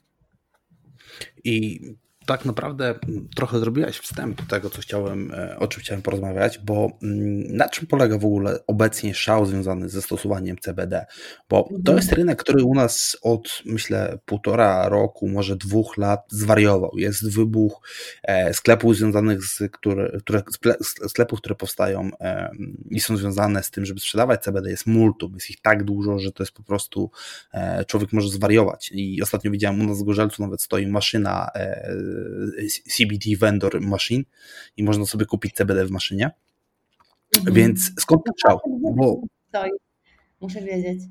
I tak naprawdę trochę zrobiłaś wstęp do tego, co chciałem, o czym chciałem porozmawiać, bo na czym polega w ogóle obecnie szał związany ze stosowaniem C B D? Bo to jest rynek, który u nas od, myślę, półtora roku, może dwóch lat zwariował. Jest wybuch sklepów związanych z, które, które, sklepów, które powstają i są związane z tym, żeby sprzedawać C B D, jest multum, jest ich tak dużo, że to jest po prostu, człowiek może zwariować. I ostatnio widziałem, u nas w Gorzelcu nawet stoi maszyna C B D Vendor Machine i można sobie kupić C B D w maszynie. Mhm. Więc skąd ten szał? Bo muszę wiedzieć.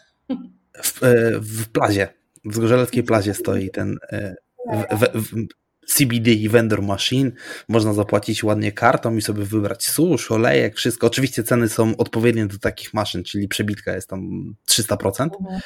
W, w plazie, w Zgorzeleckiej plazie stoi ten w, w, w C B D Vendor Machine. Można zapłacić ładnie kartą i sobie wybrać susz, olejek, wszystko. Oczywiście ceny są odpowiednie do takich maszyn, czyli przebitka jest tam trzysta procent, mhm.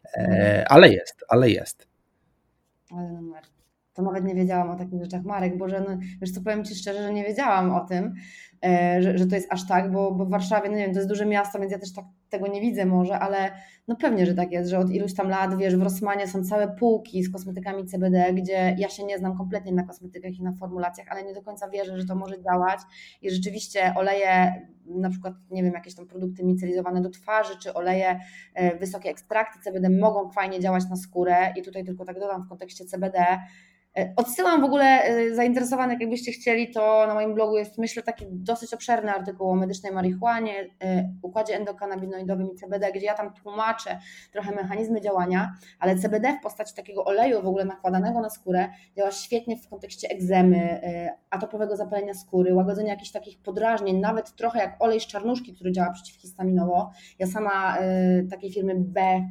ale jest, ale jest. Ale numer. To nawet nie wiedziałam o takich rzeczach. Marek, Boże, no, wiesz co, powiem Ci szczerze, że nie wiedziałam o tym, e, że, że to jest aż tak, bo, bo w Warszawie, no nie wiem, to jest duże miasto, więc ja też tak tego nie widzę może, ale no pewnie, że tak jest, że od iluś tam lat, wiesz, w Rossmanie są całe półki z kosmetykami C B D, gdzie ja się nie znam kompletnie na kosmetykach i na formulacjach, ale nie do końca wierzę, że to może działać i rzeczywiście oleje, na przykład, nie wiem, jakieś tam produkty micelizowane do twarzy, czy oleje, e, wysokie ekstrakty C B D mogą fajnie działać na skórę i tutaj tylko tak dodam w kontekście C B D. Odsyłam w ogóle zainteresowanych, jakbyście chcieli, to na moim blogu jest, myślę, taki dosyć obszerny artykuł o medycznej marihuanie, układzie endokannabinoidowym i C B D, gdzie ja tam tłumaczę trochę mechanizmy działania, ale C B D w postaci takiego oleju w ogóle nakładanego na skórę działa świetnie w kontekście egzemy, atopowego zapalenia skóry, łagodzenia jakichś takich podrażnień, nawet trochę jak olej z czarnuszki, który działa przeciwhistaminowo. Ja sama takiej firmy B...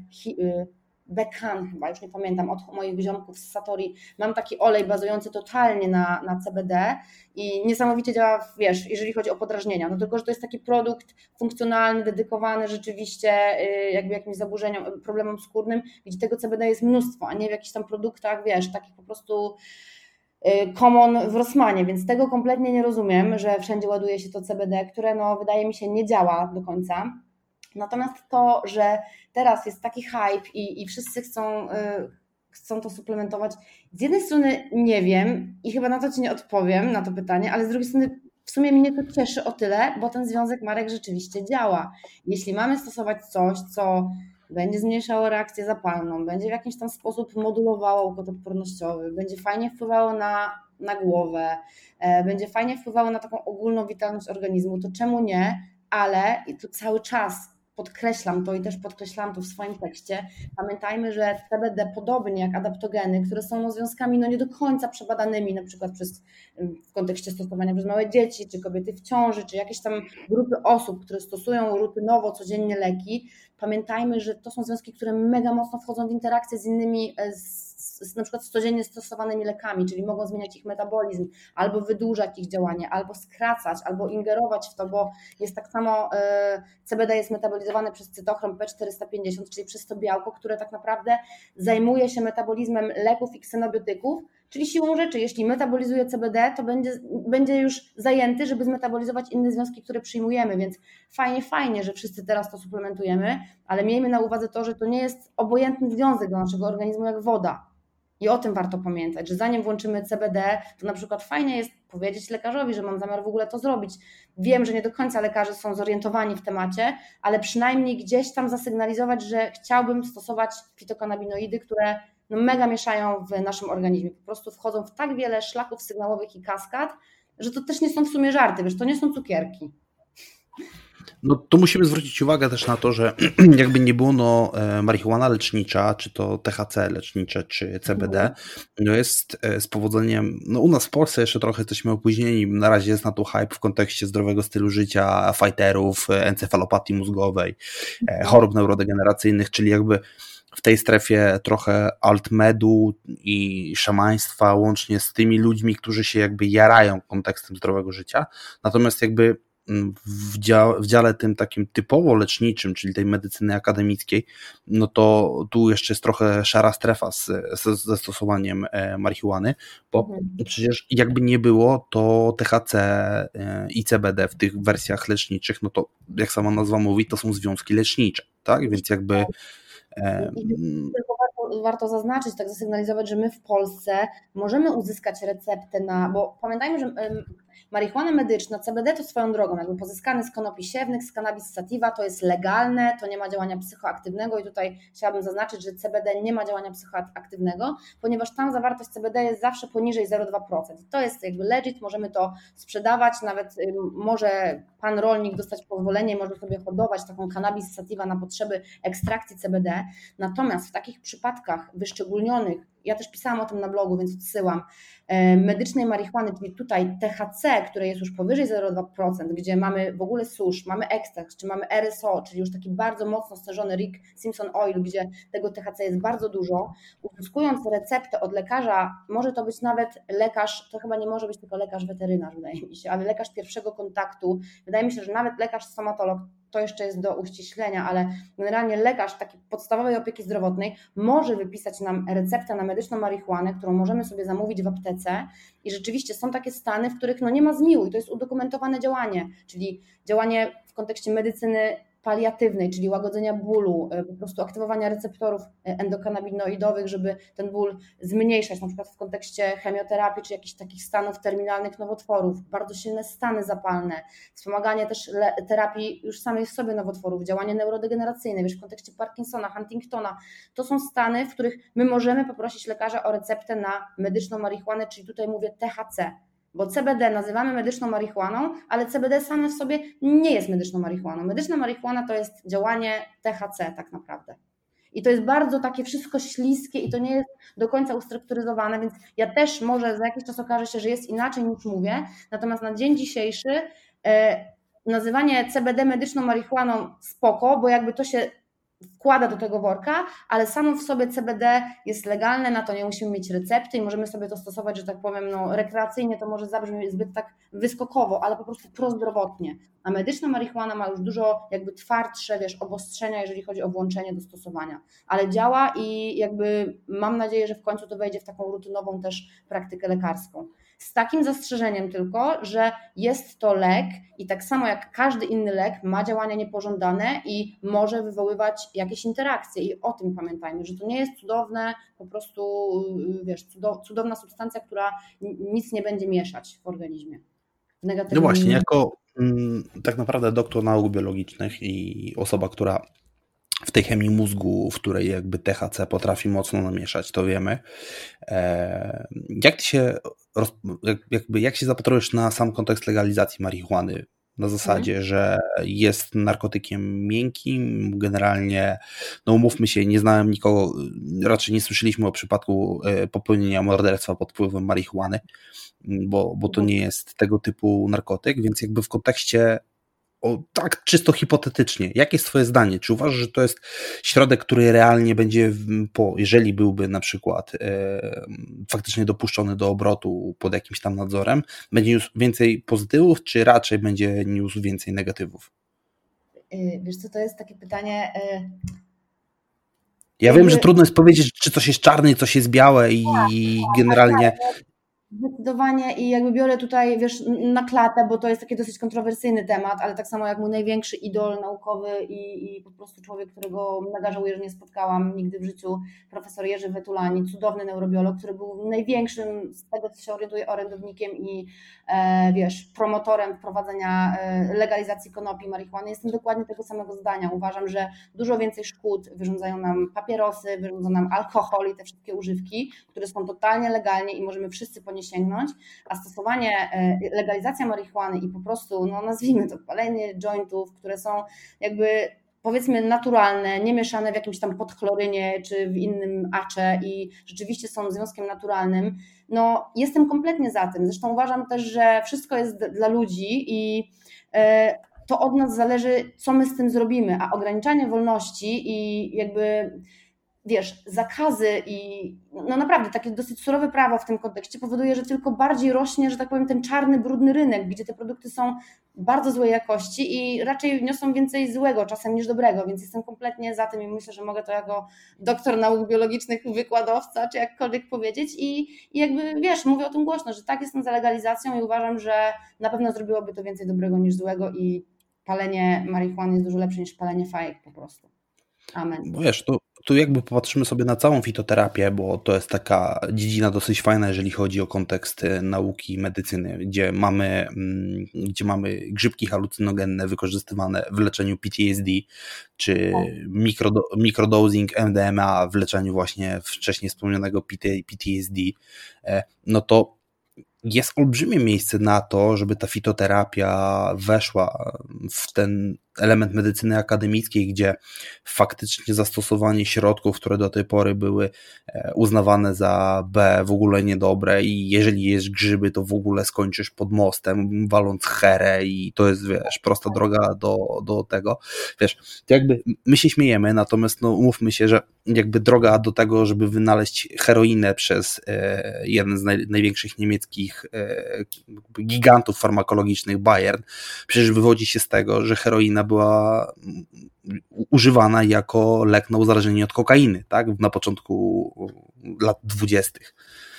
Bekan chyba, już nie pamiętam, od moich ziomków z Satori, mam taki olej bazujący totalnie na, na C B D i niesamowicie działa, wiesz, jeżeli chodzi o podrażnienia, no tylko, że to jest taki produkt funkcjonalny, dedykowany rzeczywiście jakby jakimś zaburzeniom, problemom skórnym, gdzie tego C B D jest mnóstwo, a nie w jakichś tam produktach, wiesz, takich po prostu common w Rossmanie, więc tego kompletnie nie rozumiem, że wszędzie ładuje się to C B D, które no wydaje mi się nie działa do końca. Natomiast to, że teraz jest taki hype i, i wszyscy chcą, y, chcą to suplementować, z jednej strony nie wiem i chyba na to Ci nie odpowiem, na to pytanie, ale z drugiej strony w sumie mnie to cieszy o tyle, bo ten związek marek rzeczywiście działa. Jeśli mamy stosować coś, co będzie zmniejszało reakcję zapalną, będzie w jakiś tam sposób modulowało układ odpornościowy, będzie fajnie wpływało na, na głowę, e, będzie fajnie wpływało na taką ogólną witalność organizmu, to czemu nie? Ale i tu cały czas podkreślam to i też podkreślam to w swoim tekście, pamiętajmy, że C B D podobnie jak adaptogeny, które są no związkami no nie do końca przebadanymi, na przykład przez, w kontekście stosowania przez małe dzieci, czy kobiety w ciąży, czy jakieś tam grupy osób, które stosują rutynowo, codziennie leki, pamiętajmy, że to są związki, które mega mocno wchodzą w interakcję z innymi, z, z, na przykład z codziennie stosowanymi lekami, czyli mogą zmieniać ich metabolizm, albo wydłużać ich działanie, albo skracać, albo ingerować w to, bo jest tak samo, C B D jest metabolizowane przez cytochrom P czterysta pięćdziesiąt, czyli przez to białko, które tak naprawdę zajmuje się metabolizmem leków i ksenobiotyków, czyli siłą rzeczy, jeśli metabolizuje C B D, to będzie, będzie już zajęty, żeby zmetabolizować inne związki, które przyjmujemy, więc fajnie, fajnie, że wszyscy teraz to suplementujemy, ale miejmy na uwadze to, że to nie jest obojętny związek do naszego organizmu jak woda. I o tym warto pamiętać, że zanim włączymy C B D, to na przykład fajnie jest powiedzieć lekarzowi, że mam zamiar w ogóle to zrobić. Wiem, że nie do końca lekarze są zorientowani w temacie, ale przynajmniej gdzieś tam zasygnalizować, że chciałbym stosować fitokanabinoidy, które no mega mieszają w naszym organizmie. Po prostu wchodzą w tak wiele szlaków sygnałowych i kaskad, że to też nie są w sumie żarty, wiesz, to nie są cukierki. No tu musimy zwrócić uwagę też na to, że jakby nie było, no marihuana lecznicza, czy to T H C lecznicze, czy C B D, no jest z powodzeniem, no u nas w Polsce jeszcze trochę jesteśmy opóźnieni, na razie jest na to hype w kontekście zdrowego stylu życia, fighterów, encefalopatii mózgowej, chorób neurodegeneracyjnych, czyli jakby w tej strefie trochę altmedu i szamaństwa, łącznie z tymi ludźmi, którzy się jakby jarają kontekstem zdrowego życia, natomiast jakby w dziale, w dziale tym takim typowo leczniczym, czyli tej medycyny akademickiej, no to tu jeszcze jest trochę szara strefa z, z, ze stosowaniem marihuany, bo mhm. przecież jakby nie było, to T H C i C B D w tych wersjach leczniczych, no to jak sama nazwa mówi, to są związki lecznicze, tak? Więc jakby tylko warto, warto zaznaczyć, tak zasygnalizować, że my w Polsce możemy uzyskać receptę na, bo pamiętajmy, że marihuana medyczna, C B D to swoją drogą, jakby pozyskane z konopi siewnych, z cannabis sativa, to jest legalne, to nie ma działania psychoaktywnego i tutaj chciałabym zaznaczyć, że C B D nie ma działania psychoaktywnego, ponieważ tam zawartość C B D jest zawsze poniżej zero przecinek dwa procent. To jest jakby legit, możemy to sprzedawać, nawet może pan rolnik dostać pozwolenie, może sobie hodować taką cannabis sativa na potrzeby ekstrakcji C B D, natomiast w takich przypadkach wyszczególnionych, ja też pisałam o tym na blogu, więc odsyłam, medycznej marihuany, czyli tutaj T H C, które jest już powyżej zero przecinek dwa procent, gdzie mamy w ogóle susz, mamy ekstrakt, czy mamy R S O, czyli już taki bardzo mocno stężony Rick Simpson Oil, gdzie tego T H C jest bardzo dużo, uzyskując receptę od lekarza, może to być nawet lekarz, to chyba nie może być tylko lekarz weterynarz, wydaje mi się, ale lekarz pierwszego kontaktu, wydaje mi się, że nawet lekarz stomatolog, to jeszcze jest do uściślenia, ale generalnie lekarz takiej podstawowej opieki zdrowotnej może wypisać nam receptę na medyczną marihuanę, którą możemy sobie zamówić w aptece i rzeczywiście są takie stany, w których no nie ma zmiłu i to jest udokumentowane działanie, czyli działanie w kontekście medycyny paliatywnej, czyli łagodzenia bólu, po prostu aktywowania receptorów endokannabinoidowych, żeby ten ból zmniejszać, na przykład w kontekście chemioterapii, czy jakichś takich stanów terminalnych nowotworów, bardzo silne stany zapalne, wspomaganie też terapii już samej w sobie nowotworów, działanie neurodegeneracyjne, wiesz, w kontekście Parkinsona, Huntingtona, to są stany, w których my możemy poprosić lekarza o receptę na medyczną marihuanę, czyli tutaj mówię T H C. Bo C B D nazywamy medyczną marihuaną, ale C B D same w sobie nie jest medyczną marihuaną. Medyczna marihuana to jest działanie T H C tak naprawdę. I to jest bardzo takie wszystko śliskie i to nie jest do końca ustrukturyzowane, więc ja też może za jakiś czas okaże się, że jest inaczej niż mówię, natomiast na dzień dzisiejszy e, nazywanie C B D medyczną marihuaną spoko, bo jakby to się wkłada do tego worka, ale samo w sobie C B D jest legalne, na to nie musimy mieć recepty i możemy sobie to stosować, że tak powiem, no rekreacyjnie to może zabrzmi zbyt tak wyskokowo, ale po prostu prozdrowotnie. A medyczna marihuana ma już dużo jakby twardsze, wiesz, obostrzenia, jeżeli chodzi o włączenie do stosowania, ale działa i jakby mam nadzieję, że w końcu to wejdzie w taką rutynową też praktykę lekarską. Z takim zastrzeżeniem tylko, że jest to lek i tak samo jak każdy inny lek ma działania niepożądane i może wywoływać jakieś interakcje i o tym pamiętajmy, że to nie jest cudowne, po prostu wiesz, cudowna substancja, która nic nie będzie mieszać w organizmie. Negatywnie. No właśnie, jako mm, tak naprawdę doktor nauk biologicznych i osoba, która w tej chemii mózgu, w której jakby T H C potrafi mocno namieszać, to wiemy. Jak ty się, jakby, jak się zapatrujesz na sam kontekst legalizacji marihuany? Na zasadzie, hmm. że jest narkotykiem miękkim, generalnie, no umówmy się, nie znałem nikogo, raczej nie słyszeliśmy o przypadku popełnienia morderstwa pod wpływem marihuany, bo, bo to nie jest tego typu narkotyk, więc jakby w kontekście O, tak czysto hipotetycznie. Jakie jest twoje zdanie? Czy uważasz, że to jest środek, który realnie będzie, po, jeżeli byłby na przykład e, faktycznie dopuszczony do obrotu pod jakimś tam nadzorem, będzie niósł więcej pozytywów, czy raczej będzie niósł więcej negatywów? Wiesz co, to jest takie pytanie... Y- Ja wiem, że trudno jest powiedzieć, czy coś jest czarne, coś jest białe i tak, generalnie... Tak, Zdecydowanie i jakby biorę tutaj, wiesz, na klatę, bo to jest taki dosyć kontrowersyjny temat, ale tak samo jak mój największy idol naukowy i, i po prostu człowiek, którego mega żałuję, że nie spotkałam nigdy w życiu, profesor Jerzy Wetulani, cudowny neurobiolog, który był największym, z tego co się orientuję, orędownikiem i e, wiesz, promotorem wprowadzenia e, legalizacji konopi, marihuany. Jestem dokładnie tego samego zdania. Uważam, że dużo więcej szkód wyrządzają nam papierosy, wyrządza nam alkohol i te wszystkie używki, które są totalnie legalnie i możemy wszyscy po nie sięgnąć, a stosowanie, legalizacja marihuany i po prostu, no nazwijmy to, palenie jointów, które są jakby powiedzmy naturalne, nie mieszane w jakimś tam podchlorynie czy w innym acze i rzeczywiście są związkiem naturalnym, no jestem kompletnie za tym. Zresztą uważam też, że wszystko jest dla ludzi i to od nas zależy, co my z tym zrobimy, a ograniczanie wolności i jakby wiesz, zakazy i no naprawdę takie dosyć surowe prawo w tym kontekście powoduje, że tylko bardziej rośnie, że tak powiem, ten czarny, brudny rynek, gdzie te produkty są bardzo złej jakości i raczej niosą więcej złego czasem niż dobrego, więc jestem kompletnie za tym i myślę, że mogę to jako doktor nauk biologicznych, wykładowca, czy jakkolwiek powiedzieć i, i jakby wiesz, mówię o tym głośno, że tak, jestem za legalizacją i uważam, że na pewno zrobiłoby to więcej dobrego niż złego i palenie marihuany jest dużo lepsze niż palenie fajek po prostu. Amen. Bo wiesz, tu, tu jakby popatrzymy sobie na całą fitoterapię, bo to jest taka dziedzina dosyć fajna, jeżeli chodzi o kontekst nauki medycyny, gdzie mamy, gdzie mamy grzybki halucynogenne wykorzystywane w leczeniu P T S D, czy mikrodo, microdosing M D M A w leczeniu właśnie wcześniej wspomnianego P T S D, no to jest olbrzymie miejsce na to, żeby ta fitoterapia weszła w ten element medycyny akademickiej, gdzie faktycznie zastosowanie środków, które do tej pory były uznawane za B, w ogóle niedobre i jeżeli jesz grzyby, to w ogóle skończysz pod mostem, waląc herę i to jest, wiesz, prosta droga do, do tego. Wiesz, to jakby my się śmiejemy, natomiast no umówmy się, że jakby droga do tego, żeby wynaleźć heroinę przez e, jeden z naj, największych niemieckich e, gigantów farmakologicznych, Bayern, przecież wywodzi się z tego, że heroina była używana jako lek na uzależnienie od kokainy, tak? Na początku lat dwudziestych.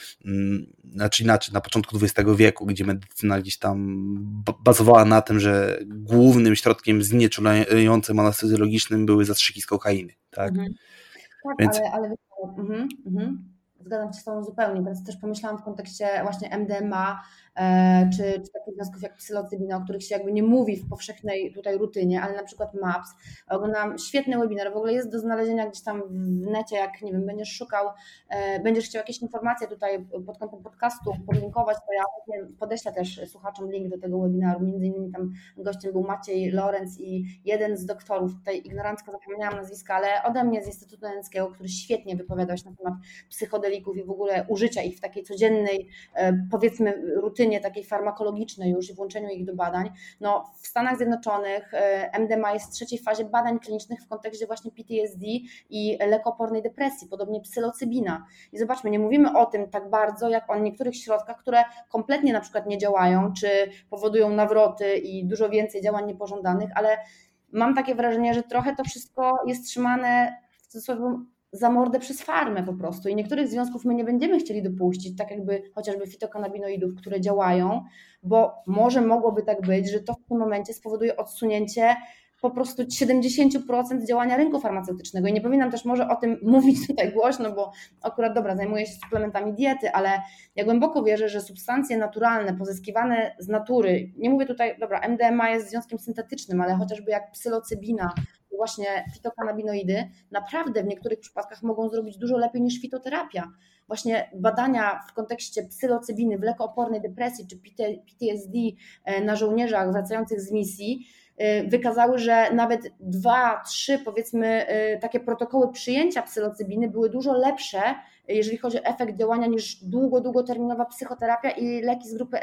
Znaczy inaczej, na początku dwudziestego wieku, gdzie medycyna gdzieś tam bazowała na tym, że głównym środkiem znieczulającym anestezjologicznym były zastrzyki z kokainy, tak? Mhm. Tak, Więc... ale, ale mhm, mhm. Zgadzam się z Tobą zupełnie. Teraz też pomyślałam w kontekście właśnie M D M A e, czy, czy takich związków jak psylocybina, o których się jakby nie mówi w powszechnej tutaj rutynie, ale na przykład MAPS. Oglądałam świetny webinar, w ogóle jest do znalezienia gdzieś tam w necie, jak nie wiem, będziesz szukał, e, będziesz chciał jakieś informacje tutaj pod kątem podcastu podlinkować, to ja podeślę też słuchaczom link do tego webinaru. Między innymi tam gościem był Maciej Lorenz i jeden z doktorów, tutaj ignorancko zapomniałam nazwiska, ale ode mnie z Instytutu Niemieckiego, który świetnie wypowiadał się na temat psychodelików i w ogóle użycia ich w takiej codziennej, powiedzmy, rutynie takiej farmakologicznej już i włączeniu ich do badań. No, w Stanach Zjednoczonych M D M A jest w trzeciej fazie badań klinicznych w kontekście właśnie P T S D i lekoopornej depresji, podobnie psylocybina. I zobaczmy, nie mówimy o tym tak bardzo, jak o niektórych środkach, które kompletnie na przykład nie działają, czy powodują nawroty i dużo więcej działań niepożądanych, ale mam takie wrażenie, że trochę to wszystko jest trzymane w cudzysłowie za mordę przez farmę po prostu i niektórych związków my nie będziemy chcieli dopuścić, tak jakby chociażby fitokanabinoidów, które działają, bo może mogłoby tak być, że to w tym momencie spowoduje odsunięcie po prostu siedemdziesiąt procent działania rynku farmaceutycznego i nie powinnam też może o tym mówić tutaj głośno, bo akurat dobra, zajmuję się suplementami diety, ale ja głęboko wierzę, że substancje naturalne pozyskiwane z natury, nie mówię tutaj, dobra, M D M A jest związkiem syntetycznym, ale chociażby jak psylocybina, właśnie fitokanabinoidy, naprawdę w niektórych przypadkach mogą zrobić dużo lepiej niż fitoterapia. Właśnie badania w kontekście psylocybiny w lekoopornej depresji czy P T S D na żołnierzach wracających z misji wykazały, że nawet dwa, trzy powiedzmy takie protokoły przyjęcia psylocybiny były dużo lepsze, jeżeli chodzi o efekt działania niż długo, długoterminowa psychoterapia i leki z grupy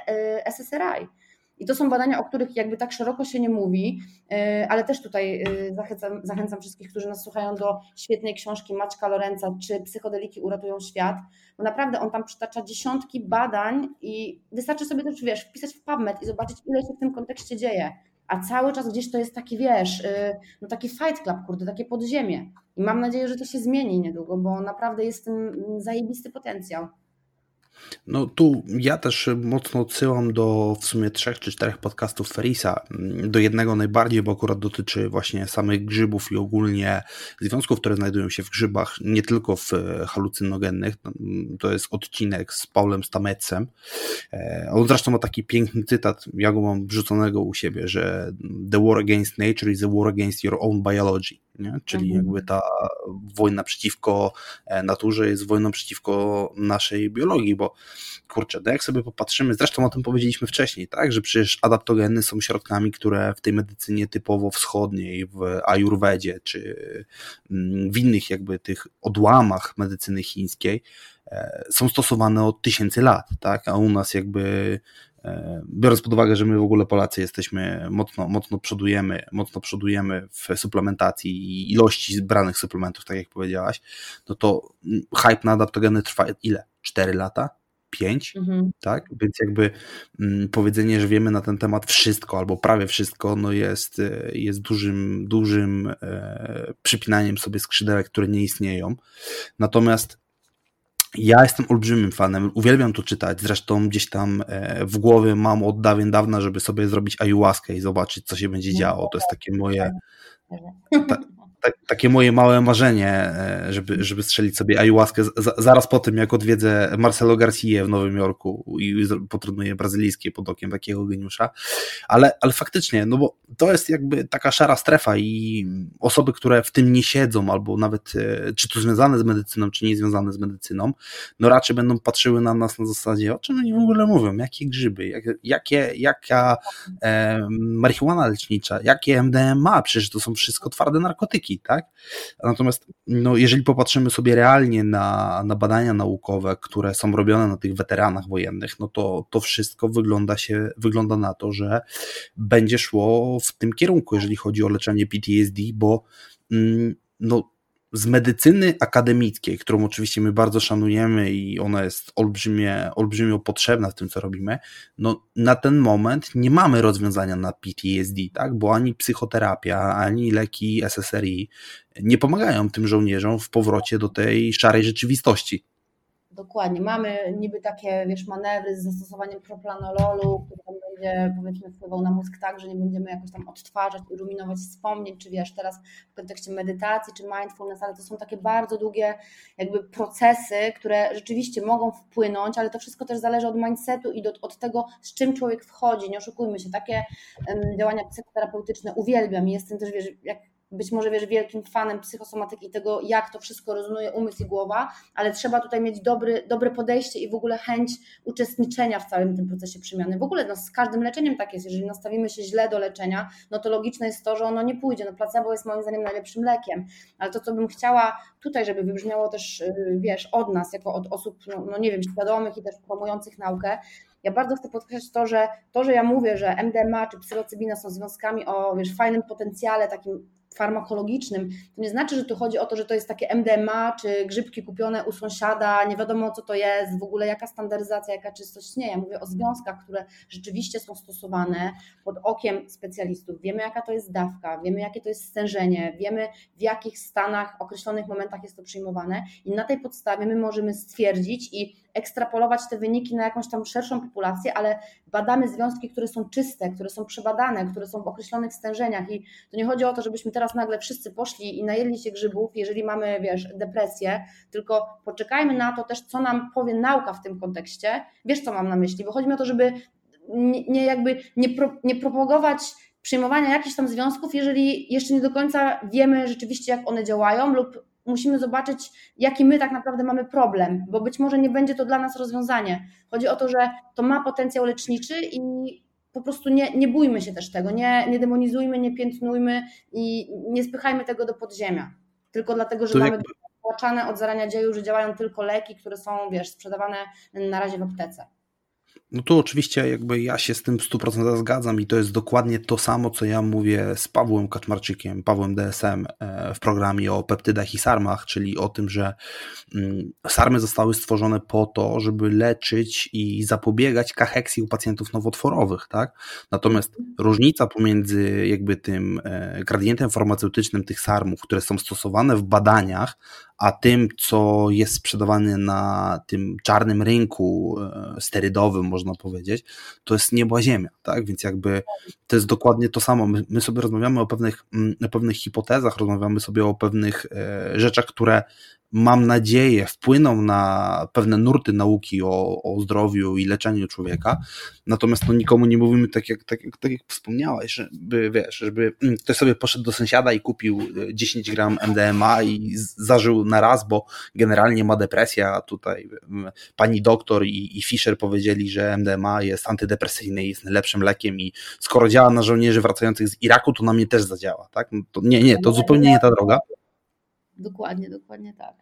S S R I. I to są badania, o których jakby tak szeroko się nie mówi, ale też tutaj zachęcam, zachęcam wszystkich, którzy nas słuchają, do świetnej książki Maćka Lorenza, czy Psychodeliki uratują świat, bo naprawdę on tam przytacza dziesiątki badań i wystarczy sobie też, wiesz, wpisać w PubMed i zobaczyć, ile się w tym kontekście dzieje, a cały czas gdzieś to jest taki, wiesz, no taki fight club, kurde, takie podziemie i mam nadzieję, że to się zmieni niedługo, bo naprawdę jest w tym zajebisty potencjał. No tu ja też mocno odsyłam do w sumie trzech czy czterech podcastów Ferisa. Do jednego najbardziej, bo akurat dotyczy właśnie samych grzybów i ogólnie związków, które znajdują się w grzybach, nie tylko w halucynogennych. To jest odcinek z Paulem Stametsem. On zresztą ma taki piękny cytat, ja go mam wrzuconego u siebie, że the war against nature is a war against your own biology. Nie? Czyli mhm. jakby ta wojna przeciwko naturze jest wojną przeciwko naszej biologii, bo kurczę, no jak sobie popatrzymy, zresztą o tym powiedzieliśmy wcześniej, tak, że przecież adaptogeny są środkami, które w tej medycynie typowo wschodniej, w ajurwedzie, czy w innych jakby tych odłamach medycyny chińskiej są stosowane od tysięcy lat, tak, a u nas jakby biorąc pod uwagę, że my w ogóle Polacy jesteśmy, mocno, mocno przodujemy, mocno przodujemy w suplementacji i ilości zbranych suplementów, tak jak powiedziałaś, no to hype na adaptogeny trwa ile? cztery lata? pięć? Mhm. Tak? Więc jakby m, powiedzenie, że wiemy na ten temat wszystko albo prawie wszystko, no jest, jest dużym, dużym e, przypinaniem sobie skrzydełek, które nie istnieją. Natomiast ja jestem olbrzymim fanem, uwielbiam to czytać, zresztą gdzieś tam w głowie mam od dawien dawna, żeby sobie zrobić ayahuaskę i zobaczyć, co się będzie działo. To jest takie moje ta, ta, takie moje małe marzenie, żeby, żeby strzelić sobie ayahuaskę z, zaraz po tym, jak odwiedzę Marcelo Garcia w Nowym Jorku i potrenuję brazylijskie pod okiem takiego geniusza, ale, ale faktycznie, no bo to jest jakby taka szara strefa i osoby, które w tym nie siedzą, albo nawet czy to związane z medycyną, czy nie związane z medycyną, no raczej będą patrzyły na nas na zasadzie, o czym oni w ogóle mówią, jakie grzyby, jak, jakie, jaka e, marihuana lecznicza, jakie M D M A, przecież to są wszystko twarde narkotyki, tak? Natomiast no, jeżeli popatrzymy sobie realnie na, na badania naukowe, które są robione na tych weteranach wojennych, no to to wszystko wygląda się, wygląda na to, że będzie szło w tym kierunku, jeżeli chodzi o leczenie P T S D, bo no, z medycyny akademickiej, którą oczywiście my bardzo szanujemy i ona jest olbrzymie, olbrzymio potrzebna w tym, co robimy, no na ten moment nie mamy rozwiązania na P T S D, tak? Bo ani psychoterapia, ani leki S S R I nie pomagają tym żołnierzom w powrocie do tej szarej rzeczywistości. Dokładnie. Mamy niby takie, wiesz, manewry z zastosowaniem propranololu, który tam będzie, powiedzmy, wpływał na mózg tak, że nie będziemy jakoś tam odtwarzać i ruminować wspomnień, czy wiesz, teraz w kontekście medytacji, czy mindfulness, ale to są takie bardzo długie jakby procesy, które rzeczywiście mogą wpłynąć, ale to wszystko też zależy od mindsetu i do, od tego, z czym człowiek wchodzi. Nie oszukujmy się, takie um, działania psychoterapeutyczne uwielbiam i jestem też, wiesz, jak być może, wiesz, wielkim fanem psychosomatyki i tego, jak to wszystko rezonuje umysł i głowa, ale trzeba tutaj mieć dobry, dobre podejście i w ogóle chęć uczestniczenia w całym tym procesie przemiany. W ogóle no, z każdym leczeniem tak jest, jeżeli nastawimy się źle do leczenia, no to logiczne jest to, że ono nie pójdzie. No placebo jest moim zdaniem najlepszym lekiem, ale to, co bym chciała tutaj, żeby wybrzmiało też, wiesz, od nas, jako od osób, no, no nie wiem, świadomych i też promujących naukę, ja bardzo chcę podkreślić to, że to, że ja mówię, że M D M A czy psylocybina są związkami o, wiesz, fajnym potencjale takim farmakologicznym, to nie znaczy, że tu chodzi o to, że to jest takie M D M A, czy grzybki kupione u sąsiada, nie wiadomo co to jest, w ogóle jaka standaryzacja, jaka czystość, nie. Ja mówię o związkach, które rzeczywiście są stosowane pod okiem specjalistów. Wiemy, jaka to jest dawka, wiemy, jakie to jest stężenie, wiemy, w jakich stanach, określonych momentach jest to przyjmowane i na tej podstawie my możemy stwierdzić i ekstrapolować te wyniki na jakąś tam szerszą populację, ale badamy związki, które są czyste, które są przebadane, które są w określonych stężeniach i to nie chodzi o to, żebyśmy teraz nagle wszyscy poszli i najedli się grzybów, jeżeli mamy, wiesz, depresję, tylko poczekajmy na to też, co nam powie nauka w tym kontekście. Wiesz, co mam na myśli, bo chodzi mi o to, żeby nie, nie jakby nie, pro, nie propagować przyjmowania jakichś tam związków, jeżeli jeszcze nie do końca wiemy rzeczywiście, jak one działają lub musimy zobaczyć, jaki my tak naprawdę mamy problem, bo być może nie będzie to dla nas rozwiązanie. Chodzi o to, że to ma potencjał leczniczy i po prostu nie, nie bójmy się też tego, nie, nie demonizujmy, nie piętnujmy i nie spychajmy tego do podziemia. Tylko dlatego, że to mamy płaczane od zarania dzieju, że działają tylko leki, które są, wiesz, sprzedawane na razie w aptece. No tu oczywiście jakby ja się z tym w stu procentach zgadzam i to jest dokładnie to samo, co ja mówię z Pawłem Kaczmarczykiem, Pawłem D S M w programie o peptydach i sarmach, czyli o tym, że sarmy zostały stworzone po to, żeby leczyć i zapobiegać kacheksji u pacjentów nowotworowych, tak? Natomiast różnica pomiędzy jakby tym gradientem farmaceutycznym tych sarmów, które są stosowane w badaniach, a tym, co jest sprzedawane na tym czarnym rynku sterydowym, można powiedzieć, to jest niebo a ziemia, tak? Więc jakby to jest dokładnie to samo. My, my sobie rozmawiamy o pewnych, o pewnych hipotezach, rozmawiamy sobie o pewnych e, rzeczach, które mam nadzieję wpłyną na pewne nurty nauki o, o zdrowiu i leczeniu człowieka, natomiast no nikomu nie mówimy tak jak, tak, jak, tak jak wspomniałaś, żeby, wiesz, żeby ktoś sobie poszedł do sąsiada i kupił dziesięć gram M D M A i zażył na raz, bo generalnie ma depresję, a tutaj pani doktor i, i Fischer powiedzieli, że M D M A jest antydepresyjny i jest najlepszym lekiem i skoro działa na żołnierzy wracających z Iraku, to na mnie też zadziała, tak? No to nie, nie, to zupełnie nie ta droga. Dokładnie, dokładnie tak.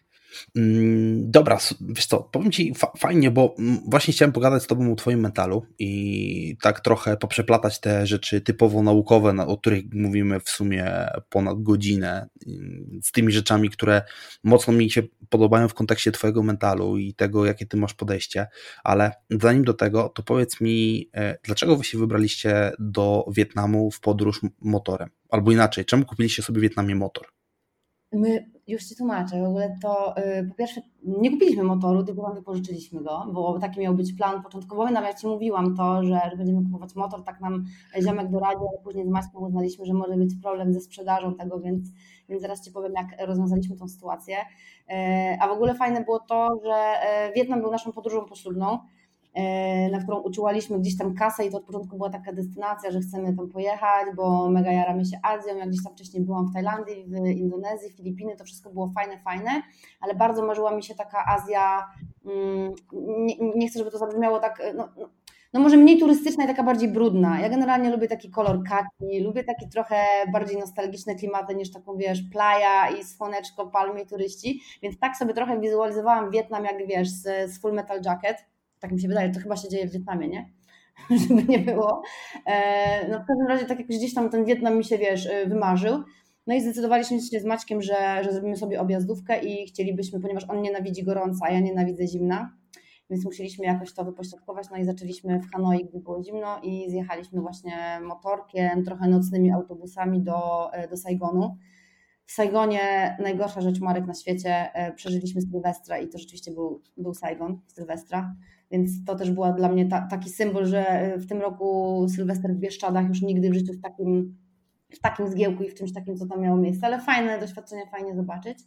Dobra, wiesz co, powiem Ci fa- fajnie, bo właśnie chciałem pogadać z Tobą o Twoim mentalu i tak trochę poprzeplatać te rzeczy typowo naukowe, o których mówimy w sumie ponad godzinę, z tymi rzeczami, które mocno mi się podobają w kontekście Twojego mentalu i tego, jakie Ty masz podejście, ale zanim do tego, to powiedz mi, dlaczego Wy się wybraliście do Wietnamu w podróż motorem? Albo inaczej, czemu kupiliście sobie w Wietnamie motor? My, już Ci tłumaczę, w ogóle to yy, po pierwsze nie kupiliśmy motoru, tylko wypożyczyliśmy go, bo taki miał być plan początkowy, nawet jak Ci mówiłam to, że, że będziemy kupować motor, tak nam ziomek doradził, ale później z Maćkiem uznaliśmy, że może być problem ze sprzedażą tego, więc, więc zaraz Ci powiem, jak rozwiązaliśmy tą sytuację. Yy, a w ogóle fajne było to, że Wietnam był naszą podróżą poślubną, na którą uczułaliśmy gdzieś tam kasę i to od początku była taka destynacja, że chcemy tam pojechać, bo mega jaramy się Azją, jak gdzieś tam wcześniej byłam w Tajlandii, w Indonezji, Filipiny, to wszystko było fajne, fajne, ale bardzo marzyła mi się taka Azja, nie, nie chcę, żeby to zabrzmiało tak, no, no może mniej turystyczna i taka bardziej brudna. Ja generalnie lubię taki kolor kaki, lubię takie trochę bardziej nostalgiczne klimaty niż taką, wiesz, playa i słoneczko, palmy i turyści, więc tak sobie trochę wizualizowałam Wietnam, jak wiesz, z, z Full Metal Jacket. Tak mi się wydaje, to chyba się dzieje w Wietnamie, nie? Żeby nie było. No w każdym razie tak jak gdzieś tam ten Wietnam mi się, wiesz, wymarzył. No i zdecydowaliśmy się z Maćkiem, że, że zrobimy sobie objazdówkę i chcielibyśmy, ponieważ on nienawidzi gorąca, a ja nienawidzę zimna, więc musieliśmy jakoś to wypośrodkować, no i zaczęliśmy w Hanoi, gdy było zimno i zjechaliśmy właśnie motorkiem, trochę nocnymi autobusami do, do Saigonu. W Saigonie najgorsza rzecz, Marek, na świecie, przeżyliśmy Sylwestra i to rzeczywiście był, był Saigon, Sylwestra. Więc to też była dla mnie ta, taki symbol, że w tym roku Sylwester w Bieszczadach już nigdy w życiu w takim, w takim zgiełku i w czymś takim, co tam miało miejsce, ale fajne doświadczenie, fajnie zobaczyć.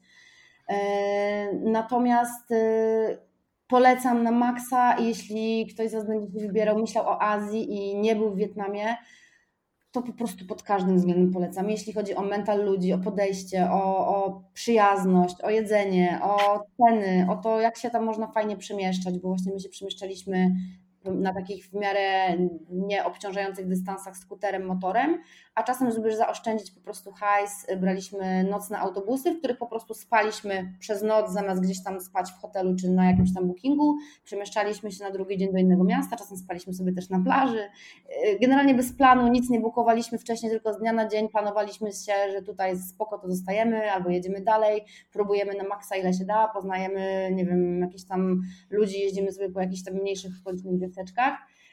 Natomiast polecam na maksa, jeśli ktoś z Was będzie się wybierał, myślał o Azji i nie był w Wietnamie, to po prostu pod każdym względem polecam. Jeśli chodzi o mental ludzi, o podejście, o, o przyjazność, o jedzenie, o ceny, o to, jak się tam można fajnie przemieszczać, bo właśnie my się przemieszczaliśmy na takich w miarę nieobciążających dystansach skuterem, motorem, a czasem, żeby zaoszczędzić po prostu hajs, braliśmy nocne autobusy, w których po prostu spaliśmy przez noc, zamiast gdzieś tam spać w hotelu czy na jakimś tam bookingu, przemieszczaliśmy się na drugi dzień do innego miasta, czasem spaliśmy sobie też na plaży. Generalnie bez planu, nic nie bukowaliśmy wcześniej, tylko z dnia na dzień planowaliśmy się, że tutaj spoko, to zostajemy, albo jedziemy dalej, próbujemy na maksa ile się da, poznajemy, nie wiem, jakieś tam ludzi, jeździmy sobie po jakichś tam mniejszych okolicznych wioseczkach.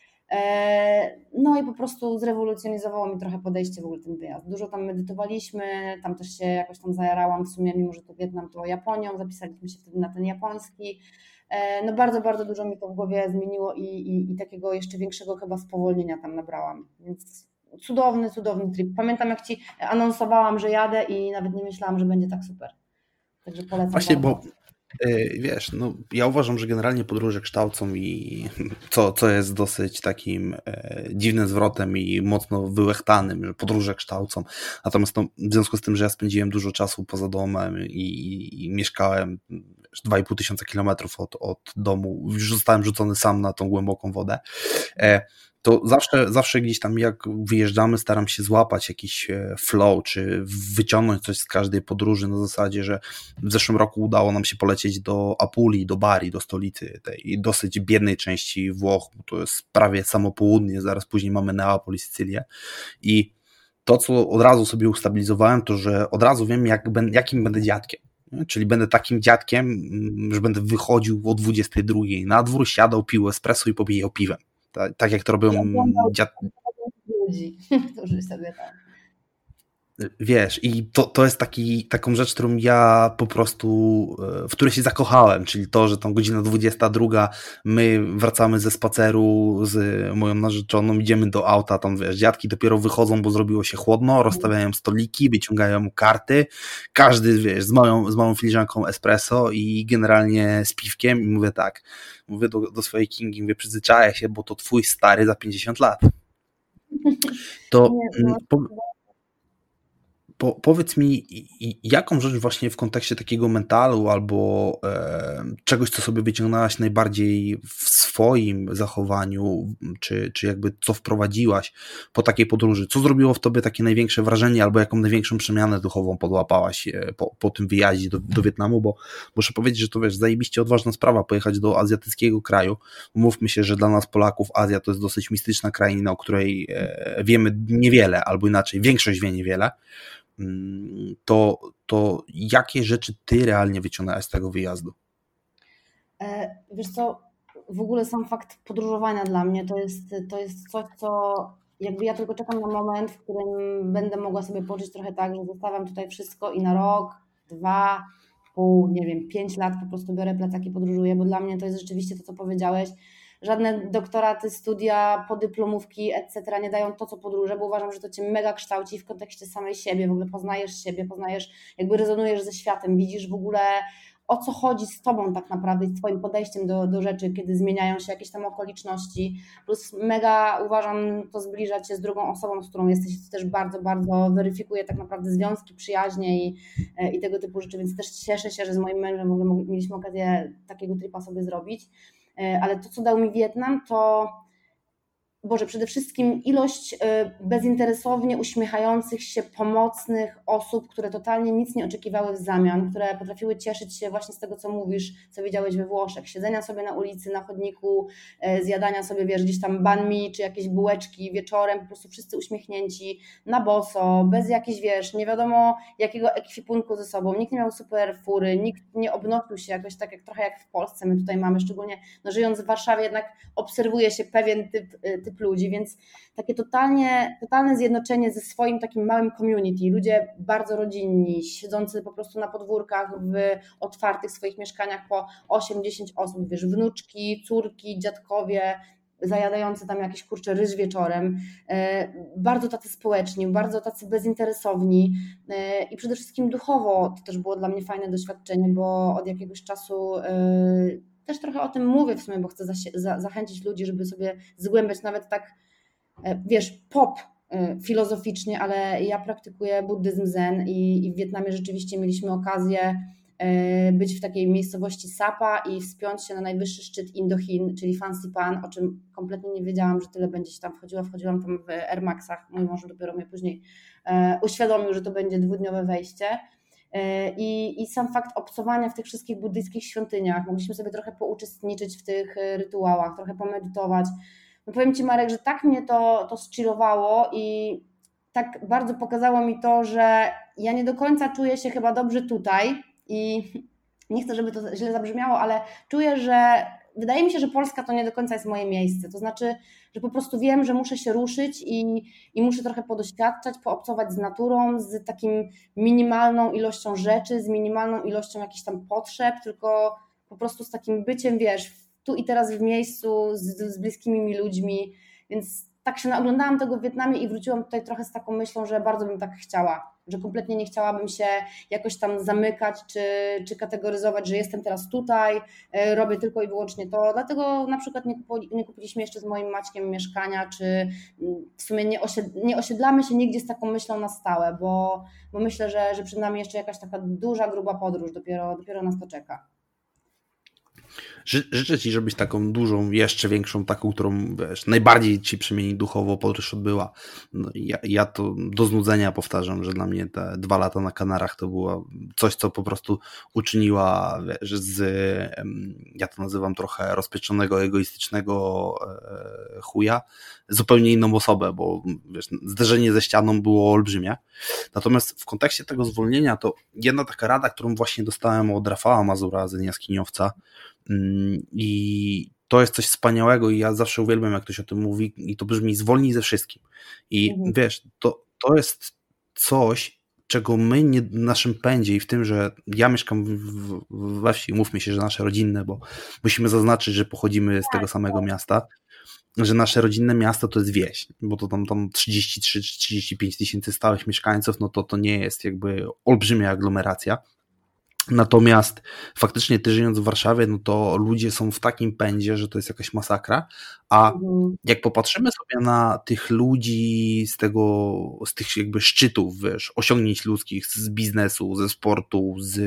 No i po prostu zrewolucjonizowało mi trochę podejście w ogóle ten wyjazd. Dużo tam medytowaliśmy, tam też się jakoś tam zajarałam w sumie, mimo że to Wietnam, to Japonią, zapisaliśmy się wtedy na ten japoński. No bardzo, bardzo dużo mi to w głowie zmieniło i, i, i takiego jeszcze większego chyba spowolnienia tam nabrałam, więc cudowny, cudowny trip. Pamiętam, jak Ci anonsowałam, że jadę i nawet nie myślałam, że będzie tak super. Także polecam. Właśnie, bardzo. Bo wiesz, no ja uważam, że generalnie podróże kształcą i co, co jest dosyć takim e, dziwnym zwrotem i mocno wyłechtanym, że podróże kształcą. Natomiast no, w związku z tym, że ja spędziłem dużo czasu poza domem i, i, i mieszkałem dwa i pół tysiąca kilometrów od, od domu, już zostałem rzucony sam na tą głęboką wodę, e, to zawsze, zawsze gdzieś tam jak wyjeżdżamy, staram się złapać jakiś flow, czy wyciągnąć coś z każdej podróży na zasadzie, że w zeszłym roku udało nam się polecieć do Apulii, do Bari, do stolicy tej dosyć biednej części Włoch, bo to jest prawie samo południe, zaraz później mamy Neapol i Sycylię i to, co od razu sobie ustabilizowałem, to, że od razu wiem, jak, jakim będę dziadkiem. Czyli będę takim dziadkiem, że będę wychodził o dwudziestej drugiej na dwór, siadał, pił espresso i popijał piwem. Tak, tak jak to robią dziadki. Ludzi, którzy sobie tak. Wiesz, i to, to jest taki, taką rzecz, którą ja po prostu, w której się zakochałem, czyli to, że tam godzina dwudziesta druga, my wracamy ze spaceru z moją narzeczoną, idziemy do auta, tam wiesz, dziadki dopiero wychodzą, bo zrobiło się chłodno, rozstawiają stoliki, wyciągają karty, każdy, wiesz, z małą, z małą filiżanką espresso i generalnie z piwkiem i mówię tak, mówię do, do swojej Kingi, mówię, przyzwyczaję się, bo to twój stary za pięćdziesiąt lat. To po, Po, powiedz mi, jaką rzecz właśnie w kontekście takiego mentalu albo e, czegoś, co sobie wyciągnęłaś najbardziej w swoim zachowaniu, czy, czy jakby co wprowadziłaś po takiej podróży? Co zrobiło w tobie takie największe wrażenie albo jaką największą przemianę duchową podłapałaś po, po tym wyjaździe do, do Wietnamu? Bo muszę powiedzieć, że to wiesz, zajebiście odważna sprawa pojechać do azjatyckiego kraju. Umówmy się, że dla nas Polaków Azja to jest dosyć mistyczna kraina, o której e, wiemy niewiele, albo inaczej, większość wie niewiele. To, to jakie rzeczy ty realnie wyciągnęłaś z tego wyjazdu? Wiesz co, w ogóle sam fakt podróżowania dla mnie to jest, to jest coś, co jakby ja tylko czekam na moment, w którym będę mogła sobie poczuć trochę tak, że zostawiam tutaj wszystko i na rok, dwa, pół, nie wiem, pięć lat po prostu biorę plecaki, podróżuję, bo dla mnie to jest rzeczywiście to, co powiedziałeś. Żadne doktoraty, studia, podyplomówki, et cetera nie dają to, co podróże, bo uważam, że to cię mega kształci w kontekście samej siebie, w ogóle poznajesz siebie, poznajesz, jakby rezonujesz ze światem, widzisz w ogóle o co chodzi z tobą tak naprawdę i z twoim podejściem do, do rzeczy, kiedy zmieniają się jakieś tam okoliczności, plus mega uważam, to zbliża cię z drugą osobą, z którą jesteś, to też bardzo, bardzo weryfikuje tak naprawdę związki, przyjaźnie i, i tego typu rzeczy, więc też cieszę się, że z moim mężem w ogóle mieliśmy okazję takiego tripa sobie zrobić. Ale to, co dał mi Wietnam, to Boże, przede wszystkim ilość bezinteresownie uśmiechających się, pomocnych osób, które totalnie nic nie oczekiwały w zamian, które potrafiły cieszyć się właśnie z tego, co mówisz, co widziałeś we Włoszech, siedzenia sobie na ulicy, na chodniku, zjadania sobie, wiesz, gdzieś tam banh mi, czy jakieś bułeczki wieczorem, po prostu wszyscy uśmiechnięci, na boso, bez jakichś, wiesz, nie wiadomo jakiego ekwipunku ze sobą, nikt nie miał super fury, nikt nie obnosił się jakoś tak, jak trochę jak w Polsce my tutaj mamy, szczególnie no, żyjąc w Warszawie jednak obserwuje się pewien typ, typ ludzi, więc takie totalnie, totalne zjednoczenie ze swoim takim małym community, ludzie bardzo rodzinni, siedzący po prostu na podwórkach w otwartych swoich mieszkaniach po osiem dziesięć osób, wiesz, wnuczki, córki, dziadkowie, zajadający tam jakiś kurczę ryż wieczorem, bardzo tacy społeczni, bardzo tacy bezinteresowni i przede wszystkim duchowo to też było dla mnie fajne doświadczenie, bo od jakiegoś czasu też trochę o tym mówię w sumie, bo chcę zachęcić ludzi, żeby sobie zgłębiać nawet tak, wiesz, pop filozoficznie, ale ja praktykuję buddyzm zen i, i w Wietnamie rzeczywiście mieliśmy okazję być w takiej miejscowości Sapa i wspiąć się na najwyższy szczyt Indochin, czyli Fansi Pan, o czym kompletnie nie wiedziałam, że tyle będzie się tam wchodziła. Wchodziłam tam w Air Maxach, mój mąż dopiero mnie później uświadomił, że to będzie dwudniowe wejście. I, I sam fakt obcowania w tych wszystkich buddyjskich świątyniach, mogliśmy sobie trochę pouczestniczyć w tych rytuałach, trochę pomedytować. No powiem Ci, Marek, że tak mnie to, to zchillowało i tak bardzo pokazało mi to, że ja nie do końca czuję się chyba dobrze tutaj i nie chcę, żeby to źle zabrzmiało, ale czuję, że wydaje mi się, że Polska to nie do końca jest moje miejsce, to znaczy, że po prostu wiem, że muszę się ruszyć i, i muszę trochę podoświadczać, poobcować z naturą, z takim minimalną ilością rzeczy, z minimalną ilością jakichś tam potrzeb, tylko po prostu z takim byciem, wiesz, tu i teraz w miejscu, z, z bliskimi mi ludźmi, więc tak się naoglądałam tego w Wietnamie i wróciłam tutaj trochę z taką myślą, że bardzo bym tak chciała, że kompletnie nie chciałabym się jakoś tam zamykać czy, czy kategoryzować, że jestem teraz tutaj, robię tylko i wyłącznie to, dlatego na przykład nie, kupili, nie kupiliśmy jeszcze z moim Maćkiem mieszkania, czy w sumie nie, osied, nie osiedlamy się nigdzie z taką myślą na stałe, bo, bo myślę, że, że przed nami jeszcze jakaś taka duża, gruba podróż, dopiero, dopiero nas to czeka. Życzę Ci, żebyś taką dużą, jeszcze większą, taką, którą wiesz, najbardziej Ci przemieni duchowo podróż odbyła. No, ja, ja to do znudzenia powtarzam, że dla mnie te dwa lata na Kanarach to było coś, co po prostu uczyniła wiesz, z, ja to nazywam trochę rozpieczonego, egoistycznego chuja, zupełnie inną osobę, bo wiesz, zderzenie ze ścianą było olbrzymie. Natomiast w kontekście tego zwolnienia to jedna taka rada, którą właśnie dostałem od Rafała Mazura, z Jaskiniowca, i to jest coś wspaniałego i ja zawsze uwielbiam, jak ktoś o tym mówi i to brzmi: zwolnij ze wszystkim. I mhm. wiesz, to, to jest coś, czego my nie, w naszym pędzie i w tym, że ja mieszkam w, w, we wsi, mówmy się, że nasze rodzinne, bo musimy zaznaczyć, że pochodzimy z tego samego miasta, że nasze rodzinne miasto to jest wieś, bo to tam, tam trzydzieści trzy trzydzieści pięć tysięcy stałych mieszkańców, no to to nie jest jakby olbrzymia aglomeracja. Natomiast faktycznie ty żyjąc w Warszawie, no to ludzie są w takim pędzie, że to jest jakaś masakra, a jak popatrzymy sobie na tych ludzi z tego, z tych jakby szczytów, wiesz, osiągnięć ludzkich, z biznesu, ze sportu, z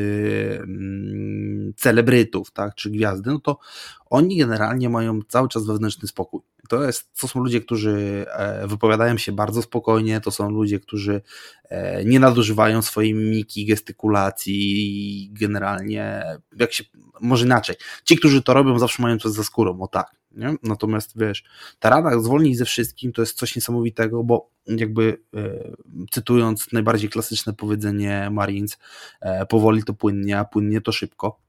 mm, celebrytów, tak, czy gwiazdy, no to oni generalnie mają cały czas wewnętrzny spokój. To jest, to są ludzie, którzy wypowiadają się bardzo spokojnie, to są ludzie, którzy nie nadużywają swojej mimiki, gestykulacji, generalnie, jak się, może inaczej, ci, którzy to robią, zawsze mają coś za skórą, o tak, nie? Natomiast wiesz, ta rada zwolnić ze wszystkim to jest coś niesamowitego, bo jakby e, cytując najbardziej klasyczne powiedzenie Marines, e, powoli to płynnie, a płynnie to szybko,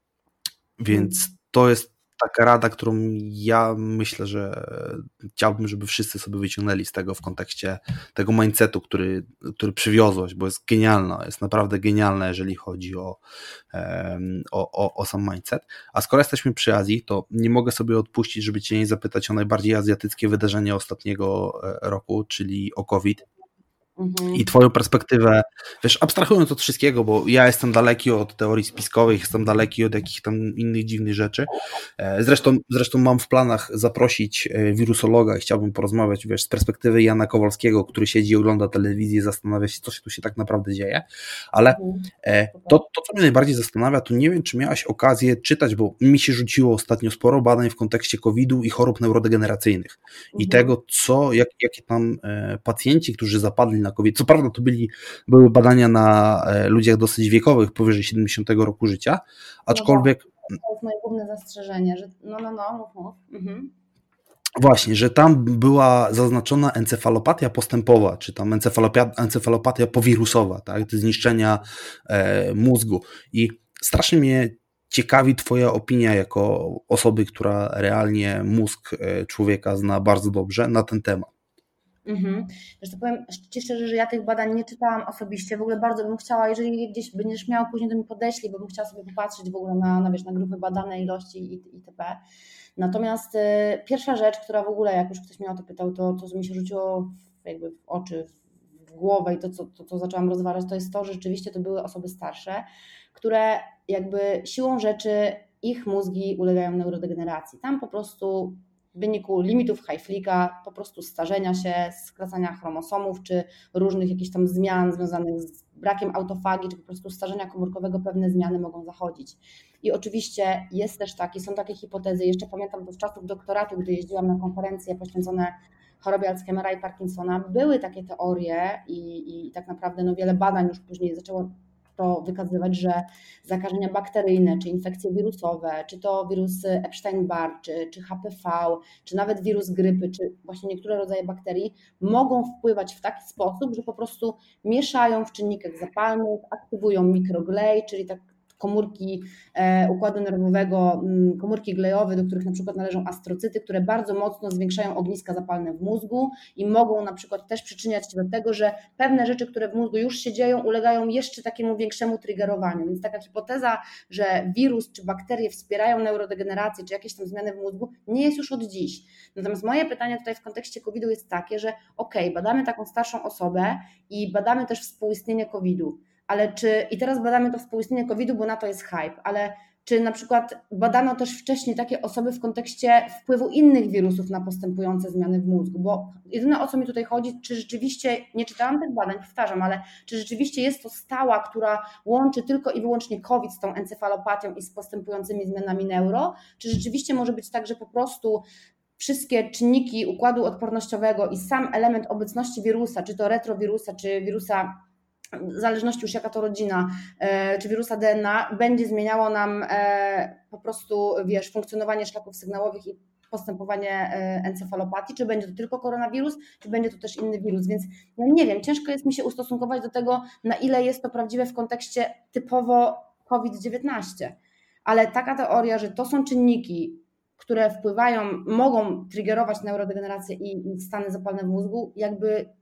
więc to jest taka rada, którą ja myślę, że chciałbym, żeby wszyscy sobie wyciągnęli z tego w kontekście tego mindsetu, który, który przywiozłeś, bo jest genialna, jest naprawdę genialna, jeżeli chodzi o, o, o, o sam mindset. A skoro jesteśmy przy Azji, to nie mogę sobie odpuścić, żeby cię nie zapytać o najbardziej azjatyckie wydarzenie ostatniego roku, czyli o COVID. Mhm. I twoją perspektywę, wiesz, abstrahując od wszystkiego, bo ja jestem daleki od teorii spiskowych, jestem daleki od jakichś tam innych dziwnych rzeczy. Zresztą, zresztą mam w planach zaprosić wirusologa i chciałbym porozmawiać, wiesz, z perspektywy Jana Kowalskiego, który siedzi i ogląda telewizję i zastanawia się, co się tu się tak naprawdę dzieje, ale to, to, co mnie najbardziej zastanawia, to nie wiem, czy miałaś okazję czytać, bo mi się rzuciło ostatnio sporo badań w kontekście kowida i chorób neurodegeneracyjnych i mhm. tego, co, jak, jakie tam pacjenci, którzy zapadli na COVID. Co prawda to byli, były badania na ludziach dosyć wiekowych, powyżej siedemdziesiątego roku życia, aczkolwiek... No to jest moje główne zastrzeżenie, że no, no, no, mów, mów. Mhm. Właśnie, że tam była zaznaczona encefalopatia postępowa, czy tam encefalopatia, encefalopatia powirusowa, tak, zniszczenia e, mózgu. I strasznie mnie ciekawi twoja opinia jako osoby, która realnie mózg człowieka zna bardzo dobrze na ten temat. Mhm. Zresztą powiem ci szczerze, że ja tych badań nie czytałam osobiście, w ogóle bardzo bym chciała, jeżeli gdzieś będziesz miał, później to mi podeślij, bo bym chciała sobie popatrzeć w ogóle na, na, wiesz, na grupy badane, ilości itp. Natomiast y, pierwsza rzecz, która w ogóle, jak już ktoś mnie o to pytał, to, to mi się rzuciło w, jakby w oczy, w głowę i to co, to, co zaczęłam rozważać, to jest to, że rzeczywiście to były osoby starsze, które jakby siłą rzeczy ich mózgi ulegają neurodegeneracji. Tam po prostu w wyniku limitów Hayflicka, po prostu starzenia się, skracania chromosomów, czy różnych jakichś tam zmian związanych z brakiem autofagii, czy po prostu starzenia komórkowego, pewne zmiany mogą zachodzić. I oczywiście jest też taki, są takie hipotezy, jeszcze pamiętam to z czasów doktoratu, gdy jeździłam na konferencje poświęcone chorobie Alzheimera i Parkinsona, były takie teorie i, i tak naprawdę no wiele badań już później zaczęło to wykazywać, że zakażenia bakteryjne, czy infekcje wirusowe, czy to wirus Epstein-Barr, czy, czy H P V, czy nawet wirus grypy, czy właśnie niektóre rodzaje bakterii mogą wpływać w taki sposób, że po prostu mieszają w czynnikach zapalnych, aktywują mikroglej, czyli tak komórki układu nerwowego, komórki glejowe, do których na przykład należą astrocyty, które bardzo mocno zwiększają ogniska zapalne w mózgu i mogą na przykład też przyczyniać się do tego, że pewne rzeczy, które w mózgu już się dzieją, ulegają jeszcze takiemu większemu triggerowaniu. Więc taka hipoteza, że wirus czy bakterie wspierają neurodegenerację czy jakieś tam zmiany w mózgu, nie jest już od dziś. Natomiast moje pytanie tutaj w kontekście kowida jest takie, że okej, okay, badamy taką starszą osobę i badamy też współistnienie kowidu. Ale czy, i teraz badamy to współistnienie kowida, bo na to jest hype, ale czy na przykład badano też wcześniej takie osoby w kontekście wpływu innych wirusów na postępujące zmiany w mózgu, bo jedyne o co mi tutaj chodzi, czy rzeczywiście, nie czytałam tych badań, powtarzam, ale czy rzeczywiście jest to stała, która łączy tylko i wyłącznie COVID z tą encefalopatią i z postępującymi zmianami neuro, czy rzeczywiście może być tak, że po prostu wszystkie czynniki układu odpornościowego i sam element obecności wirusa, czy to retrowirusa, czy wirusa, w zależności już jaka to rodzina, czy wirusa D N A, będzie zmieniało nam po prostu, wiesz, funkcjonowanie szlaków sygnałowych i postępowanie encefalopatii, czy będzie to tylko koronawirus, czy będzie to też inny wirus, więc ja nie wiem, ciężko jest mi się ustosunkować do tego, na ile jest to prawdziwe w kontekście typowo COVID dziewiętnaście, ale taka teoria, że to są czynniki, które wpływają, mogą triggerować neurodegenerację i stany zapalne w mózgu, jakby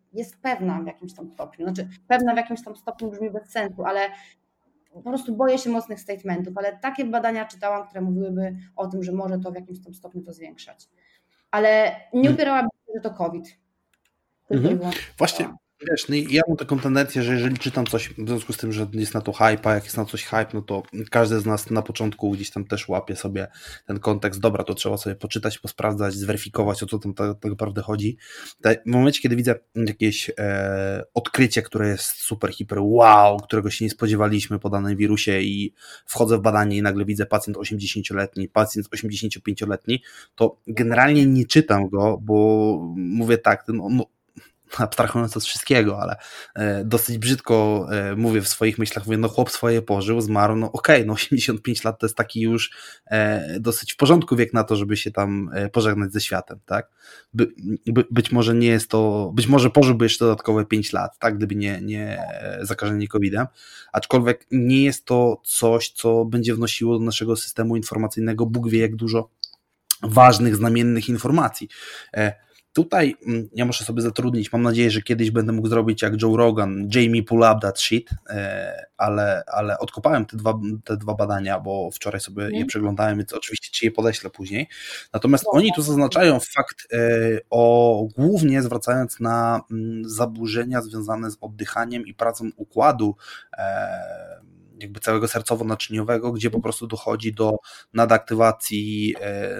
jest pewna w jakimś tam stopniu, znaczy pewna w jakimś tam stopniu brzmi bez sensu, ale po prostu boję się mocnych statementów, ale takie badania czytałam, które mówiłyby o tym, że może to w jakimś tam stopniu to zwiększać. Ale nie upierałabym się, że to COVID. Tylko Mhm. i wyłącznie. Właśnie, wiesz, no ja mam taką tendencję, że jeżeli czytam coś, w związku z tym, że jest na to hype, a jak jest na coś hype, no to każdy z nas na początku gdzieś tam też łapie sobie ten kontekst, dobra, to trzeba sobie poczytać, posprawdzać, zweryfikować, o co tam tak, tak naprawdę chodzi. W momencie, kiedy widzę jakieś e, odkrycie, które jest super, hiper wow, którego się nie spodziewaliśmy po danym wirusie i wchodzę w badanie i nagle widzę pacjent osiemdziesięcioletni, pacjent osiemdziesięciopięcioletni, to generalnie nie czytam go, bo mówię tak, no, no abstrahując od wszystkiego, ale e, dosyć brzydko e, mówię w swoich myślach, mówię, no chłop swoje pożył, zmarł, no okej, okay, no osiemdziesiąt pięć lat to jest taki już e, dosyć w porządku wiek na to, żeby się tam e, pożegnać ze światem, tak? By, by, być może nie jest to, być może pożyłby jeszcze dodatkowe pięć lat, tak? Gdyby nie, nie zakażenie kowidem, aczkolwiek nie jest to coś, co będzie wnosiło do naszego systemu informacyjnego Bóg wie jak dużo ważnych, znamiennych informacji. E, Tutaj ja muszę sobie zatrudnić, mam nadzieję, że kiedyś będę mógł zrobić jak Joe Rogan, Jamie pull up that shit, ale, ale odkopałem te dwa, te dwa badania, bo wczoraj sobie je przeglądałem, więc oczywiście ci je podeślę później. Natomiast oni tu zaznaczają fakt o, głównie zwracając na zaburzenia związane z oddychaniem i pracą układu jakby całego sercowo-naczyniowego, gdzie po prostu dochodzi do nadaktywacji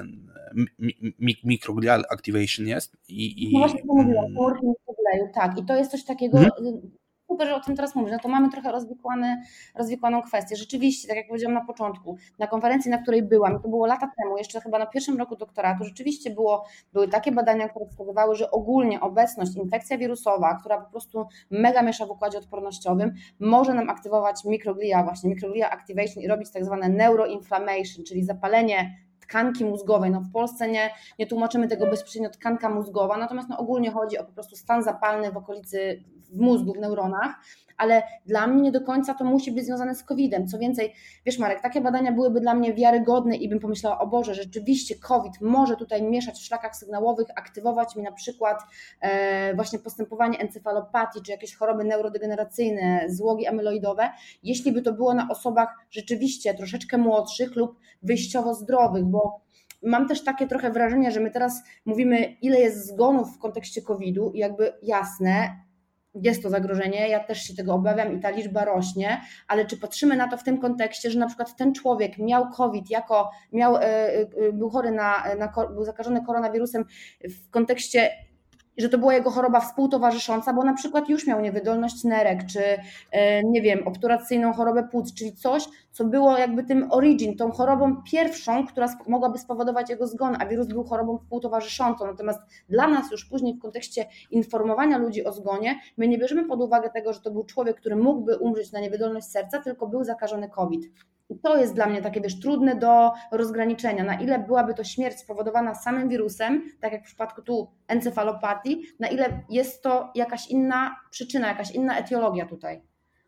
microglial activation jest. I, i, no właśnie to mówiłam, komórki mikrogleju, tak. I to jest coś takiego, hmm? super, że o tym teraz mówisz, no to mamy trochę rozwikłane, rozwikłaną kwestię. Rzeczywiście, tak jak powiedziałam na początku, na konferencji, na której byłam, i to było lata temu, jeszcze chyba na pierwszym roku doktoratu, rzeczywiście było, były takie badania, które wskazywały, że ogólnie obecność, infekcja wirusowa, która po prostu mega miesza w układzie odpornościowym, może nam aktywować mikroglia, właśnie mikroglia activation i robić tak zwane neuroinflammation, czyli zapalenie tkanki mózgowej. No w Polsce nie, nie tłumaczymy tego bezpośrednio tkanka mózgowa, natomiast no ogólnie chodzi o po prostu stan zapalny w okolicy, w mózgu, w neuronach, ale dla mnie nie do końca to musi być związane z kowidem. Co więcej, wiesz Marek, takie badania byłyby dla mnie wiarygodne i bym pomyślała, o Boże, rzeczywiście COVID może tutaj mieszać w szlakach sygnałowych, aktywować mi na przykład e, właśnie postępowanie encefalopatii, czy jakieś choroby neurodegeneracyjne, złogi amyloidowe, jeśli by to było na osobach rzeczywiście troszeczkę młodszych lub wyjściowo zdrowych, bo mam też takie trochę wrażenie, że my teraz mówimy, ile jest zgonów w kontekście kowida i jakby jasne, jest to zagrożenie, ja też się tego obawiam i ta liczba rośnie, ale czy patrzymy na to w tym kontekście, że na przykład ten człowiek miał COVID, jako miał, był chory na, na był zakażony koronawirusem w kontekście, że to była jego choroba współtowarzysząca, bo na przykład już miał niewydolność nerek, czy nie wiem, obturacyjną chorobę płuc, czyli coś, co było jakby tym origin, tą chorobą pierwszą, która mogłaby spowodować jego zgon, a wirus był chorobą współtowarzyszącą. Natomiast dla nas już później w kontekście informowania ludzi o zgonie, my nie bierzemy pod uwagę tego, że to był człowiek, który mógłby umrzeć na niewydolność serca, tylko był zakażony COVID. I to jest dla mnie takie, wiesz, trudne do rozgraniczenia, na ile byłaby to śmierć spowodowana samym wirusem, tak jak w przypadku tu encefalopatii, na ile jest to jakaś inna przyczyna, jakaś inna etiologia tutaj.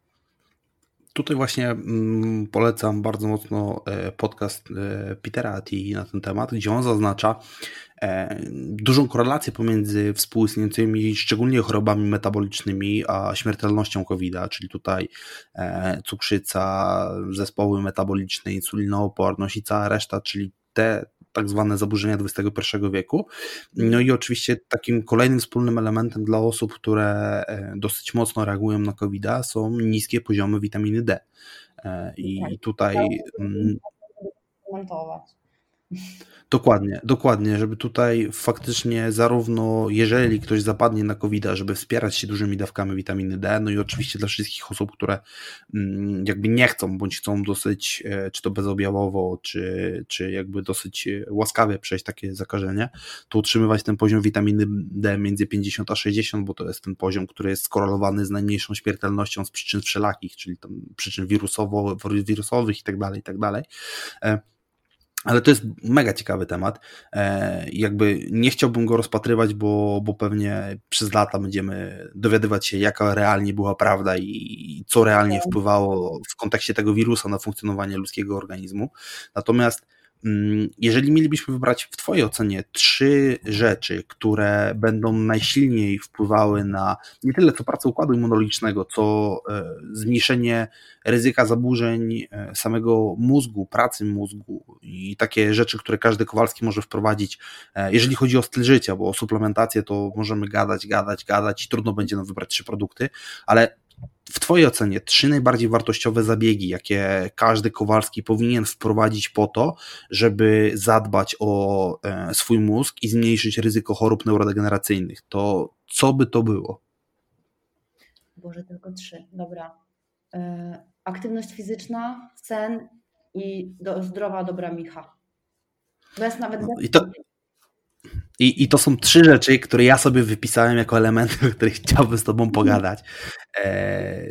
Tutaj właśnie mm, polecam bardzo mocno podcast Petera Attii na ten temat, gdzie on zaznacza e, dużą korelację pomiędzy współistniejącymi szczególnie chorobami metabolicznymi a śmiertelnością kowida, czyli tutaj e, cukrzyca, zespoły metaboliczne, insulinooporność i cała reszta, czyli te tak zwane zaburzenia dwudziestego pierwszego wieku. No i oczywiście takim kolejnym wspólnym elementem dla osób, które dosyć mocno reagują na kowida, są niskie poziomy witaminy D. I tutaj... Dokładnie, dokładnie, żeby tutaj faktycznie zarówno jeżeli ktoś zapadnie na kowida, żeby wspierać się dużymi dawkami witaminy D, no i oczywiście dla wszystkich osób, które jakby nie chcą, bądź chcą dosyć, czy to bezobjawowo, czy, czy jakby dosyć łaskawie przejść takie zakażenie, to utrzymywać ten poziom witaminy D między pięćdziesiąt a sześćdziesiąt, bo to jest ten poziom, który jest skorelowany z najmniejszą śmiertelnością z przyczyn wszelakich, czyli tam przyczyn wirusowo, wirusowych i tak dalej, i tak dalej. Ale to jest mega ciekawy temat. Jakby nie chciałbym go rozpatrywać, bo, bo pewnie przez lata będziemy dowiadywać się, jaka realnie była prawda i co realnie wpływało w kontekście tego wirusa na funkcjonowanie ludzkiego organizmu. Natomiast Jeżeli mielibyśmy wybrać w Twojej ocenie trzy rzeczy, które będą najsilniej wpływały na nie tyle co pracę układu immunologicznego, co zmniejszenie ryzyka zaburzeń samego mózgu, pracy mózgu i takie rzeczy, które każdy Kowalski może wprowadzić, jeżeli chodzi o styl życia, bo o suplementację to możemy gadać, gadać, gadać i trudno będzie nam wybrać trzy produkty, ale w Twojej ocenie trzy najbardziej wartościowe zabiegi, jakie każdy Kowalski powinien wprowadzić po to, żeby zadbać o swój mózg i zmniejszyć ryzyko chorób neurodegeneracyjnych, to co by to było? Boże, tylko trzy. Dobra. E, aktywność fizyczna, sen i do, zdrowa, dobra micha. Bez nawet... Bez... I to... I, I to są trzy rzeczy, które ja sobie wypisałem jako elementy, o których chciałbym z Tobą pogadać. E,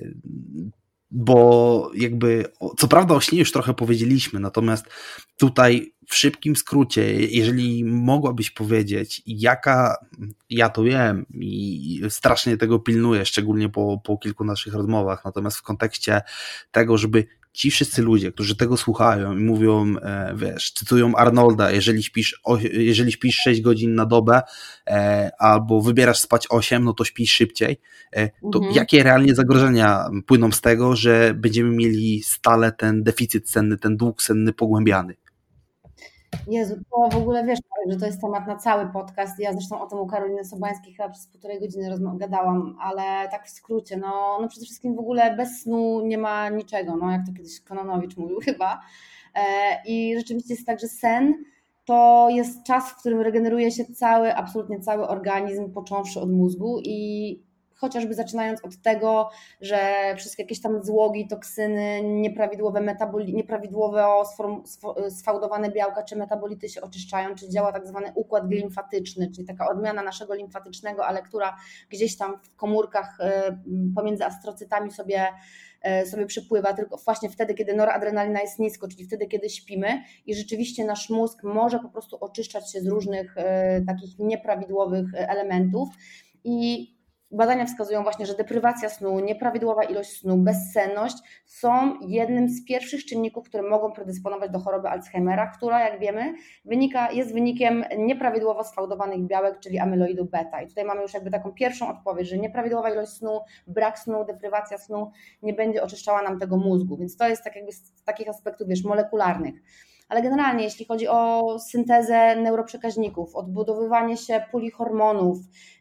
bo jakby, co prawda o śnie już trochę powiedzieliśmy, natomiast tutaj w szybkim skrócie, jeżeli mogłabyś powiedzieć, jaka, ja to wiem i strasznie tego pilnuję, szczególnie po, po kilku naszych rozmowach, natomiast w kontekście tego, żeby ci wszyscy ludzie, którzy tego słuchają i mówią, wiesz, cytują Arnolda, jeżeli śpisz, jeżeli śpisz sześć godzin na dobę albo wybierasz spać osiem, no to śpisz szybciej, to mhm. jakie realnie zagrożenia płyną z tego, że będziemy mieli stale ten deficyt senny, ten dług senny pogłębiany? Jezu, to w ogóle wiesz, że to jest temat na cały podcast. Ja zresztą o tym u Karoliny Sobańskiej chyba przez półtorej godziny rozma- gadałam, ale tak w skrócie, no, no przede wszystkim w ogóle bez snu nie ma niczego, no jak to kiedyś Kononowicz mówił chyba. E, I rzeczywiście jest tak, że sen to jest czas, w którym regeneruje się cały, absolutnie cały organizm, począwszy od mózgu i chociażby zaczynając od tego, że wszystkie jakieś tam złogi, toksyny, nieprawidłowe metaboli- nieprawidłowo sform- sfałdowane białka czy metabolity się oczyszczają, czyli działa tak zwany układ limfatyczny, czyli taka odmiana naszego limfatycznego, ale która gdzieś tam w komórkach pomiędzy astrocytami sobie sobie przypływa, tylko właśnie wtedy, kiedy noradrenalina jest nisko, czyli wtedy, kiedy śpimy i rzeczywiście nasz mózg może po prostu oczyszczać się z różnych takich nieprawidłowych elementów i badania wskazują właśnie, że deprywacja snu, nieprawidłowa ilość snu, bezsenność są jednym z pierwszych czynników, które mogą predysponować do choroby Alzheimera, która, jak wiemy, wynika, jest wynikiem nieprawidłowo sfałdowanych białek, czyli amyloidu beta. I tutaj mamy już jakby taką pierwszą odpowiedź, że nieprawidłowa ilość snu, brak snu, deprywacja snu nie będzie oczyszczała nam tego mózgu, więc to jest tak jakby z takich aspektów, wiesz, molekularnych. Ale generalnie jeśli chodzi o syntezę neuroprzekaźników, odbudowywanie się puli hormonów,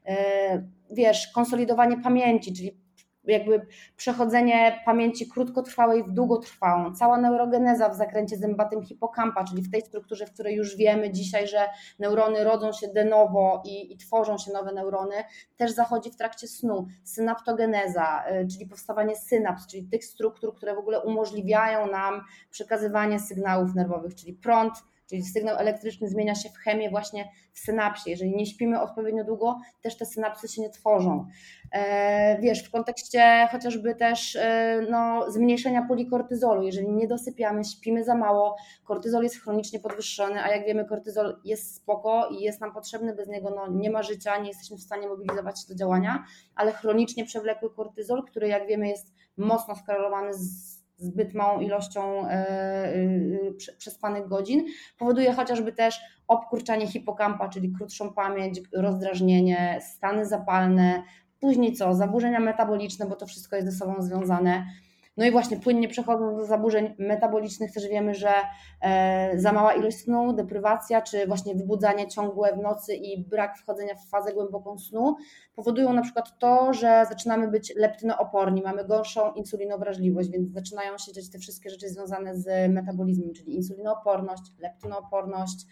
wiesz, konsolidowanie pamięci, czyli jakby przechodzenie pamięci krótkotrwałej w długotrwałą, cała neurogeneza w zakręcie zębatym hipokampa, czyli w tej strukturze, w której już wiemy dzisiaj, że neurony rodzą się de novo i, i tworzą się nowe neurony, też zachodzi w trakcie snu. Synaptogeneza, czyli powstawanie synaps, czyli tych struktur, które w ogóle umożliwiają nam przekazywanie sygnałów nerwowych, czyli prąd, czyli sygnał elektryczny zmienia się w chemię właśnie w synapsie. Jeżeli nie śpimy odpowiednio długo, też te synapsy się nie tworzą. Wiesz, w kontekście chociażby też no, zmniejszenia puli kortyzolu, jeżeli nie dosypiamy, śpimy za mało, kortyzol jest chronicznie podwyższony, a jak wiemy, kortyzol jest spoko i jest nam potrzebny, bez niego no, nie ma życia, nie jesteśmy w stanie mobilizować się do działania, ale chronicznie przewlekły kortyzol, który jak wiemy jest mocno skorelowany z zbyt małą ilością przespanych godzin, powoduje chociażby też obkurczanie hipokampa, czyli krótszą pamięć, rozdrażnienie, stany zapalne, później co? Zaburzenia metaboliczne, bo to wszystko jest ze sobą związane. No i właśnie płynnie przechodząc do zaburzeń metabolicznych też wiemy, że za mała ilość snu, deprywacja, czy właśnie wybudzanie ciągłe w nocy i brak wchodzenia w fazę głęboką snu powodują na przykład to, że zaczynamy być leptynooporni, mamy gorszą insulinowrażliwość, więc zaczynają się dziać te wszystkie rzeczy związane z metabolizmem, czyli insulinooporność, leptynooporność,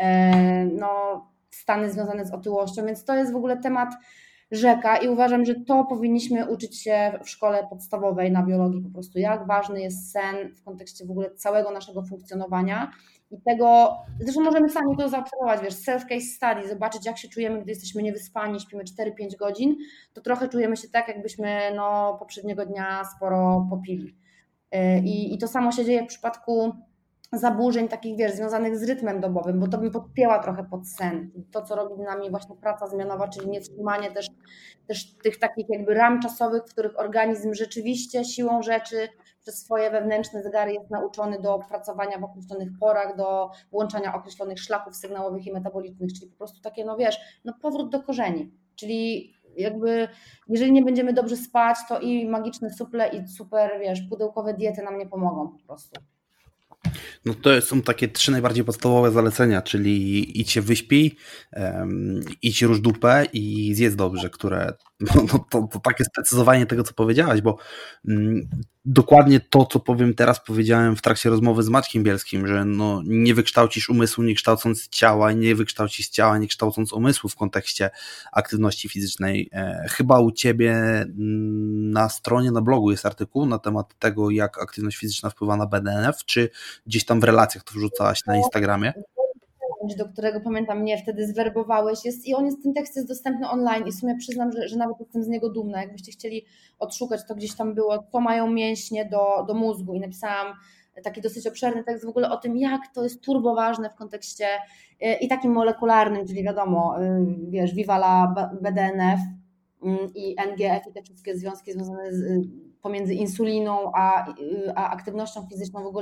no, stany związane z otyłością, więc to jest w ogóle temat rzeka i uważam, że to powinniśmy uczyć się w szkole podstawowej na biologii po prostu, jak ważny jest sen w kontekście w ogóle całego naszego funkcjonowania i tego, zresztą możemy sami to zaobserwować, wiesz, self-case study, zobaczyć jak się czujemy, gdy jesteśmy niewyspani, śpimy cztery pięć godzin, to trochę czujemy się tak, jakbyśmy no, poprzedniego dnia sporo popili. I, i to samo się dzieje w przypadku zaburzeń takich, wiesz, związanych z rytmem dobowym, bo to bym podpięła trochę pod sen. To, co robi z nami właśnie praca zmianowa, czyli nietrzymanie też, też tych takich jakby ram czasowych, w których organizm rzeczywiście siłą rzeczy przez swoje wewnętrzne zegary jest nauczony do pracowania w określonych porach, do włączania określonych szlaków sygnałowych i metabolicznych, czyli po prostu takie, no wiesz, no powrót do korzeni, czyli jakby jeżeli nie będziemy dobrze spać, to i magiczne suple i super, wiesz, pudełkowe diety nam nie pomogą po prostu. No to są takie trzy najbardziej podstawowe zalecenia, czyli idź się wyśpij, um, idź rusz dupę i zjedz dobrze, które no, no to, to takie sprecyzowanie tego, co powiedziałaś, bo mm, dokładnie to, co powiem teraz, powiedziałem w trakcie rozmowy z Maćkiem Bielskim, że no, nie wykształcisz umysłu, nie kształcąc ciała, nie wykształcisz ciała, nie kształcąc umysłu w kontekście aktywności fizycznej. E, chyba u Ciebie na stronie, na blogu jest artykuł na temat tego, jak aktywność fizyczna wpływa na B D N F, czy gdzieś tam w relacjach to wrzucałaś na Instagramie? Do którego pamiętam mnie wtedy zwerbowałeś jest i on jest, ten tekst jest dostępny online i w sumie przyznam, że, że nawet jestem z niego dumna. Jakbyście chcieli odszukać, to gdzieś tam było, co mają mięśnie do, do mózgu i napisałam taki dosyć obszerny tekst w ogóle o tym, jak to jest turbo ważne w kontekście i takim molekularnym, czyli wiadomo, wiesz, Vivala, B D N F i N G F i te wszystkie związki związane z, pomiędzy insuliną a, a aktywnością fizyczną, w ogóle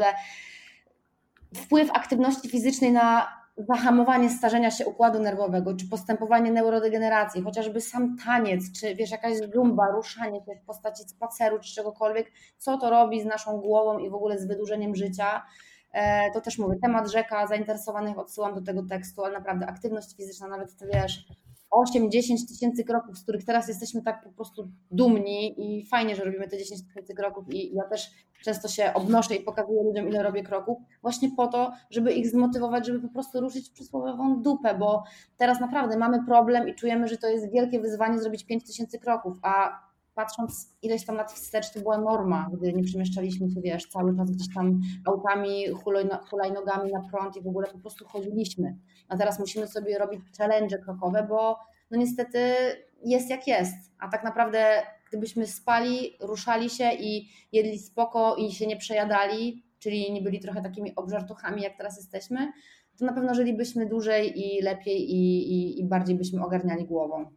wpływ aktywności fizycznej na zahamowanie starzenia się układu nerwowego, czy postępowanie neurodegeneracji, chociażby sam taniec, czy wiesz, jakaś zumba, ruszanie się w postaci spaceru, czy czegokolwiek, co to robi z naszą głową i w ogóle z wydłużeniem życia. To też mówię, temat rzeka, zainteresowanych odsyłam do tego tekstu, ale naprawdę aktywność fizyczna, nawet ty wiesz, osiem dziesięć tysięcy kroków, z których teraz jesteśmy tak po prostu dumni i fajnie, że robimy te dziesięć tysięcy kroków i ja też często się obnoszę i pokazuję ludziom, ile robię kroków, właśnie po to, żeby ich zmotywować, żeby po prostu ruszyć przysłowiową dupę, bo teraz naprawdę mamy problem i czujemy, że to jest wielkie wyzwanie zrobić pięć tysięcy kroków, a patrząc ileś tam lat wstecz, to była norma, gdy nie przemieszczaliśmy się, wiesz, cały czas gdzieś tam autami, hulajnogami na prąd i w ogóle po prostu chodziliśmy. A teraz musimy sobie robić challenge krokowe, bo no niestety jest jak jest. A tak naprawdę gdybyśmy spali, ruszali się i jedli spoko i się nie przejadali, czyli nie byli trochę takimi obżartuchami, jak teraz jesteśmy, to na pewno żylibyśmy dłużej i lepiej i, i, i bardziej byśmy ogarniali głową.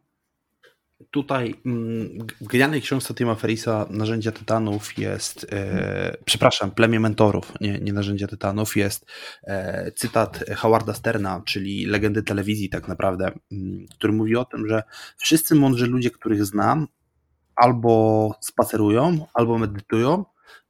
Tutaj w genialnej książce Tima Ferrissa Narzędzia Tytanów jest, e, przepraszam, Plemię Mentorów, nie, nie Narzędzia Tytanów, jest e, cytat Howarda Sterna, czyli legendy telewizji tak naprawdę, m, który mówi o tym, że wszyscy mądrzy ludzie, których znam, albo spacerują, albo medytują,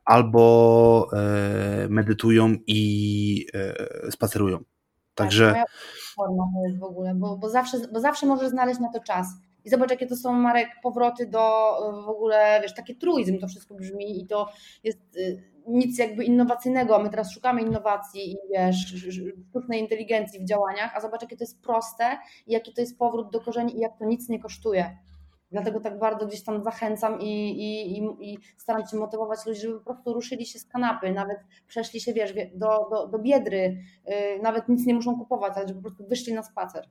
albo e, medytują i e, spacerują. Także... Tak, forma to jest w ogóle, bo, bo, zawsze, bo zawsze możesz znaleźć na to czas. I zobacz, jakie to są, Marek, powroty do w ogóle, wiesz, taki truizm to wszystko brzmi i to jest nic jakby innowacyjnego, my teraz szukamy innowacji i wiesz, sztucznej inteligencji w działaniach, a zobacz, jakie to jest proste i jaki to jest powrót do korzeni i jak to nic nie kosztuje. Dlatego tak bardzo gdzieś tam zachęcam i, i, i, i staram się motywować ludzi, żeby po prostu ruszyli się z kanapy, nawet przeszli się, wiesz, do, do, do Biedry, yy, nawet nic nie muszą kupować, ale żeby po prostu wyszli na spacer.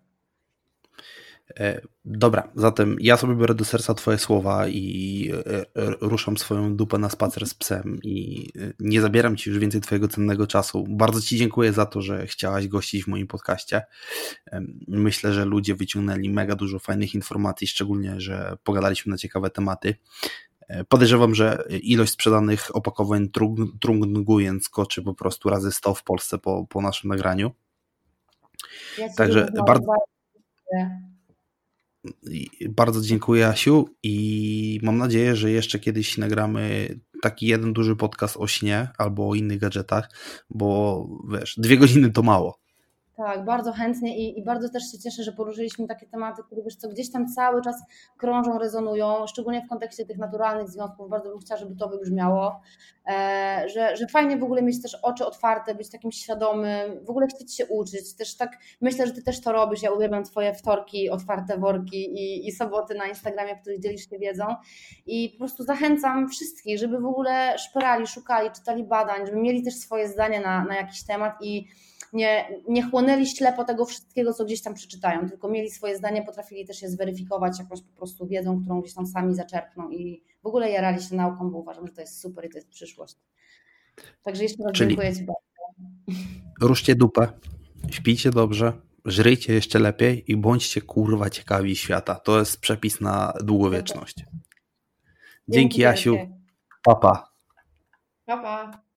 Dobra, zatem ja sobie biorę do serca twoje słowa i ruszam swoją dupę na spacer z psem i nie zabieram ci już więcej twojego cennego czasu. Bardzo ci dziękuję za to, że chciałaś gościć w moim podcaście. Myślę, że ludzie wyciągnęli mega dużo fajnych informacji, szczególnie, że pogadaliśmy na ciekawe tematy. Podejrzewam, że ilość sprzedanych opakowań Trungguyen skoczy po prostu razy sto w Polsce po, po naszym nagraniu. Ja Także bardzo... Bardzo dziękuję, Asiu, i mam nadzieję, że jeszcze kiedyś nagramy taki jeden duży podcast o śnie albo o innych gadżetach, bo wiesz, dwie godziny to mało. Tak, bardzo chętnie i, i bardzo też się cieszę, że poruszyliśmy takie tematy, które wiesz co, gdzieś tam cały czas krążą, rezonują, szczególnie w kontekście tych naturalnych związków. Bardzo bym chciała, żeby to wybrzmiało, e, że, że fajnie w ogóle mieć też oczy otwarte, być takim świadomym, w ogóle chcieć się uczyć. Też tak myślę, że ty też to robisz. Ja uwielbiam twoje wtorki, otwarte worki i, i soboty na Instagramie, w których dzielisz się wiedzą i po prostu zachęcam wszystkich, żeby w ogóle szperali, szukali, czytali badań, żeby mieli też swoje zdanie na, na jakiś temat i Nie, nie chłonęli ślepo tego wszystkiego, co gdzieś tam przeczytają, tylko mieli swoje zdanie, potrafili też je zweryfikować jakąś po prostu wiedzą, którą gdzieś tam sami zaczerpną i w ogóle jarali się nauką, bo uważam, że to jest super i to jest przyszłość. Także jeszcze raz Czyli, dziękuję ci bardzo. Ruszcie dupę, śpijcie dobrze, żyjcie jeszcze lepiej i bądźcie kurwa ciekawi świata. To jest przepis na długowieczność. Dzięki, Jasiu. Papa. Pa, pa.